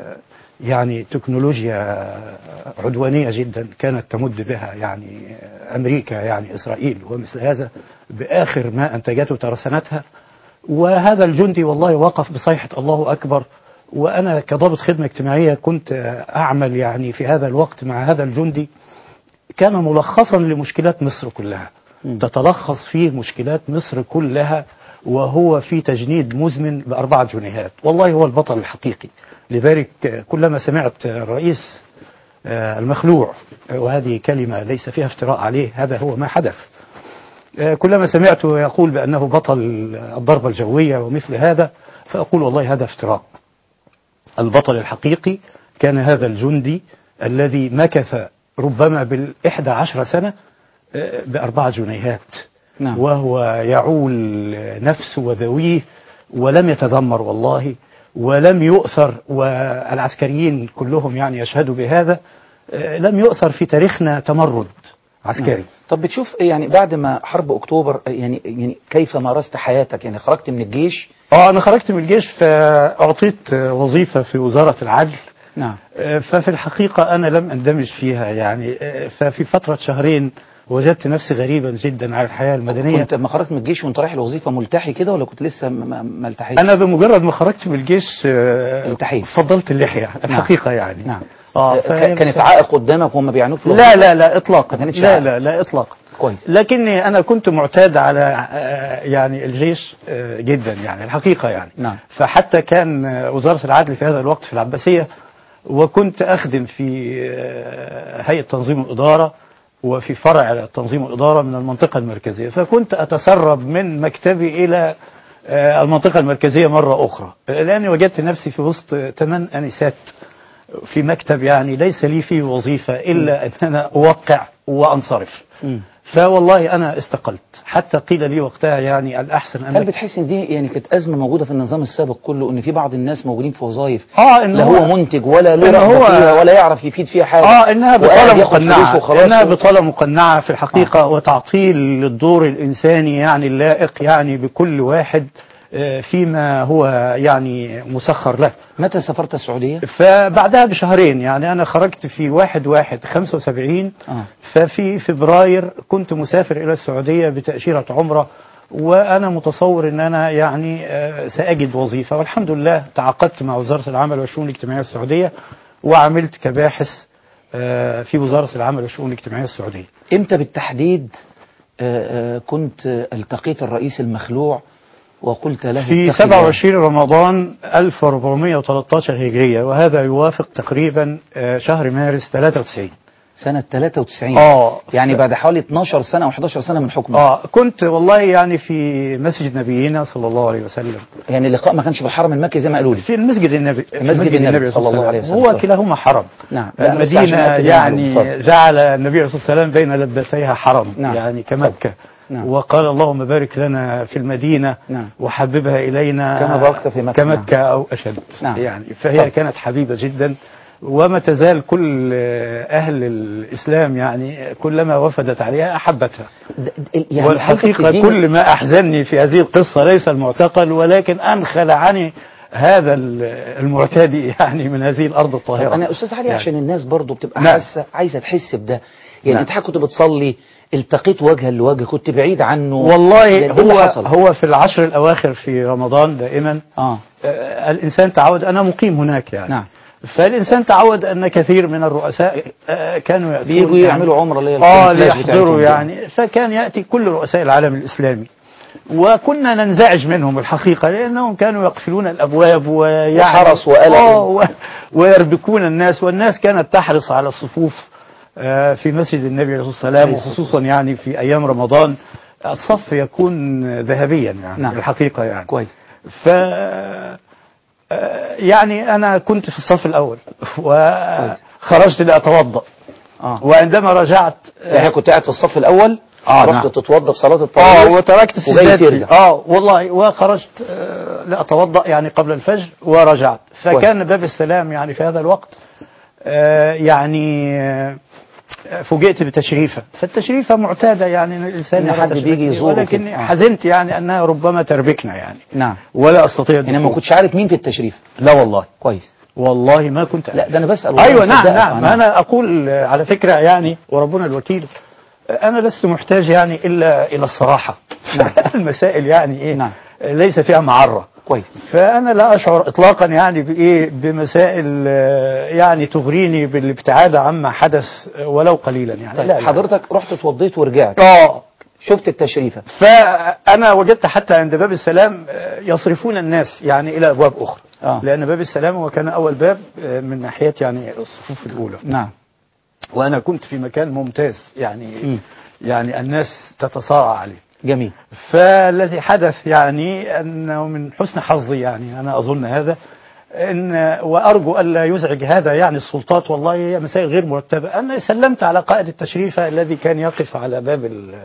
يعني تكنولوجيا عدوانية جدا كانت تمد بها يعني أمريكا يعني إسرائيل ومثل هذا بآخر ما أنتجته ترسانتها. وهذا الجندي والله وقف بصيحة الله أكبر. وأنا كضابط خدمة اجتماعية كنت أعمل يعني في هذا الوقت مع هذا الجندي، كان ملخصا لمشكلات مصر كلها، تتلخص فيه مشكلات مصر كلها، وهو في تجنيد مزمن ب4 جنيهات. والله هو البطل الحقيقي. لذلك كلما سمعت الرئيس المخلوع، وهذه كلمة ليس فيها افتراء عليه، هذا هو ما حدث، كلما سمعته يقول بأنه بطل الضربة الجوية ومثل هذا، فأقول والله هذا افتراء. البطل الحقيقي كان هذا الجندي الذي مكث ربما بال11 سنة ب4 جنيهات. نعم. وهو يعول نفسه وذويه ولم يتذمر والله ولم يؤثر، والعسكريين كلهم يعني يشهدوا بهذا، لم يؤثر في تاريخنا تمرد عسكري. نعم. طب بتشوف يعني بعد ما حرب أكتوبر يعني كيف مارست حياتك؟ يعني خرجت من الجيش؟ أنا خرجت من الجيش فأعطيت وظيفة في وزارة العدل. نعم. ففي الحقيقة أنا لم أندمج فيها يعني. ففي فترة شهرين وجدت نفسي غريبا جدا على الحياة المدنية. كنت لما خرجت من الجيش وانت رايح الوظيفة ملتحي كده ولا كنت لسه ما التحيتش؟ أنا بمجرد ما خرجت من الجيش التحيت. فضلت اللحية الحقيقة يعني. نعم. كانت عائق قدامك وهم بيعنوك في لا إطلاقا. لا إطلاقا. كويس. لكني أنا كنت معتاد على يعني الجيش جدا يعني الحقيقة يعني. نعم. فحتى كان وزارة العدل في هذا الوقت في العباسية، وكنت أخدم في هيئة تنظيم الإدارة وفي فرع تنظيم الإدارة من المنطقة المركزية، فكنت أتسرب من مكتبي إلى المنطقة المركزية مرة أخرى، لأني وجدت نفسي في وسط 8 أنسات في مكتب يعني ليس لي فيه وظيفة إلا أن أنا أوقع وأنصرف. فوالله أنا استقلت، حتى قيل لي وقتها يعني الأحسن أن... هل بتحس إن دي يعني كانت أزمة موجودة في النظام السابق كله، إن في بعض الناس موجودين في وظائف لا هو منتج ولا له رغبة فيها ولا يعرف يفيد فيها حاجة، إنها بطالة مقنعة، إنها بطالة مقنعة في الحقيقة، وتعطيل للدور الإنساني يعني اللائق يعني بكل واحد فيما هو يعني مسخر له. متى سافرت السعودية؟ فبعدها بشهرين يعني أنا خرجت في 1/1/75. ففي فبراير كنت مسافر إلى السعودية بتأشيرة عمرة، وأنا متصور أن أنا يعني سأجد وظيفة، والحمد لله تعاقدت مع وزارة العمل والشؤون الاجتماعية السعودية وعملت كباحث في وزارة العمل والشؤون الاجتماعية السعودية. إمتى بالتحديد كنت التقيت الرئيس المخلوع وقلت له في 27 رمضان 1413 هجرية، وهذا يوافق تقريبا شهر مارس 93 سنة 93. يعني بعد حوالي 12 سنة أو 11 سنة من حكمه. كنت والله يعني في مسجد نبينا صلى الله عليه وسلم. يعني اللقاء ما كانش في الحرم المكي زي ما قالوا لي، في المسجد النبي صلى الله عليه وسلم. هو كلاهما حرم. نعم. المدينة يعني جعل النبي صلى الله عليه وسلم بين لبتيها حرم. نعم. يعني كمكة. نعم. وقال اللهم بارك لنا في المدينة. نعم. وحببها إلينا كما باركت في مكة. كمكة أو أشد. نعم. يعني فهي كانت حبيبة جدا، وما تزال كل أهل الإسلام يعني كلما وفدت عليها أحبتها. يعني والحقيقة كل ما أحزنني في هذه القصة ليس المعتقل، ولكن أن خلعني هذا المعتدي يعني من هذه الأرض الطاهرة. أنا أستاذ علي يعني عشان الناس برضو بتبقى حاسة عايزة تحس بده، يعني أنت كنت بتصلي التقيت وجها لوجه، كنت بعيد عنه والله. هو في العشر الأواخر في رمضان دائما الإنسان تعود، أنا مقيم هناك يعني. نعم. فالإنسان تعود أن كثير من الرؤساء كانوا بيجوا يعملوا عمرة ليحضروا يعني، فكان يأتي كل رؤساء العالم الإسلامي، وكنا ننزعج منهم الحقيقة، لأنهم كانوا يقفلون الأبواب ويعني وحرس وقلق ويربكون الناس، والناس كانت تحرص على الصفوف في مسجد النبي عليه الصلاة والسلام، وخصوصا يعني في أيام رمضان الصف يكون ذهبيا يعني. نعم. الحقيقة يعني كويس. يعني أنا كنت في الصف الأول وخرجت لأتوضأ. وعندما رجعت يعني كنت قاعد في الصف الأول رحت تتوضأ في صلاة التراويح وتركت السجاد والله، وخرجت لأتوضأ يعني قبل الفجر ورجعت. فكان باب السلام يعني في هذا الوقت يعني فوجئت بتشريفة، فالتشريفة معتادة يعني إن الإنسان إن يرى حد تشريفة بيجي يزوره ولكن كده. حزنت يعني أنها ربما تربكنا يعني نعم. ولا أستطيع انا ما الدخول. كنتش عارف مين في التشريف. لا والله كويس. والله ما كنت لا ده انا بسأل. أيوة والله نعم مصدقك. نعم أنا أقول على فكرة يعني وربنا الوكيل أنا لست محتاج يعني إلا إلى الصراحة. نعم. المسائل يعني إيه نعم. ليس فيها معرة. كويس. فأنا لا أشعر إطلاقا يعني بإيه بمسائل يعني تغريني بالابتعاد عما حدث ولو قليلا يعني. طيب لا حضرتك رحت اتوضيت ورجعت شفت التشريفة. فأنا وجدت حتى عند باب السلام يصرفون الناس يعني إلى أبواب أخرى. لأن باب السلام هو كان أول باب من ناحية يعني الصفوف الأولى. نعم. وأنا كنت في مكان ممتاز يعني يعني الناس تتصارع عليه. جميل. فالذي حدث يعني أنه من حسن حظي يعني أنا أظن هذا وأرجو ألا يزعج هذا يعني السلطات، والله هي مسائل غير مرتبة. أنا سلمت على قائد التشريفة الذي كان يقف على باب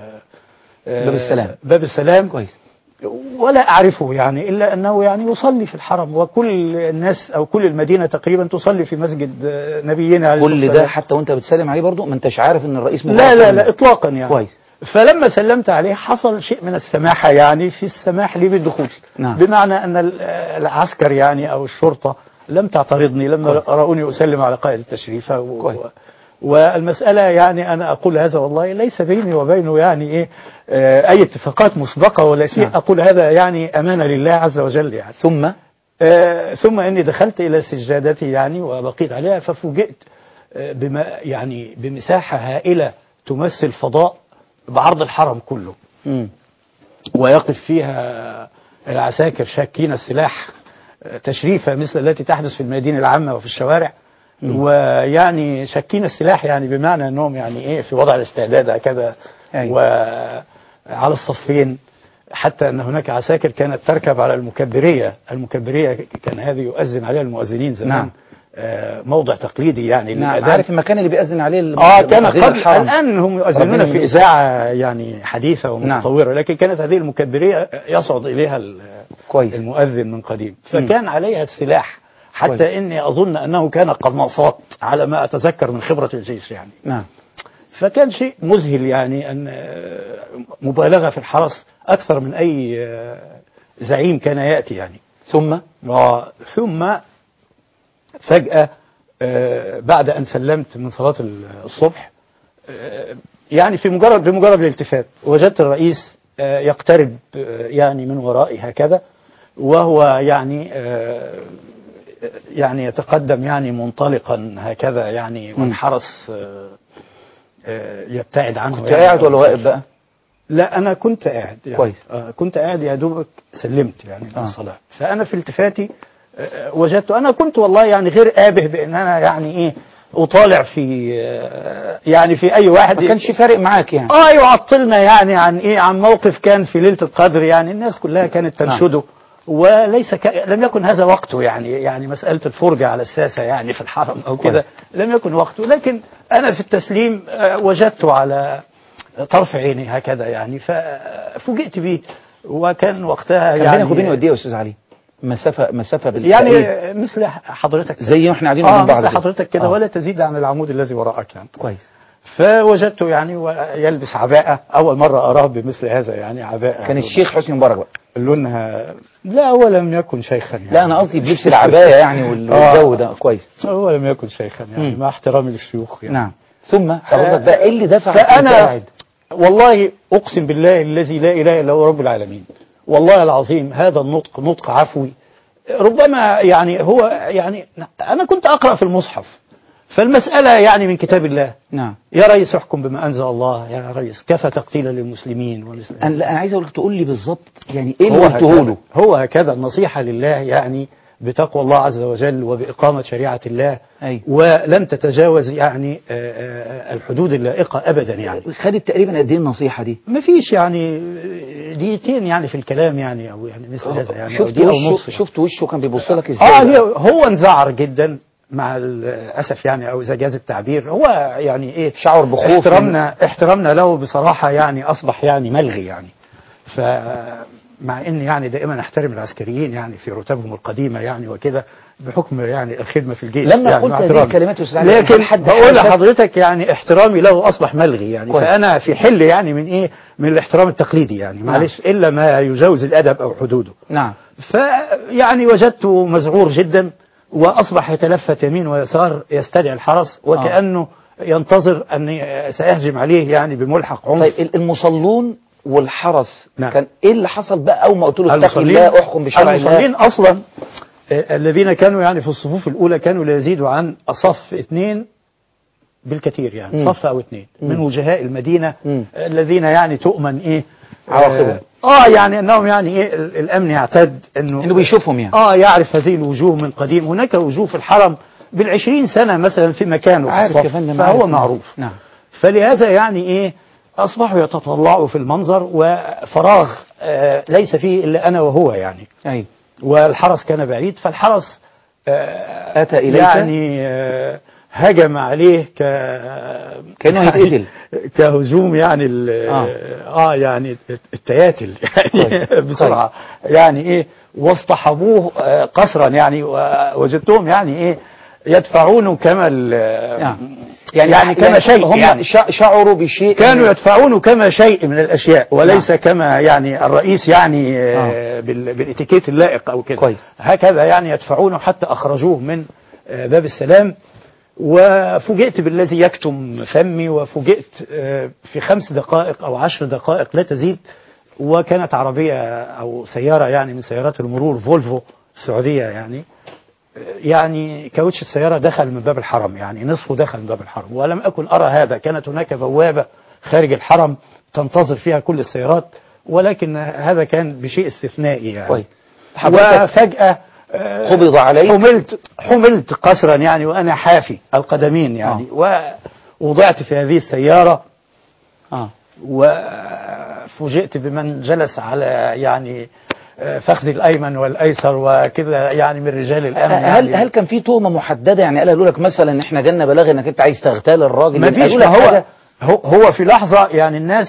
باب السلام كويس. ولا أعرفه يعني إلا أنه يعني يصلي في الحرم، وكل الناس أو كل المدينة تقريبا تصلي في مسجد نبينا عليه الصلاة والسلام. كل ده حتى وأنت بتسلم عليه برضه ما أنتش عارف إن الرئيس لا إطلاقا يعني. كويس. فلما سلمت عليه حصل شيء من السماحة يعني في السماح لي بالدخول. نعم. بمعنى أن العسكر يعني أو الشرطة لم تعترضني لما رأوني أسلم على قائد التشريف. والمسألة يعني أنا أقول هذا والله ليس بيني وبينه يعني إيه أي اتفاقات مسبقة ولا شيء. نعم. أقول هذا يعني أمانة لله عز وجل يعني. ثم إني دخلت إلى سجادتي يعني وبقيت عليها ففوجئت يعني بمساحة هائلة تمثل فضاء بعرض الحرم كله. ويقف فيها العساكر شاكين السلاح تشريفة مثل التي تحدث في الميادين العامة وفي الشوارع. ويعني شاكين السلاح يعني بمعنى أنهم يعني إيه في وضع الاستعداد هكذا. وعلى الصفين حتى أن هناك عساكر كانت تركب على المكبرية كان هذه يؤذن عليها المؤذنين زمان. نعم. موضع تقليدي يعني. نعم. عارف المكان اللي بيأذن عليه كان قبل. الآن هم يؤذنون في إذاعة يعني حديثة ومتطورة. نعم. لكن كانت هذه المكبرية يصعد إليها المؤذن من قديم. فكان عليها السلاح حتى إني أظن أنه كان قناصات على ما أتذكر من خبرة الجيش يعني. نعم. فكان شيء مذهل يعني أن مبالغة في الحرس أكثر من أي زعيم كان يأتي يعني. ثم فجأة بعد أن سلمت من صلاة الصبح يعني بمجرد الالتفات وجدت الرئيس يقترب يعني من ورائي هكذا وهو يعني يتقدم يعني منطلقا هكذا يعني والحرس يبتعد عنه. كنت يعني قاعد ولا واقف بقى؟ لا أنا كنت قاعد يعني. كويس. كنت قاعد يا دوبك سلمت يعني الصلاة. فأنا في التفاتي وجدت أنا كنت والله يعني غير آبه بأن أنا يعني إيه أطالع في يعني في أي واحد ما كانش فارق معاك يعني. يعطلنا يعني عن موقف كان في ليلة القدر يعني الناس كلها كانت تنشده. وليس لم يكن هذا وقته يعني مسألة الفرجة على الساسة يعني في الحرم أو كده لم يكن وقته. لكن أنا في التسليم وجدته على طرف عيني هكذا يعني ففوجئت به وكان وقتها يعني بينك وبينه قد ايه يا أستاذ علي؟ مسافة يعني مثل حضرتك زي ما احنا قاعدين قدام بعض مثل حضرتك كده ولا تزيد عن العمود الذي وراءك يعني. كويس. فوجدته يعني ويلبس عباءة أول مرة أراه بمثل هذا يعني عباءة. كان الشيخ حسني مبارك بقى لونها لا هو لم يكن شيخا يعني. لا أنا قصدي بلبس العباية يعني والجو ده كويس. هو لم يكن شيخا يعني مع احترامي للشيوخ يعني. نعم. ثم حضرتك بقى إيه اللي دفع فأنا والله أقسم بالله الذي لا إله إلا هو رب العالمين والله العظيم هذا النطق نطق عفوي ربما يعني هو يعني أنا كنت أقرأ في المصحف فالمسألة يعني من كتاب الله. نعم. يا ريس احكم بما أنزل الله يا ريس كفى تقتيلا للمسلمين أنا عايز أقول لك تقول لي بالظبط يعني إيه اللي قلته له. هو هكذا النصيحة لله يعني بتقوى الله عز وجل وبإقامة شريعة الله. ولن تتجاوز يعني الحدود اللائقة أبدا يعني. خدت تقريبا قد ايه النصيحة دي؟ ما فيش يعني دقيقتين يعني في الكلام يعني أو يعني مثل هذا يعني. شفت وشه كان بيبص لك ازاي؟ هو انزعر جدا مع الأسف يعني أو إذا جاز التعبير هو يعني إيه شعر بخوف. احترامنا له بصراحة يعني أصبح يعني ملغي يعني. مع ان يعني دائما احترم العسكريين يعني في رتبهم القديمه يعني وكده بحكم يعني الخدمه في الجيش لما يعني قلت هذه الكلمات يا أستاذ علي، لكن حد بقول لحضرتك يعني احترامي له اصبح ملغي يعني كويس. فانا في حل يعني من ايه من الاحترام التقليدي يعني معلش الا ما يجاوز الادب او حدوده. نعم. فيعني وجدته مذعور جدا واصبح يتلفت يمين ويسار يستدعي الحرس وكانه ينتظر ان سيهجم عليه يعني بملحق عنف. طيب المصلون والحرس نعم. كان ايه اللي حصل بقى اول ما قلت له اتق الله احكم بشرع الله؟ المصلين اصلا الذين كانوا يعني في الصفوف الاولى كانوا لا يزيدوا عن صف 2 بالكثير يعني صف او 2 من وجهاء المدينه الذين يعني تؤمن ايه عواقبهم يعني انهم يعني ايه الامن يعتد انه بيشوفهم يعني يعرف هذه الوجوه من قديم. هناك وجوه في الحرم بال20 سنه مثلا في مكانه عارف يا فندم فهو معروف. نعم. فلهذا يعني ايه اصبحوا يتطلعوا في المنظر وفراغ ليس فيه الا انا وهو يعني. ايوه. والحرس كان بعيد فالحرس اتى اليك يعني هجم عليه كانه هيتقتل كهجوم يعني يعني التياتل يعني بسرعه يعني ايه واصطحبوه قسرا يعني ووجدتهم يعني ايه يدفعونه كما يعني كما شيء هم يعني شعروا بشيء كانوا يدفعونه كما شيء من الاشياء وليس كما يعني الرئيس يعني بالاتيكيت اللائق او كده. كويس. هكذا يعني يدفعونه حتى اخرجوه من باب السلام. وفوجئت بالذي يكتم فمي وفوجئت في 5 دقائق أو 10 دقائق لا تزيد وكانت عربية أو سيارة يعني من سيارات المرور فولفو السعودية يعني كاوتش السيارة دخل من باب الحرم يعني نصفه دخل من باب الحرم ولم أكن أرى هذا. كانت هناك بوابة خارج الحرم تنتظر فيها كل السيارات ولكن هذا كان بشيء استثنائي يعني. وفجأة قبض عليك حملت قسرا يعني وأنا حافي القدمين يعني ووضعت في هذه السيارة وفوجئت بمن جلس على يعني فخذي الأيمن والأيسر وكذا يعني من رجال الأمن. هل كان في تهمة محددة يعني قالوا لك مثلا احنا جالنا بلاغ انك انت عايز تغتال الراجل؟ ما فيش. هو في لحظة يعني الناس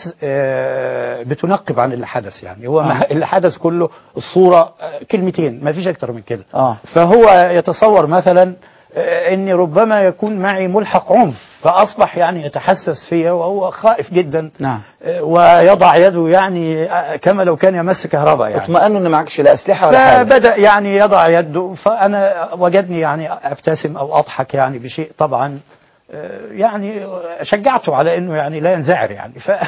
بتنقب عن اللي حدث يعني هو اللي حدث كله الصورة كلمتين ما فيش أكتر من كده. فهو يتصور مثلا إني ربما يكون معي ملحق عنف فأصبح يعني يتحسس فيا وهو خائف جدا. نعم. ويضع يده يعني كما لو كان يمس كهرباء يعني اطمئنوا إن معكش لا أسلحة ولا حاجة. فبدأ يعني يضع يده فأنا وجدني يعني أبتسم أو أضحك يعني بشيء طبعا يعني شجعته على انه يعني لا ينزعر يعني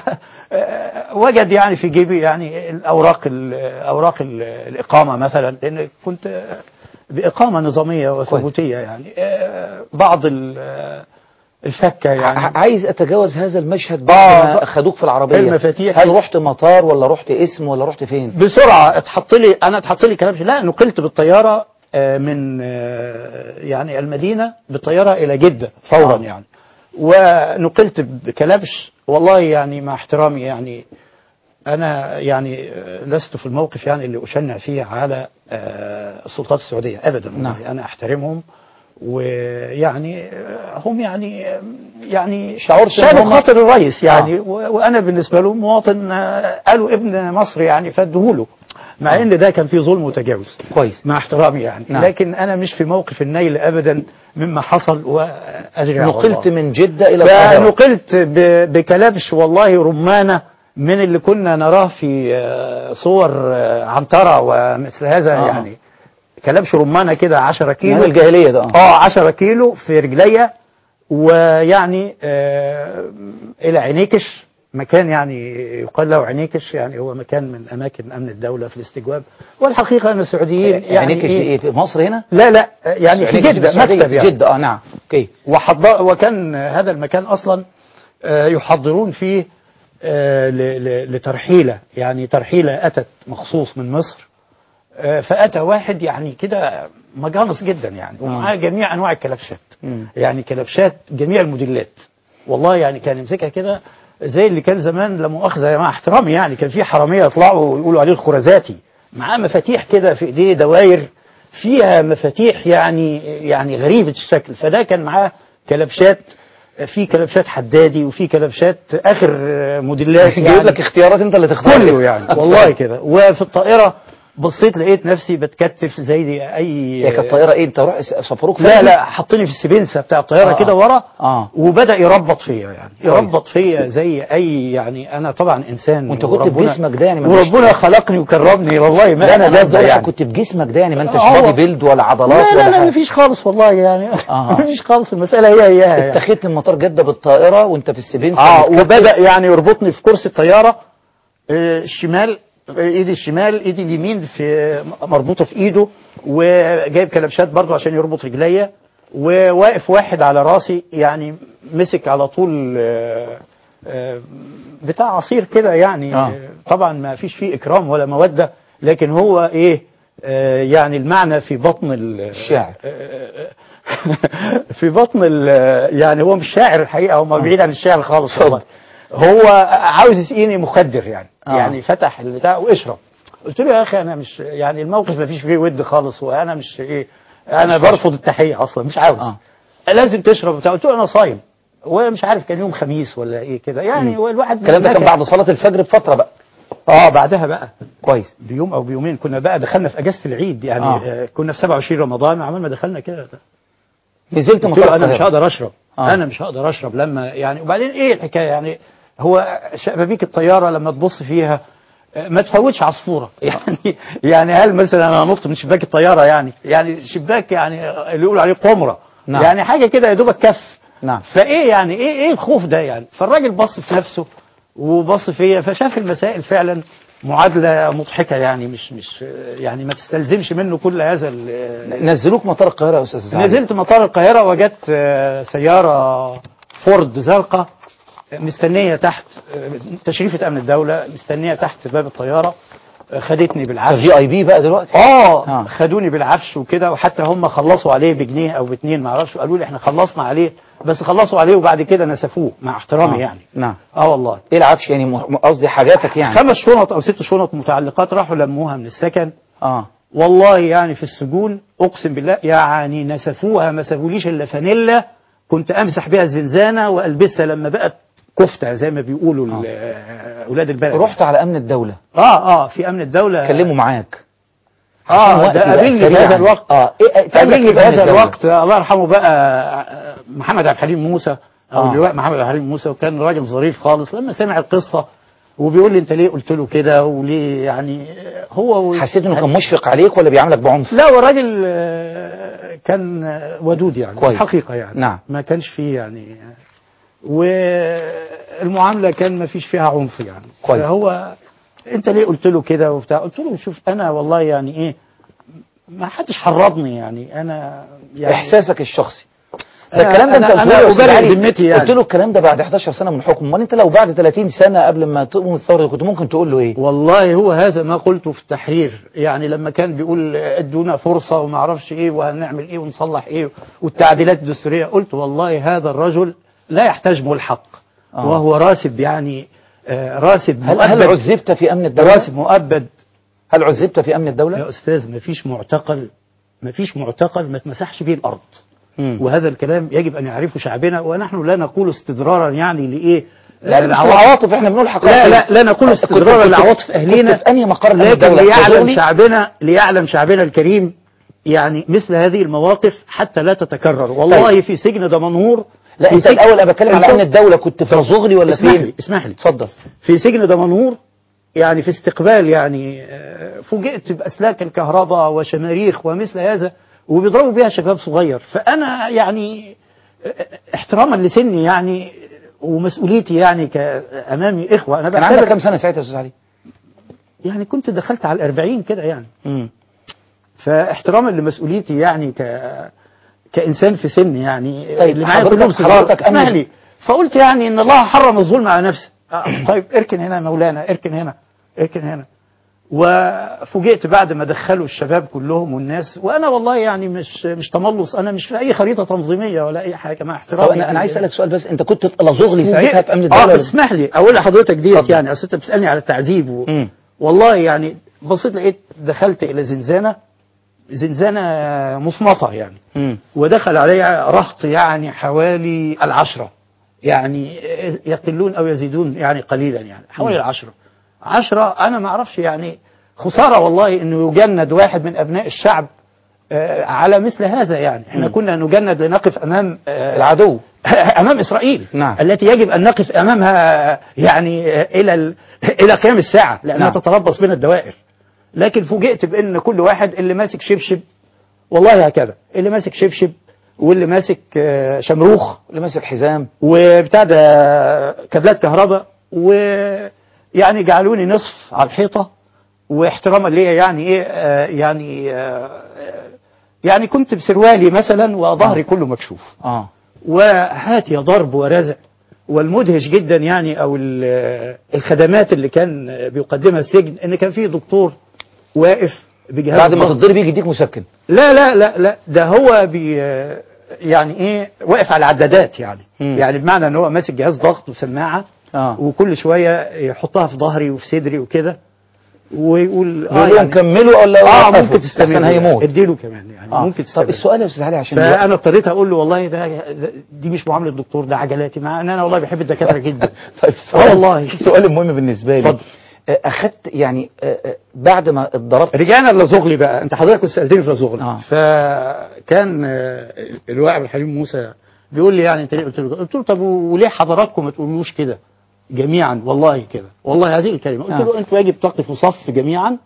فوجد يعني في جيبي يعني اوراق الاقامه مثلا لان كنت باقامه نظاميه وثبوتيه يعني بعض الفكه يعني. عايز اتجاوز هذا المشهد بعد ما اخدوك في العربيه المفاتيح. هل رحت مطار ولا رحت اسم ولا رحت فين؟ بسرعه اتحط لي كلام لا نقلت بالطياره من يعني المدينة بالطيارة إلى جدة فورا يعني ونقلت بكلبش. والله يعني مع احترامي يعني أنا يعني لست في الموقف يعني اللي أشنع فيه على السلطات السعودية أبدا. نعم. أنا أحترمهم ويعني هم يعني شعور شانوا خاطر الرئيس يعني وأنا بالنسبة له مواطن قالوا ابن مصر يعني فادهوله مع ان ده كان فيه ظلم وتجاوز. كويس. مع احترامي يعني. نعم. لكن انا مش في موقف النيل ابدا مما حصل واجري على الله. نقلت من جدة الى القاهرة. فنقلت بكلبش والله رمانة من اللي كنا نراه في صور عنترة ومثل هذا يعني كلبش رمانة كده 10 كيلو. من الجاهلية ده 10 كيلو في رجليا ويعني الى عينيكش مكان يعني يقال له عينيكش يعني هو مكان من أماكن أمن الدولة في الاستجواب. والحقيقة أن السعوديين يعني عينيكش دي إيه في مصر هنا؟ لا يعني في جدة مكتب يعني جدة نعم أوكي. وكان هذا المكان أصلا يحضرون فيه لترحيلة يعني ترحيلة أتت مخصوص من مصر فأتى واحد يعني كده مجانس جدا يعني ومعاه جميع أنواع الكلبشات يعني كلبشات جميع الموديلات والله يعني كان يمسكها كده زي اللي كان زمان لا مؤاخذة مع احترامي يعني كان في حرامية يطلعوا ويقولوا عليه الخرزاتي معاه مفاتيح كده في ايديه دواير فيها مفاتيح يعني غريبة الشكل. فده كان معاه كلبشات في كلبشات حدادي وفي كلبشات اخر موديلات جايب لك اختيارات انت اللي تختار كله يعني والله كده. وفي الطائره بصيت لقيت نفسي بتكتف زي اي هي كانت طائره ايه؟ انت روح سفروك لا حطني في السبنسه بتاع الطياره كده ورا وبدا يربط فيا يعني يربط فيا زي اي يعني انا طبعا انسان وانت كنت بجسمك ده يعني وربنا خلقني وكرمني والله ما انا ده يعني كنت بجسمك ده يعني ما انتش بادي بيلد ولا عضلات لا مفيش خالص والله يعني مفيش خالص المساله هي يعني. اتخذت من مطار جده بالطائره وانت في السبنسه وبدا يعني يربطني في كرسي الطياره الشمال ايدي الشمال ايدي اليمين في مربوطه في ايده وجايب كلبشات برضه عشان يربط رجليا وواقف واحد على راسي يعني مسك على طول بتاع عصير كده يعني طبعا ما فيش فيه اكرام ولا موده لكن هو ايه يعني المعنى في بطن الشاعر في بطن يعني هو مش شاعر الحقيقه هو بعيد عن الشعر خالص والله هو عاوز يسقيني مخدر يعني يعني فتح البتاع واشرب قلت له يا اخي انا مش يعني الموقف ما فيش فيه ود خالص وانا مش ايه انا برفض التحيه اصلا مش عاوز لازم تشرب بتاع قلت له انا صايم ومش عارف كان يوم خميس ولا ايه كده يعني والواحد الكلام ده كان بعد صلاه الفجر بفتره بقى بعدها بقى كويس بيوم او بيومين كنا بقى دخلنا في اجازه العيد يعني كنا في 27 رمضان عمال ما دخلنا كده نزلت مطار انا مش هقدر اشرب انا مش هقدر اشرب لما يعني وبعدين ايه الحكايه يعني هو شبابيك الطياره لما تبص فيها ما تفوتش عصفوره يعني هل مثلا انا نط من شباك الطياره يعني شباك يعني اللي يقولوا عليه قمره يعني حاجه كده يا دوبك كف فايه يعني ايه الخوف ده يعني فالراجل بص في نفسه وبص فيا فشاف المسائل فعلا معادله مضحكه يعني مش يعني ما تستلزمش منه كل هذا نزلوك مطار القاهره يا استاذ نزلت مطار القاهره وجدت سياره فورد زرقاء مستنيه تحت تشريفه امن الدوله مستنيه تحت باب الطياره خدتني بالعفش VIP بقى دلوقتي خدوني بالعفش وكده وحتى هم خلصوا عليه بجنيه او باتنين ما اعرفش قالوا لي احنا خلصنا عليه بس خلصوا عليه وبعد كده نسفوه مع احترامي يعني نعم والله ايه العفش يعني قصدي حاجاتك يعني 5 شنط او 6 شنط متعلقات راحوا لموها من السكن والله يعني في السجون اقسم بالله يعني نسفوها ما سابوليش الا فانيلا كنت امسح بيها الزنزانه والبسها لما بقت كفته زي ما بيقولوا اولاد البلد رحت على امن الدوله في امن الدوله كلموا معاك ده قابلني في هذا الوقت قابلني في هذا الوقت الله يرحمه بقى محمد عبد الحليم موسى او اللواء محمد عبد الحليم موسى وكان راجل ظريف خالص لما سمع القصه وبيقول لي انت ليه قلت له كده وليه يعني هو حسيت انه كان مشفق عليك ولا بيعاملك بعنف؟ لا هو راجل كان ودود يعني كويس. الحقيقه يعني نعم. ما كانش فيه يعني والمعامله كان ما فيش فيها عنف يعني كويس. فهو انت ليه قلت له كده وبتاع قلت له شوف انا والله يعني ايه ما حدش حرضني يعني انا يعني احساسك الشخصي الكلام ده انت أبرئ ذمتي يعني قلت له الكلام ده بعد 11 سنه من الحكم امال انت لو بعد 30 سنه قبل ما تقوم الثوره كنت ممكن تقول له ايه؟ والله هو هذا ما قلته في التحرير يعني لما كان بيقول ادونا فرصه وما اعرفش ايه وهنعمل ايه ونصلح ايه والتعديلات الدستوريه قلت والله هذا الرجل لا يحتاج ملحق وهو راسب يعني راسب هل عذبت في امن الدوله؟ راسب مؤبد. هل عذبت في امن الدوله؟ يا استاذ ما فيش معتقل ما تمسحش فيه الارض. وهذا الكلام يجب أن يعرفه شعبنا ونحن لا نقول استدرارا يعني لإيه لا العواطف احنا بنقول حقائق لا نقول استدرارا لعواطف أهلنا في أي مقر لكن ليعلم شعبنا الكريم يعني مثل هذه المواقف حتى لا تتكرر والله طيب. في سجن دمنهور لا انت الأول أنا بتكلم على أمن الدولة كنت في رزغلي ولا فين؟ اسمح لي اتفضل. في سجن دمنهور يعني في استقبال يعني فوجئت بأسلاك الكهرباء وشماريخ ومثل هذا وبيضربوا بيها شباب صغير فأنا يعني احتراما لسني يعني ومسؤوليتي يعني كأمامي إخوة أنا كان عندك كم سنة ساعتها يا أستاذ علي؟ يعني كنت دخلت على 40 كده يعني فاحتراما لمسؤوليتي يعني كإنسان في سن يعني طيب اللي معايا كلهم صغار اسمح لي فقلت يعني إن الله حرم الظلم على نفسه طيب اركن هنا يا مولانا اركن هنا وفوجئت بعد ما دخلوا الشباب كلهم والناس وانا والله يعني مش تملص انا مش في اي خريطه تنظيميه ولا اي حاجه مع احترامي انا عايز اسالك سؤال بس انت كنت لازغلي ساعتها في امن الدوله اسمح لي اقول لحضرتك ديت يعني اصل انت بتسالني على التعذيب والله يعني بصيت لقيت دخلت الى زنزانه مصمطه يعني ودخل عليها رهط يعني حوالي 10 يعني يقلون أو يزيدون يعني قليلا، يعني حوالي 10 أنا ما أعرفش يعني. خسارة والله إنه يجند واحد من أبناء الشعب على مثل هذا. يعني احنا كنا نجند لنقف أمام العدو أمام إسرائيل، نعم. التي يجب أن نقف أمامها يعني إلى قيام الساعة، لأنها نعم. تتربص بنا الدوائر. لكن فوجئت بأن كل واحد اللي ماسك شبشب، والله هكذا، اللي ماسك شبشب واللي ماسك شمروخ اللي ماسك حزام وبتاع ده كابلات كهرباء، ويعني جعلوني نصف على الحيطة. واحتراما ليا يعني ايه يعني كنت بسروالي مثلا وظهري كله مكشوف. وهات يا ضرب ورزع. والمدهش جدا يعني او الخدمات اللي كان بيقدمها السجن، ان كان فيه دكتور واقف بجهاز بعد ما تضرب يجي يديك مسكن. لا لا لا لا، ده هو يعني ايه واقف على العدادات يعني. يعني بمعنى ان هو ماسك جهاز ضغط وسماعه وكل شويه يحطها في ظهري وفي صدري وكده، ويقول يعني كملوا ولا ممكن تستمر عشان هيموت، اديله كمان يعني ممكن تستمر. طب السؤال يا استاذ علي، عشان فانا اضطريت اقول له والله دي مش معامله الدكتور، ده عجلاتي، مع ان انا والله بحب الدكاتره جدا. طيب والله السؤال المهم بالنسبه لي، اخدت يعني بعد ما اتضربت رجعنا لزغلي بقى. انت حضرتك كنت سالتني في زغلي. فكان اللواء عبد الحليم موسى بيقول لي يعني انت ليه؟ قلت له طب وليه حضراتكم ما تقولوش كده جميعا؟ والله كده، والله هذه الكلمه. قلت له انتوا يجب تقفوا صف جميعا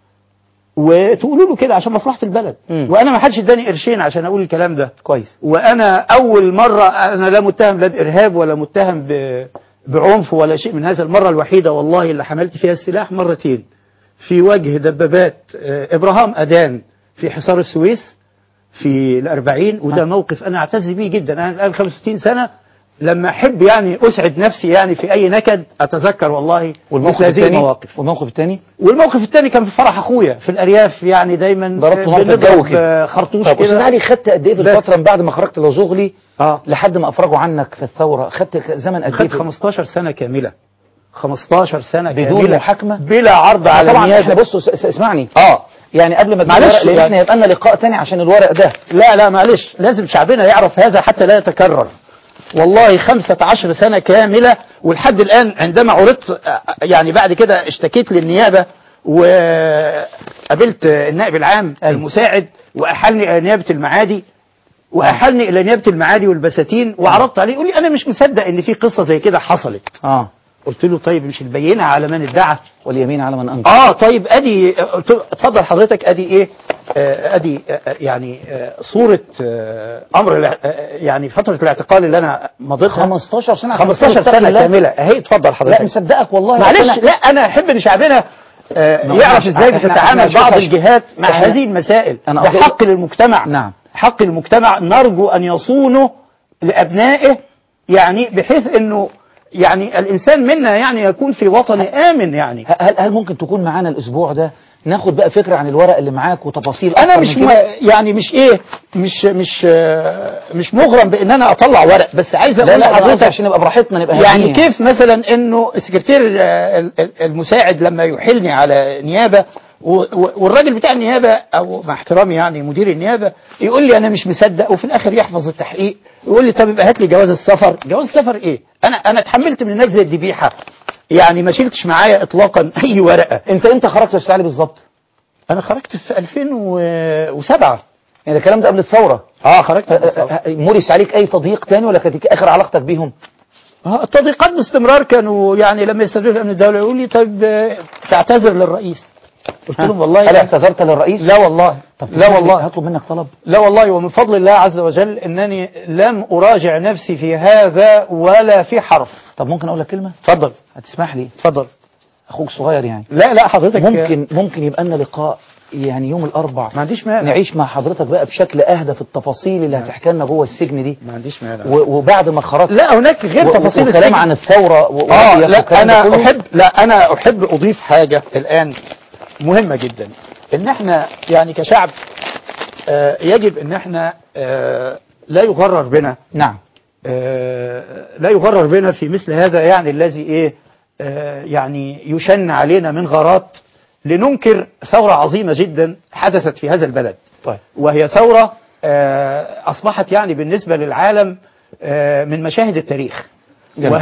وتقولوا له كده عشان مصلحه البلد. وانا ما حدش اداني قرشين عشان اقول الكلام ده كويس. وانا اول مره، انا لا متهم لا بارهاب ولا متهم بعنف ولا شيء من هذا. المره الوحيده والله اللي حملت فيها السلاح مرتين في وجه دبابات ابراهام ادان في حصار السويس في ال40، وده موقف انا اعتز بيه جدا. انا الان 65 سنه لما احب يعني اسعد نفسي يعني في اي نكد اتذكر والله والموقف الثاني. والموقف الثاني كان في فرح اخويا في الارياف، يعني دايما ضربت نار في الجو كده خرطوش كده. طب استاذ علي خدت قد ايه في الفتره من بعد ما خرجت لزغلي لحد ما افرجوا عنك في الثوره؟ خدت زمن قد ايه؟ خدت 15 سنه كامله. 15 سنه بدون كامله محاكمه بلا عرض على طبعا النيابه. احنا بص اسمعني يعني قبل ما معلش لان احنا يبقى لنا لقاء ثاني عشان الورق ده. لا معلش، لازم شعبنا يعرف هذا حتى لا يتكرر. والله 15 سنة كاملة، ولحد الآن عندما عرضت يعني بعد كده اشتكيت للنيابة وقابلت النائب العام المساعد وأحلني إلى نيابة المعادي إلى نيابة المعادي والبساتين، وعرضت عليه يقول لي أنا مش مصدق إن في قصة زي كده حصلت. قلت له طيب مش البينة على من ادعى واليمين على من أنكر. طيب ادي قلت له اتفضل حضرتك ادي ايه ادي يعني صورة امر يعني فترة الاعتقال اللي انا مضيتها 15 سنة 15 سنة كاملة اهي. اتفضل حضرتك. لا مصدقك والله. معلش لا انا احب ان شعبنا يعرف ازاي بتتعامل بعض الجهات مع هذه المسائل. ده حق للمجتمع. نعم حق للمجتمع، نرجو ان يصونه لابنائه، يعني بحيث انه يعني الإنسان منا يعني يكون في وطن آمن. يعني هل ممكن تكون معانا الأسبوع ده ناخد بقى فكرة عن الورق اللي معاك وتفاصيل؟ أنا مش يعني مش مغرم بأن أنا أطلع ورق، بس عايز أقول لحضرتك عشان نبقى براحتنا نبقى يعني كيف مثلا إنه السكرتير المساعد لما يحيلني على نيابة والراجل بتاع النيابة أو مع احترامي يعني مدير النيابة يقول لي أنا مش مصدق، وفي الآخر يحفظ التحقيق يقول لي طب يبقى هات لي جواز السفر. جواز السفر إيه؟ أنا اتحملت من هناك زي الذبيحة، يعني ما شلتش معايا إطلاقا أي ورقة. أنت خرجت يا أستاذ علي بالظبط؟ أنا خرجت في 2007. يعني الكلام ده قبل الثورة؟ خرجت. مورس عليك أي تضييق تاني ولا كانت آخر علاقتك بيهم؟ التضييقات باستمرار كانوا يعني لما يستدعوا الأمن الدولي يقول لي طيب تعتذر للرئيس. قلت لهم والله هل اعتذرت للرئيس؟ لا والله. لا والله. هطلب منك طلب؟ لا والله، ومن فضل الله عز وجل انني لم اراجع نفسي في هذا ولا في حرف. طب ممكن اقول لك كلمه؟ اتفضل. هتسمح لي؟ اتفضل. اخوك صغير يعني. لا حضرتك ممكن يبقى لنا لقاء يعني يوم الاربع. ما عنديش مانع. نعيش مع حضرتك بقى بشكل اهدى في التفاصيل اللي هتحكي لنا جوه السجن دي. ما عنديش مانع. وبعد ما خرجت لا هناك غير تفاصيل الكلام عن الثوره انا احب اضيف حاجه الان مهمة جدا، ان احنا يعني كشعب يجب ان احنا لا يغرر بنا. نعم. لا يغرر بنا في مثل هذا يعني الذي يعني يشن علينا من غارات لننكر ثورة عظيمة جدا حدثت في هذا البلد. طيب. وهي ثورة أصبحت يعني بالنسبة للعالم من مشاهد التاريخ. جميل.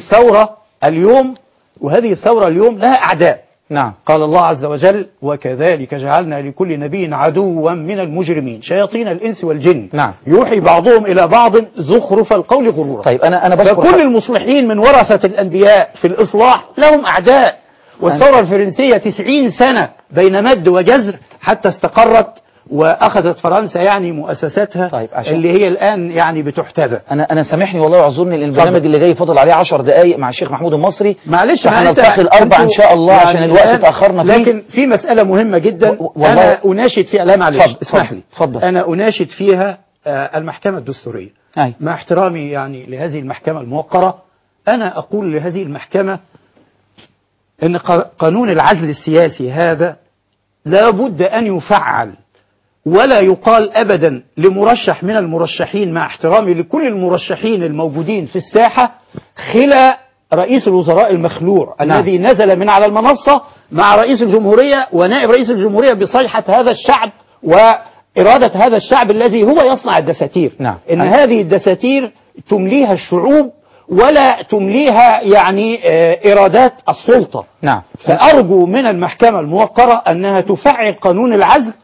وهذه الثورة اليوم لها أعداء. نعم. قال الله عز وجل: وكذلك جعلنا لكل نبي عدوا من المجرمين شياطين الإنس والجن. نعم. يوحي بعضهم إلى بعض زخرف القول غرورا. طيب أنا بشكر فكل المصلحين من ورثة الأنبياء في الإصلاح لهم أعداء. والثورة الفرنسية 90 سنة بين مد وجزر حتى استقرت وأخذت فرنسا يعني مؤسساتها. طيب اللي هي الآن يعني بتحتذى. أنا سامحني والله يعذرني لأن البرنامج اللي جاي فاضل عليه 10 دقايق مع الشيخ محمود المصري. معلش هنلتقي الأربع إن شاء الله يعني عشان الوقت اتأخرنا فيه. لكن في مسألة مهمة جدا أنا أناشد فيها. لا معلش اسمح لي. أنا أناشد فيها المحكمة الدستورية. مع احترامي يعني لهذه المحكمة الموقرة، أنا أقول لهذه المحكمة أن قانون العزل السياسي هذا لا بد أن يفعل، ولا يقال أبدا لمرشح من المرشحين مع احترامي لكل المرشحين الموجودين في الساحة خلا رئيس الوزراء المخلوع الذي نزل من على المنصة مع رئيس الجمهورية ونائب رئيس الجمهورية بصيحة هذا الشعب وإرادة هذا الشعب الذي هو يصنع الدساتير. إن هذه الدساتير تمليها الشعوب ولا تمليها يعني إرادات السلطة. فأرجو من المحكمة الموقرة أنها تفعل قانون العزل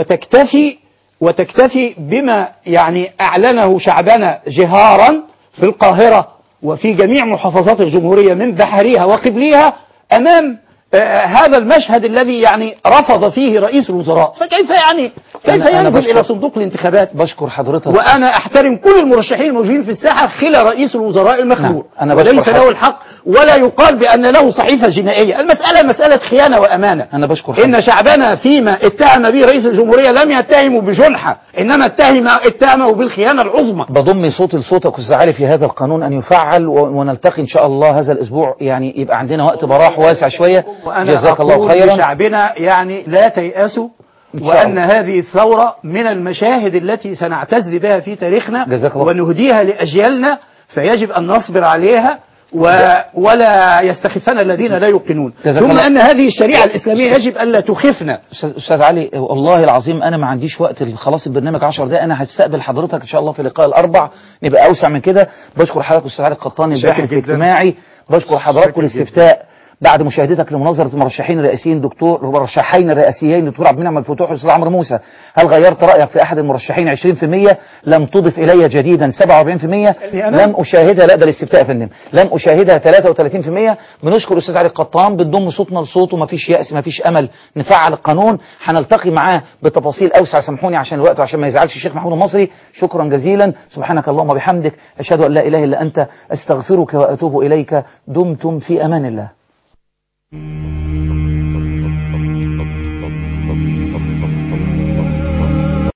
وتكتفي بما يعني أعلنه شعبنا جهارا في القاهرة وفي جميع محافظات الجمهورية من بحريها وقبليها أمام هذا المشهد الذي يعني رفض فيه رئيس الوزراء. فكيف يعني كيف ينزل إلى صندوق الانتخابات؟ بشكر حضرتك. وأنا أحترم كل المرشحين الموجودين في الساحة خلال رئيس الوزراء المخلوع. وليس له الحق ولا يقال بأن له صحيفة جنائية. المسألة مسألة خيانة وأمانة. أنا بشكر إن شعبنا فيما اتهم به رئيس الجمهورية لم يتهموا بجنحة، إنما اتهموا بالخيانة العظمى. بضم صوتي لصوتك أستاذ علي في هذا القانون أن يفعل، ونلتقي إن شاء الله هذا الأسبوع يعني يبقى عندنا وقت براح واسع شوية. جزاك الله خيرا. شعبنا يعني لا تيأسوا، وأن هذه الثورة من المشاهد التي سنعتز بها في تاريخنا ونهديها لأجيالنا، فيجب أن نصبر عليها ولا يستخفنا الذين لا يوقنون. ثم أن هذه الشريعة الإسلامية يجب ألا تخفنا. أستاذ علي والله العظيم أنا ما عنديش وقت خلاص البرنامج 10 دقائق. أنا هستقبل حضرتك إن شاء الله في لقاء الأربع نبقى أوسع من كده. بشكر حضرتك أستاذ علي القطاني الباحث الاجتماعي. بشكر حضرتك الاستفتاء بعد مشاهدتك لمناظرة المرشحين الرئاسيين المرشحين الرئاسيين دكتور عبد المنعم الفتوح والأستاذ عمرو موسى، هل غيرت رأيك في أحد المرشحين؟ 20% لم تضف إلي جديدا 47%، لم أشاهدها. لا ده الاستفتاء يا فندم، لم أشاهدها 33%. بنشكر الأستاذ علي القطان، بنضم صوتنا لصوته، مفيش يأس مفيش أمل، نفعل القانون. هنلتقي معاه بتفاصيل أوسع، سامحوني عشان الوقت وعشان ما يزعلش الشيخ محمود المصري. شكرا جزيلا، سبحانك اللهم وبحمدك، أشهد أن لا إله إلا أنت، أستغفرك وأتوب إليك. دمتم في أمان الله.